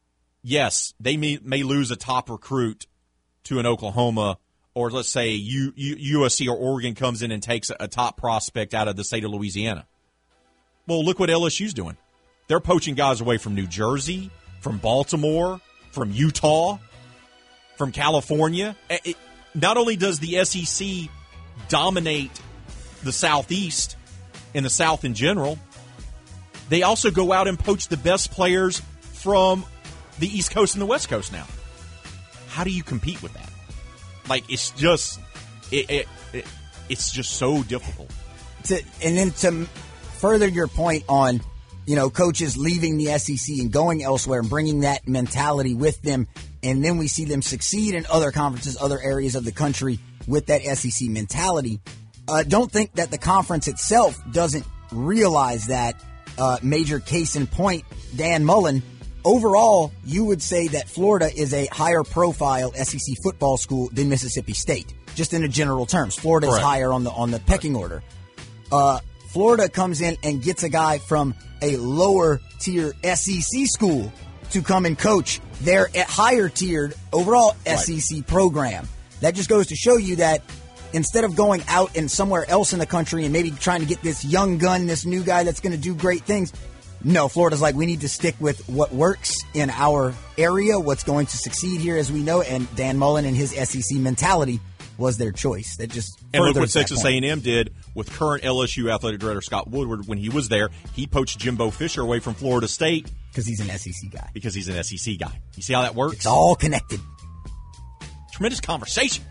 yes, they may, may lose a top recruit to an Oklahoma, or let's say U, U, U S C or Oregon comes in and takes a, a top prospect out of the state of Louisiana. Well, look what L S U's doing. They're poaching guys away from New Jersey, from Baltimore, from Utah, from California. It, not only does the S E C dominate the Southeast and the South in general, they also go out and poach the best players from the East Coast and the West Coast now. How do you compete with that? Like, it's just, it, it, it it's just so difficult. To, and then to further your point on, you know, coaches leaving the S E C and going elsewhere and bringing that mentality with them, and then we see them succeed in other conferences, other areas of the country with that S E C mentality. Uh, don't think that the conference itself doesn't realize that. Uh, major case in point, Dan Mullen. Overall, you would say that Florida is a higher profile S E C football school than Mississippi State, just in a general terms. Florida is higher on the on the pecking order. Uh, Florida comes in and gets a guy from a lower tier S E C school to come and coach their higher tiered overall S E C right. program. That just goes to show you that instead of going out and somewhere else in the country and maybe trying to get this young gun, this new guy that's going to do great things, no, Florida's like, we need to stick with what works in our area, what's going to succeed here as we know, and Dan Mullen and his S E C mentality was their choice. That just and look what Texas A and M did with current L S U athletic director Scott Woodward when he was there. He poached Jimbo Fisher away from Florida State. Because he's an S E C guy. Because he's an S E C guy. You see how that works? It's all connected. Tremendous conversation.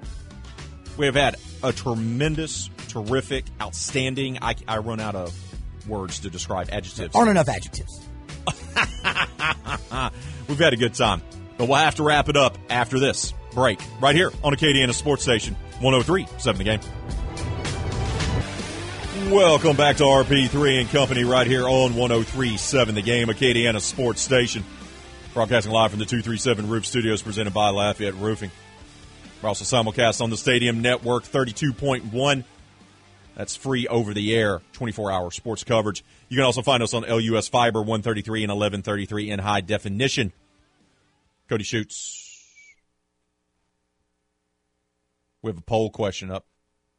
We have had a tremendous, terrific, outstanding, I, I run out of words to describe adjectives. Aren't enough adjectives. We've had a good time. But we'll have to wrap it up after this break. Right here on Acadiana Sports Station, one oh three point seven The Game. Welcome back to R P three and Company right here on one oh three point seven The Game, Acadiana Sports Station. Broadcasting live from the two thirty-seven Roof Studios presented by Lafayette Roofing. We're also simulcast on the Stadium Network thirty-two point one. That's free over-the-air, twenty-four hour sports coverage. You can also find us on L U S Fiber, one thirty-three and eleven thirty-three in high definition. Cody Schutz. We have a poll question up.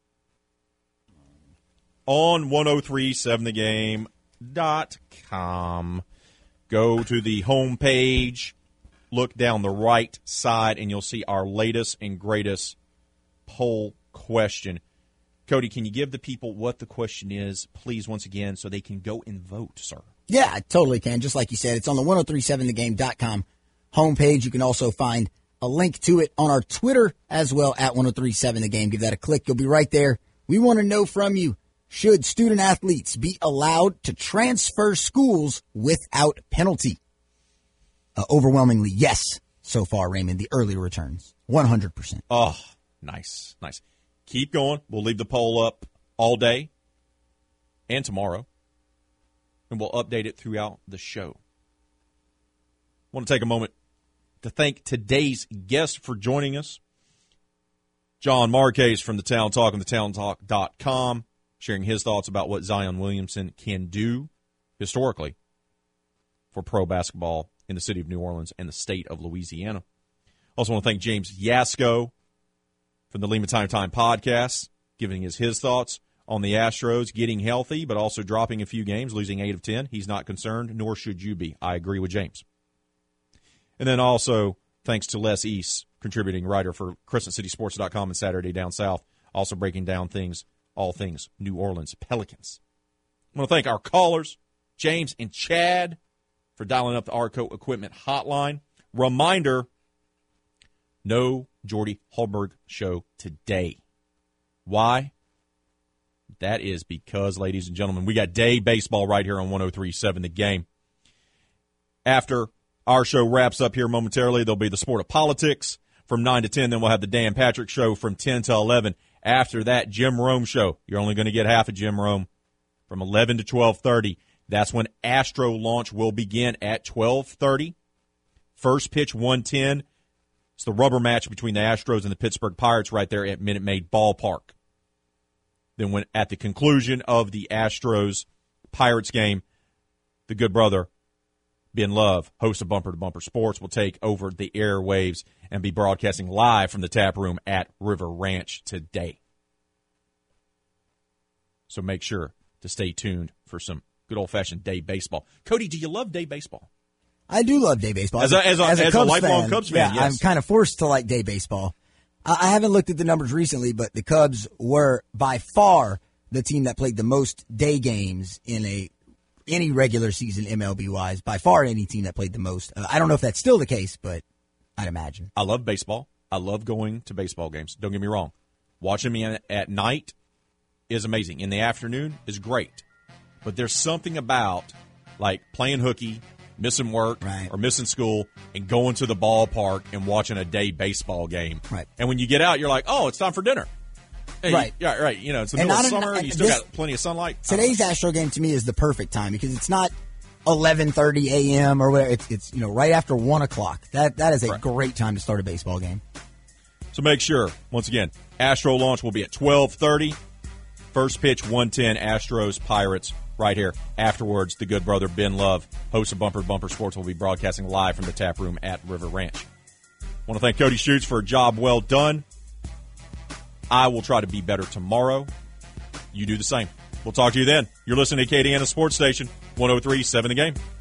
On ten three seven the game dot com. Go to the home page. Look down the right side, and you'll see our latest and greatest poll question. Cody, can you give the people what the question is, please, once again, so they can go and vote, sir? Yeah, I totally can. Just like you said, it's on the ten three seven the game dot com homepage. You can also find a link to it on our Twitter as well at ten three seven the game. Give that a click. You'll be right there. We want to know from you, should student athletes be allowed to transfer schools without penalty? Uh, overwhelmingly, yes, so far, Raymond. The early returns, one hundred percent. Oh, nice, nice. Keep going. We'll leave the poll up all day and tomorrow, and we'll update it throughout the show. I want to take a moment to thank today's guest for joining us, John Marquez from the Town Talk and the town talk dot com, sharing his thoughts about what Zion Williamson can do historically for pro basketball in the city of New Orleans and the state of Louisiana. Also want to thank James Yasko from the Lima Time Time podcast, giving us his thoughts on the Astros getting healthy, but also dropping a few games, losing eight of ten. He's not concerned, nor should you be. I agree with James. And then also, thanks to Les East, contributing writer for Crescent City Sports dot com and Saturday Down South, also breaking down things, all things New Orleans Pelicans. I want to thank our callers, James and Chad, for dialing up the Arco Equipment Hotline. Reminder, no Jordy Hultberg show today. Why? That is because, ladies and gentlemen, we got day baseball right here on ten three point seven The Game. After our show wraps up here momentarily, there'll be the Sport of Politics from nine to ten. Then we'll have the Dan Patrick Show from ten to eleven. After that, Jim Rome Show. You're only going to get half of Jim Rome from eleven to twelve thirty. That's when Astro launch will begin at twelve thirty. First pitch, one ten. It's the rubber match between the Astros and the Pittsburgh Pirates right there at Minute Maid Ballpark. Then when at the conclusion of the Astros-Pirates game, the good brother, Ben Love, host of Bumper to Bumper Sports, will take over the airwaves and be broadcasting live from the tap room at River Ranch today. So make sure to stay tuned for some good old-fashioned day baseball. Cody, do you love day baseball? I do love day baseball. As a, as a, as a, as a lifelong fan, Cubs fan, yeah, yes. I'm kind of forced to like day baseball. I, I haven't looked at the numbers recently, but the Cubs were by far the team that played the most day games in a any regular season M L B-wise. By far any team that played the most. Uh, I don't know if that's still the case, but I'd imagine. I love baseball. I love going to baseball games. Don't get me wrong. Watching me at night is amazing. In the afternoon is great. But there's something about, like, playing hooky, missing work right. or missing school, and going to the ballpark and watching a day baseball game. Right. And when you get out, you're like, oh, it's time for dinner. Hey, right. Yeah, right. You know, it's the and middle of not, summer, not, and you still this, got plenty of sunlight. Today's Astro game, to me, is the perfect time because it's not eleven thirty a.m. or whatever. It's, it's you know right after one o'clock. That That is a right. great time to start a baseball game. So make sure, once again, Astro launch will be at twelve thirty. First pitch, one ten, Astros, Pirates, right here. Afterwards, the good brother Ben Love, host of Bumper to Bumper Sports, will be broadcasting live from the tap room at River Ranch. I want to thank Cody Schutz for a job well done. I will try to be better tomorrow. You do the same. We'll talk to you then. You're listening to Acadiana Sports Station, one oh three point seven The Game.